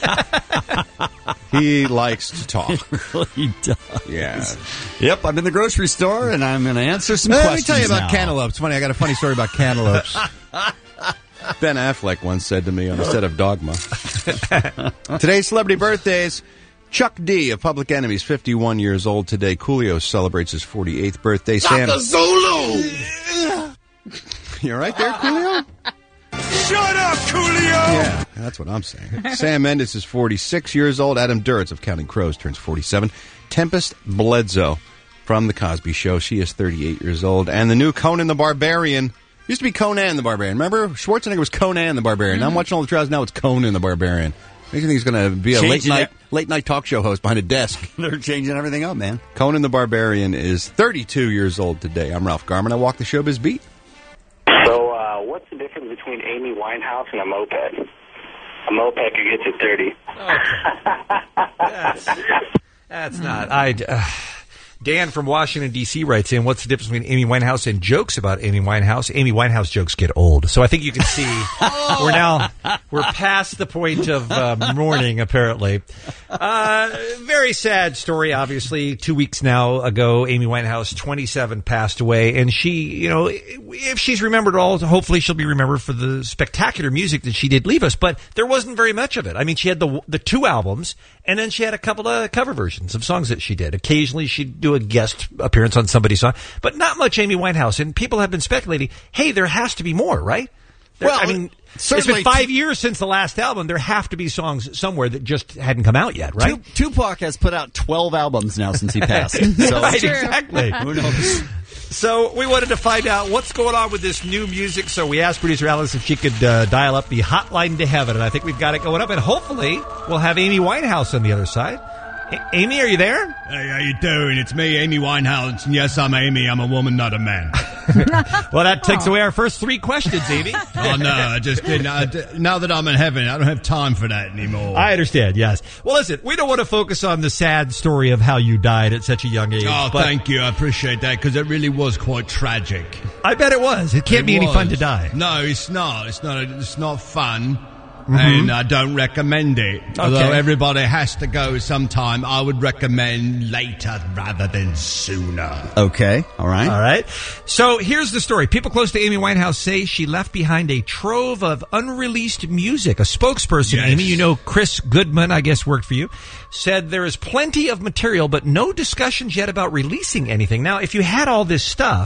He likes to talk. He really does. Yeah. Yep, I'm in the grocery store, and I'm going to answer some questions. Let me tell you about now. cantaloupes. Funny, I got a funny story about cantaloupes. Ben Affleck once said to me on the set of Dogma. Today's celebrity birthdays. Chuck D of Public Enemy's 51 years old today. Coolio celebrates his 48th birthday. Dr. Zulu! You all right there, Coolio? Shut up, Coolio! Yeah, that's what I'm saying. Sam Mendes is 46 years old. Adam Duritz of Counting Crows turns 47. Tempest Bledsoe from The Cosby Show. She is 38 years old. And the new Conan the Barbarian. Used to be Conan the Barbarian. Remember? Schwarzenegger was Conan the Barbarian. Now I'm watching all the trials. Now it's Conan the Barbarian. Makes me think he's going to be a late night talk show host behind a desk. They're changing everything up, man. Conan the Barbarian is 32 years old today. I'm Ralph Garman. I walk the showbiz beat. So, what's the difference between Amy Winehouse and a moped? A moped could get you 30. That's not. Dan from Washington, D.C. writes in, what's the difference between Amy Winehouse and jokes about Amy Winehouse? Amy Winehouse jokes get old. So I think you can see we're past the point of mourning, apparently. Very sad story, obviously. 2 weeks now ago, Amy Winehouse, 27, passed away. And she, if she's remembered at all, hopefully she'll be remembered for the spectacular music that she did leave us. But there wasn't very much of it. I mean, she had the 2 albums, and then she had a couple of cover versions of songs that she did. Occasionally she'd do a guest appearance on somebody's song, but not much Amy Winehouse. And people have been speculating, hey, there has to be more, right? It's been 5 years since the last album. There have to be songs somewhere that just hadn't come out yet, right? Tupac has put out 12 albums now since he passed. So right, exactly. Who knows? So we wanted to find out what's going on with this new music. So we asked producer Alice if she could dial up the hotline to heaven, and I think we've got it going up. And hopefully we'll have Amy Winehouse on the other side. Amy, are you there? Hey, how you doing? It's me, Amy Winehouse. And yes, I'm Amy. I'm a woman, not a man. Well, that takes away our first 3 questions, Amy. Oh, no, I just didn't. Now that I'm in heaven, I don't have time for that anymore. I understand, yes. Well, listen, we don't want to focus on the sad story of how you died at such a young age. Oh, thank you. I appreciate that, because it really was quite tragic. I bet it was. It can't be any fun to die. No, it's not. It's not fun. And I don't recommend it. Okay. Although everybody has to go sometime, I would recommend later rather than sooner. Okay, all right. So here's the story. People close to Amy Winehouse say she left behind a trove of unreleased music. A spokesperson, yes. Amy, Chris Goodman, I guess worked for you, said there is plenty of material, but no discussions yet about releasing anything. Now, if you had all this stuff,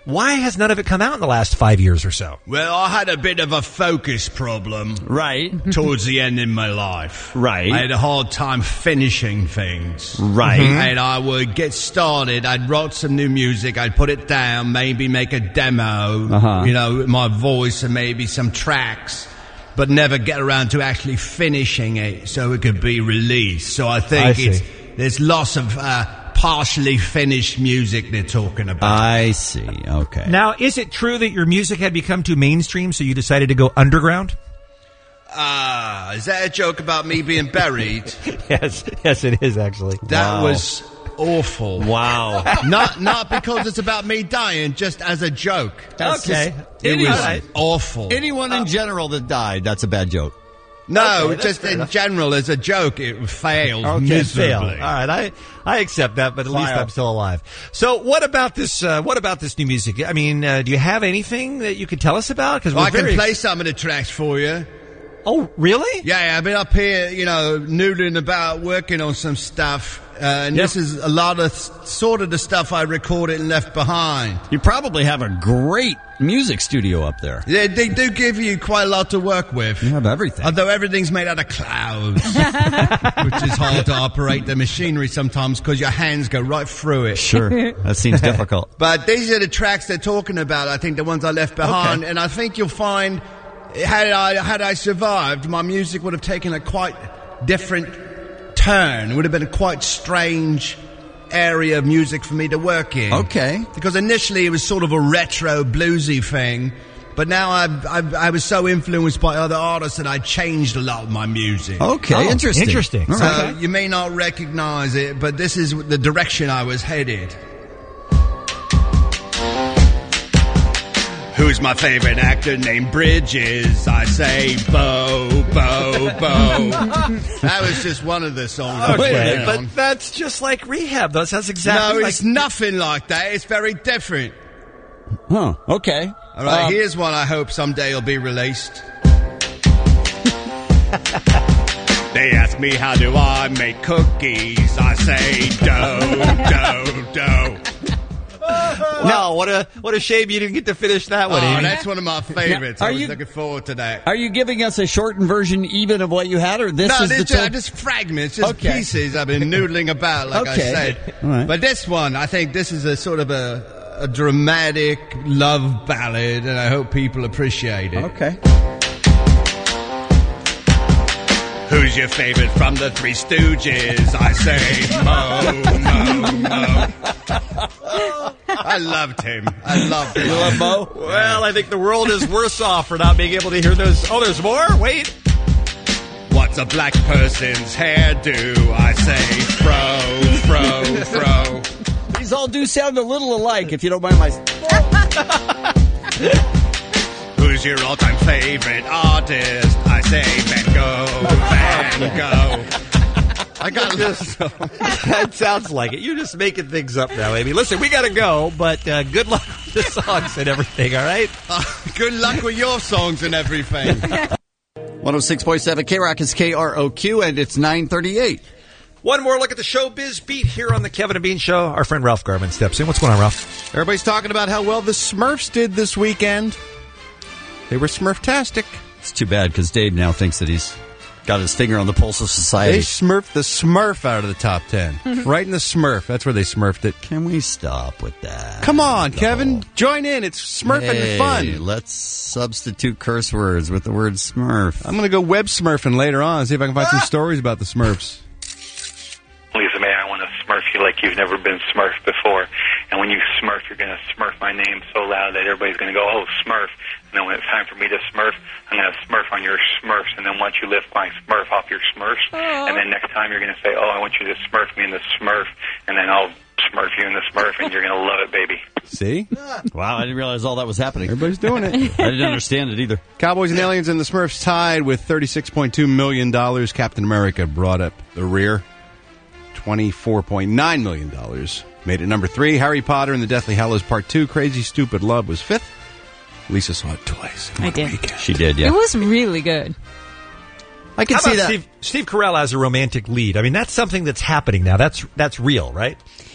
Why has none of it come out in the last 5 years or so? Well, I had a bit of a focus problem. Right. Towards the end in my life. Right. I had a hard time finishing things. Right. And I would get started. I'd write some new music. I'd put it down, maybe make a demo, you know, with my voice and maybe some tracks, but never get around to actually finishing it so it could be released. So I think there's lots of partially finished music they're talking about. I see. Okay. Now, is it true that your music had become too mainstream, so you decided to go underground? Is that a joke about me being buried? Yes, it is actually. That was awful. Wow. Not because it's about me dying, just as a joke. Okay. It was awful. Anyone in general that died, that's a bad joke. No, just in general, as a joke, it failed miserably. All right, I accept that, but at least I'm still alive. So, what about this? What about this new music? I mean, do you have anything that you could tell us about? Because I can play some of the tracks for you. Oh, really? Yeah, I've been up here, you know, noodling about, working on some stuff. And this is a lot of sort of the stuff I recorded and left behind. You probably have a great music studio up there. Yeah, they do give you quite a lot to work with. You have everything. Although everything's made out of clouds, which is hard to operate the machinery sometimes because your hands go right through it. Sure, that seems difficult. But these are the tracks they're talking about, I think, the ones I left behind. And I think you'll find, had I survived, my music would have taken a quite different turn. It would have been a quite strange area of music for me to work in. Okay. Because initially it was sort of a retro bluesy thing, but now I was so influenced by other artists that I changed a lot of my music. Okay, interesting. Interesting. So you may not recognize it, but this is the direction I was headed. Who's my favorite actor named Bridges? I say Bo, Bo, Bo. That was just one of the songs. Okay, but that's just like Rehab. That's exactly. No, it's nothing like that. It's very different. Huh. Okay. All right. Here's one I hope someday will be released. They ask me how do I make cookies? I say dough, dough, dough. No, what a shame you didn't get to finish that one. Oh, that's one of my favorites. Now, I was looking forward to that. Are you giving us a shortened version even of what you had, or this is just fragments, just pieces I've been noodling about, like I said. All right. But this one, I think this is a sort of a dramatic love ballad, and I hope people appreciate it. Okay. Who's your favorite from the Three Stooges? I say Mo, Mo, Mo. I loved him. I loved him. You love Mo? Well, I think the world is worse off for not being able to hear those. Oh, there's more? Wait. What's a black person's hairdo? I say fro, fro, fro. These all do sound a little alike, if you don't mind my... Who's your all-time favorite artist? I say Van Gogh, Van Gogh. I got this. That sounds like it. You're just making things up now, Amy. Listen, we got to go, but good luck with the songs and everything, all right? Good luck with your songs and everything. 106.7 K-Rock is KROQ, and it's 9:38. One more look at the showbiz beat here on the Kevin and Bean Show. Our friend Ralph Garman steps in. What's going on, Ralph? Everybody's talking about how well the Smurfs did this weekend. They were Smurftastic. It's too bad, because Dave now thinks that he's got his finger on the pulse of society. They smurfed the Smurf out of the top 10. Right in the Smurf. That's where they smurfed it. Can we stop with that? Come on, Kevin. Join in. It's Smurfing fun. Let's substitute curse words with the word Smurf. I'm going to go web smurfing later on and see if I can find some stories about the Smurfs. Lisa May, I want to smurf you like you've never been smurfed before. And when you smurf, you're going to smurf my name so loud that everybody's going to go, oh, Smurf. And then when it's time for me to smurf, I'm going to smurf on your Smurfs. And then once you lift my Smurf off your Smurfs, and then next time you're going to say, oh, I want you to smurf me in the Smurf. And then I'll smurf you in the Smurf, and you're going to love it, baby. See? Wow, I didn't realize all that was happening. Everybody's doing it. I didn't understand it either. Cowboys and Aliens and the Smurfs tied with $36.2 million. Captain America brought up the rear. $24.9 million. Made it number 3. Harry Potter and the Deathly Hallows Part 2, Crazy Stupid Love was 5th. Lisa saw it twice. I did. She did, yeah. It was really good. I can see that. Steve Carell as a romantic lead. I mean, that's something that's happening now. That's real, right?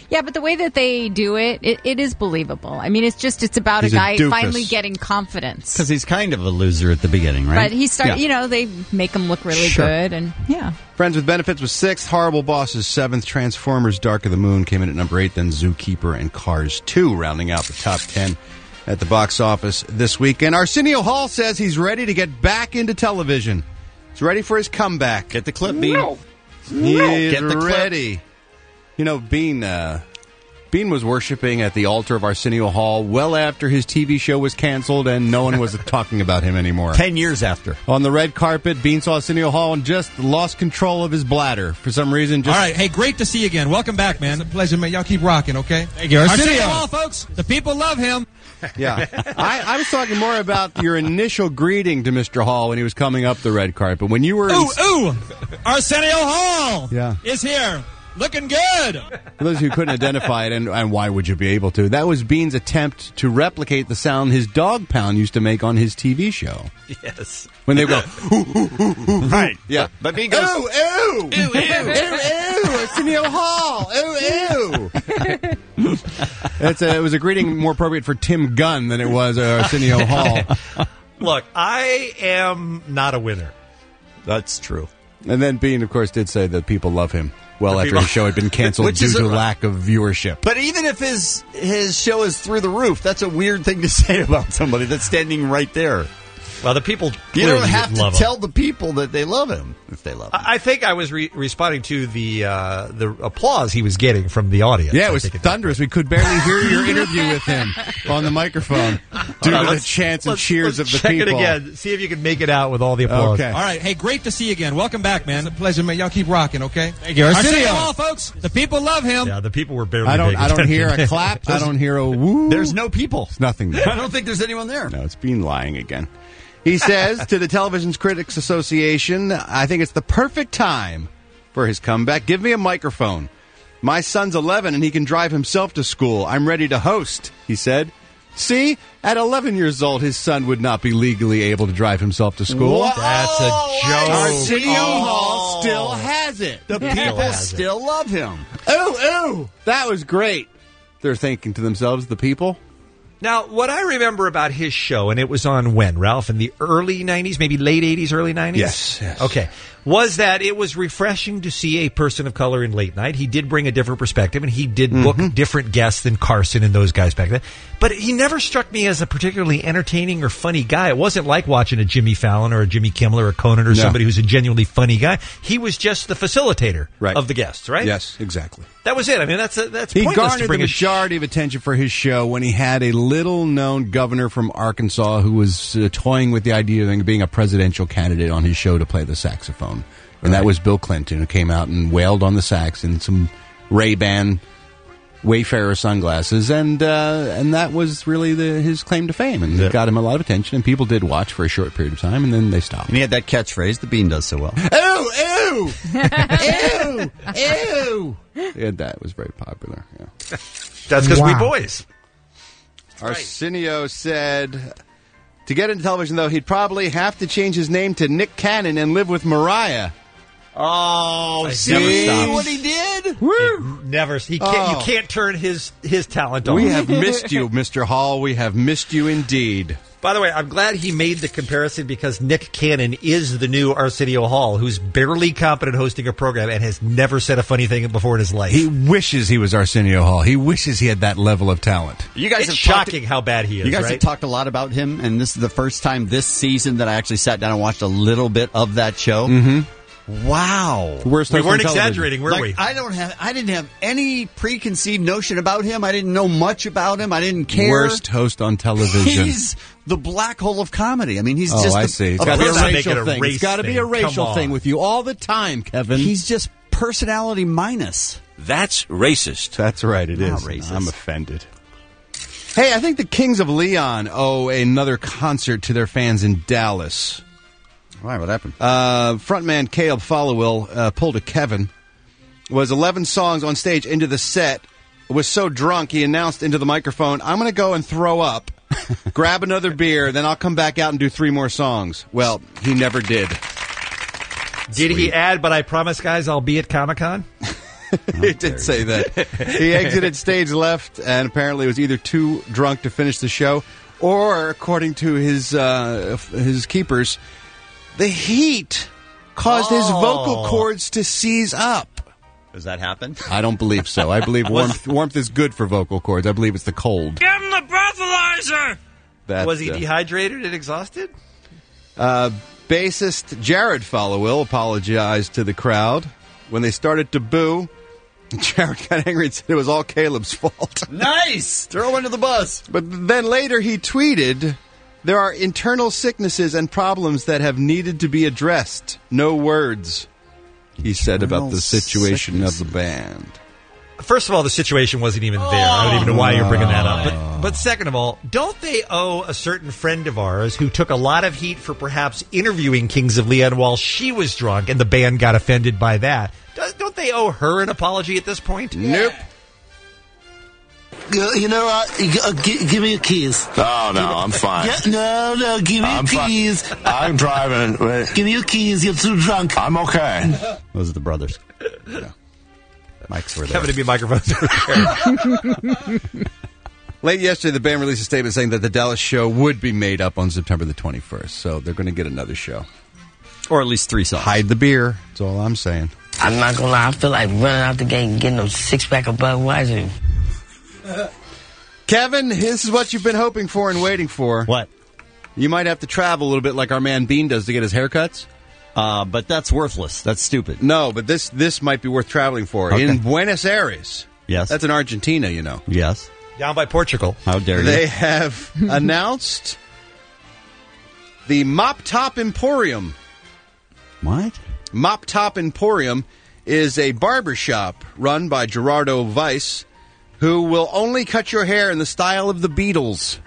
Yeah, but the way that they do it is believable. I mean, it's about He's a a guy doofus. finally getting confidence. Because he's kind of a loser at the beginning, right? But he started, they make him look really good, and yeah. Friends with Benefits was 6th, Horrible Bosses 7th, Transformers Dark of the Moon came in at number 8, then Zookeeper and Cars 2 rounding out the top 10 at the box office this weekend. Arsenio Hall says he's ready to get back into television. He's ready for his comeback. Get the clip, Bean. He is Get the clip. ready. You know, Bean was worshiping at the altar of Arsenio Hall well after his TV show was canceled and no one was talking about him anymore. 10 years after. On the red carpet, Bean saw Arsenio Hall and just lost control of his bladder for some reason. All right. Hey, great to see you again. Welcome back, man. It's a pleasure, man. Y'all keep rocking, okay? Thank you. Arsenio Hall, folks. The people love him. Yeah. I was talking more about your initial greeting to Mr. Hall when he was coming up the red carpet. When you were... Ooh! Arsenio Hall is here. Looking good. For those who couldn't identify it, and why would you be able to, that was Bean's attempt to replicate the sound his dog Pound used to make on his TV show. Yes. When they would go, ooh, ooh, ooh, ooh, ooh. Right. Yeah. But Bean goes, ooh, ooh, ooh, ooh, ooh, Arsenio Hall, ooh, ooh. It was a greeting more appropriate for Tim Gunn than it was Arsenio Hall. Look, I am not a winner. That's true. And then Bean, of course, did say that people love him. Well, after his show had been canceled due to lack of viewership. But even if his show is through the roof, that's a weird thing to say about somebody that's standing right there. Well, the people you don't have to love tell him. the people that they love him if they love him. I think I was responding to the applause he was getting from the audience. Yeah, it was thunderous. We could barely hear your interview with him on the microphone due to the chants and cheers of the check people. Check it again. See if you can make it out with all the applause. Okay. All right. Hey, great to see you again. Welcome back, man. It's a pleasure, man. Y'all keep rocking, okay? Thank you. Arsenio Hall, folks. The people love him. Yeah, the people were barely I paying don't hear attention. a clap. I don't hear a woo. There's no people. There's nothing there. I don't think there's anyone there. No, it's Bean lying again. He says to the Television Critics Association, I think it's the perfect time for his comeback. Give me a microphone. My son's 11 and he can drive himself to school. I'm ready to host, he said. See, at 11 years old, his son would not be legally able to drive himself to school. Whoa, that's a joke. Arsenio Hall still has it. The people still love him. Ooh, that was great. They're thinking to themselves, the people. Now, what I remember about his show, and it was on when, Ralph? In the early 90s, maybe late 80s, early 90s? Yes. Okay. Was that it was refreshing to see a person of color in late night. He did bring a different perspective, and he did book different guests than Carson and those guys back then. But he never struck me as a particularly entertaining or funny guy. It wasn't like watching a Jimmy Fallon or a Jimmy Kimmel or a Conan or somebody who's a genuinely funny guy. He was just the facilitator of the guests, right? Yes, exactly. That was it. I mean, that's he pointless garnered to bring the majority of attention for his show when he had a little-known governor from Arkansas who was toying with the idea of being a presidential candidate on his show to play the saxophone. And that was Bill Clinton, who came out and wailed on the sax in some Ray-Ban Wayfarer sunglasses, and that was really his claim to fame, and it got him a lot of attention, and people did watch for a short period of time, and then they stopped. And he had that catchphrase the Bean does so well. Ooh, ooh, ooh. Yeah, that was very popular. Yeah. That's because we boys. Arsenio said, to get into television, though, he'd probably have to change his name to Nick Cannon and live with Mariah. Oh, see what he did? Woo! Never. He can't. You can't turn his talent on. We have missed you, Mr. Hall. We have missed you indeed. By the way, I'm glad he made the comparison because Nick Cannon is the new Arsenio Hall, who's barely competent hosting a program and has never said a funny thing before in his life. He wishes he was Arsenio Hall. He wishes he had that level of talent. You guys it's have shocking how bad he is. You guys right? have talked a lot about him, and this is the first time this season that I actually sat down and watched a little bit of that show. Mm-hmm. Wow. We weren't exaggerating, were we? I didn't have any preconceived notion about him. I didn't know much about him. I didn't care. Worst host on television. He's the black hole of comedy. I mean, he's just I see. It's got to be a racial thing. It's got to be a racial thing with you all the time, Kevin. He's just personality minus. That's racist. That's right, it Not is. racist. I'm offended. Hey, I think the Kings of Leon owe another concert to their fans in Dallas. Why? What happened? Frontman Caleb Followill pulled a Kevin. Was 11 songs on stage into the set. Was so drunk he announced into the microphone, "I'm going to go and throw up, grab another beer, then I'll come back out and do 3 more songs." Well, he never did. Did he add, "But I promise, guys, I'll be at Comic-Con"? He did say that. He exited stage left and apparently was either too drunk to finish the show or, according to his keepers, the heat caused his vocal cords to seize up. Does that happen? I don't believe so. I believe warmth is good for vocal cords. I believe it's the cold. Give him the breathalyzer! Was he dehydrated and exhausted? Bassist Jared Followill apologized to the crowd. When they started to boo, Jared got angry and said it was all Caleb's fault. Nice! Throw under the bus. But then later he tweeted, "There are internal sicknesses and problems that have needed to be addressed. No words," he said about the situation of the band. First of all, the situation wasn't even there. I don't even know why you're bringing that up. But second of all, don't they owe a certain friend of ours who took a lot of heat for perhaps interviewing Kings of Leon while she was drunk and the band got offended by that? Don't they owe her an apology at this point? Nope. You know what? Give me your keys. Oh, no, I'm fine. No, give me your keys. I'm driving. Give me your keys. You're too drunk. I'm okay. Those are the brothers. Yeah. Mics were there. Having to be microphones over there. Late yesterday, the band released a statement saying that the Dallas show would be made up on September the 21st, so they're going to get another show. Or at least 3 songs. Hide the beer. That's all I'm saying. I'm not going to lie. I feel like running out the gate and getting a 6-pack of Budweiser. Kevin, this is what you've been hoping for and waiting for. What? You might have to travel a little bit like our man Bean does to get his haircuts. But that's worthless. That's stupid. No, but this might be worth traveling for. Okay. In Buenos Aires. Yes. That's in Argentina, you know. Yes. Down by Portugal. How dare you? They have announced the Mop Top Emporium. What? Mop Top Emporium is a barbershop run by Gerardo Weiss, who will only cut your hair in the style of the Beatles.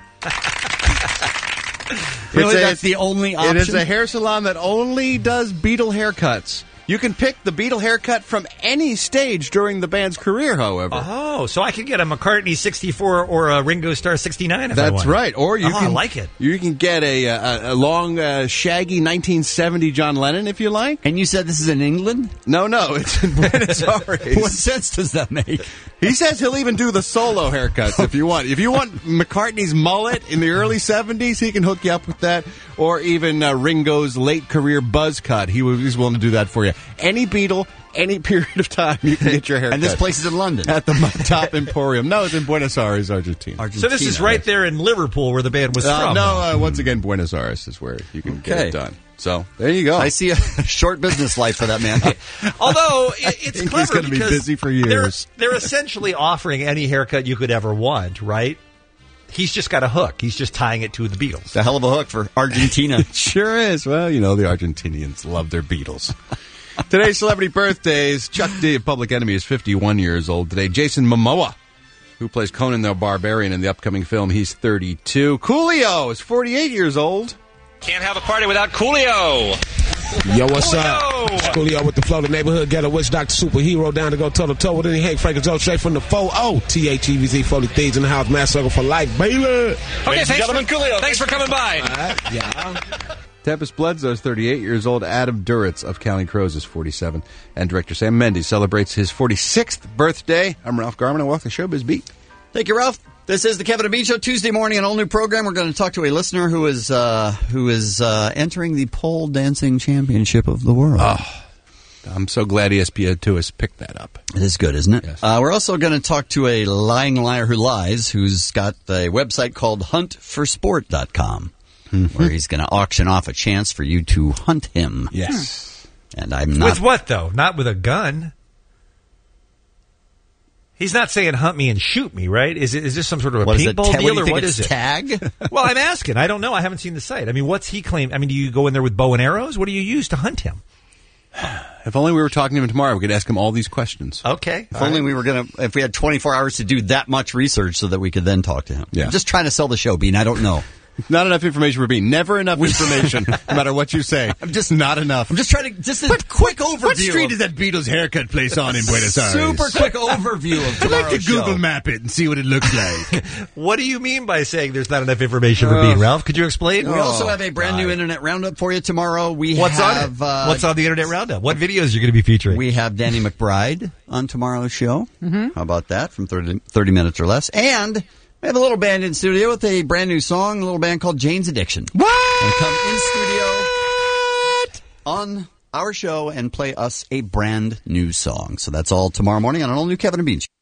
Really, that's the only option? It is a hair salon that only does Beatle haircuts. You can pick the Beatle haircut from any stage during the band's career, however. Oh, so I could get a McCartney 64 or a Ringo Starr 69 if I want. That's right. Or you can I like it. You can get a long, shaggy 1970 John Lennon if you like. And you said this is in England? No, it's in Buenos Aires. What sense does that make? He says he'll even do the solo haircuts if you want. If you want McCartney's mullet in the early 70s, he can hook you up with that. Or even Ringo's late career buzz cut. He's willing to do that for you. Any Beatle, any period of time, you can get your haircut. And this place is in London. At the Top Emporium. No, it's in Buenos Aires, Argentina. So this is right there in Liverpool where the band was from. No, once again, Buenos Aires is where you can get it done. So there you go. I see a short business life for that man. Although it's clever, he's going to be busy for years. They're essentially offering any haircut you could ever want, right? He's just got a hook. He's just tying it to the Beatles. It's a hell of a hook for Argentina. It sure is. Well, you know, the Argentinians love their Beatles. Today's celebrity birthdays. Chuck D, Public Enemy, is 51 years old today. Jason Momoa, who plays Conan the Barbarian in the upcoming film, he's 32. Coolio is 48 years old. Can't have a party without Coolio. Yo, what's up? Coolio with the flow, the neighborhood ghetto witch doctor superhero down to go toe to toe with any Hank Frank and Joe straight from the 4-0. THEVZ 40 Thieves in the house, mass circle for life, baby. Okay, Coolio. Thanks for coming by. Yeah. Tempest Bledsoe is 38 years old. Adam Duritz of Counting Crows is 47. And director Sam Mendes celebrates his 46th birthday. I'm Ralph Garman. I walk the Showbiz Beat. Thank you, Ralph. This is the Kevin and Bean Show, Tuesday morning, an all-new program. We're going to talk to a listener who is entering the pole dancing championship of the world. Oh, I'm so glad ESPN2 has picked that up. It is good, isn't it? Yes. We're also going to talk to a lying liar who lies, who's got a website called huntforsport.com, where he's going to auction off a chance for you to hunt him. Yes. And I'm not... With what, though? Not with a gun. He's not saying hunt me and shoot me, right? Is this some sort of a paintball deal, or what is it? Tag? Well, I'm asking. I don't know. I haven't seen the site. I mean, what's he claim? I mean, do you go in there with bow and arrows? What do you use to hunt him? If only we were talking to him tomorrow, we could ask him all these questions. Okay. If only we were going to, if we had 24 hours to do that much research so that we could then talk to him. Yeah. I'm just trying to sell the show, Bean. I don't know. Not enough information for Bean. Never enough information, no matter what you say. I'm just not enough. I'm just trying to just a quick overview. What street is that Beatles haircut place on in Buenos Aires? Super quick overview of tomorrow's I'd like to Google map it and see what it looks like. What do you mean by saying there's not enough information for Bean, Ralph? Could you explain? We also have a brand new Internet Roundup for you tomorrow. What's on it? What's on the Internet Roundup? What videos are you going to be featuring? We have Danny McBride on tomorrow's show. Mm-hmm. How about that? From 30 minutes or less. And we have a little band in studio with a brand new song, a little band called Jane's Addiction. What? And come in studio on our show and play us a brand new song. So that's all tomorrow morning on an all new Kevin and Bean Show.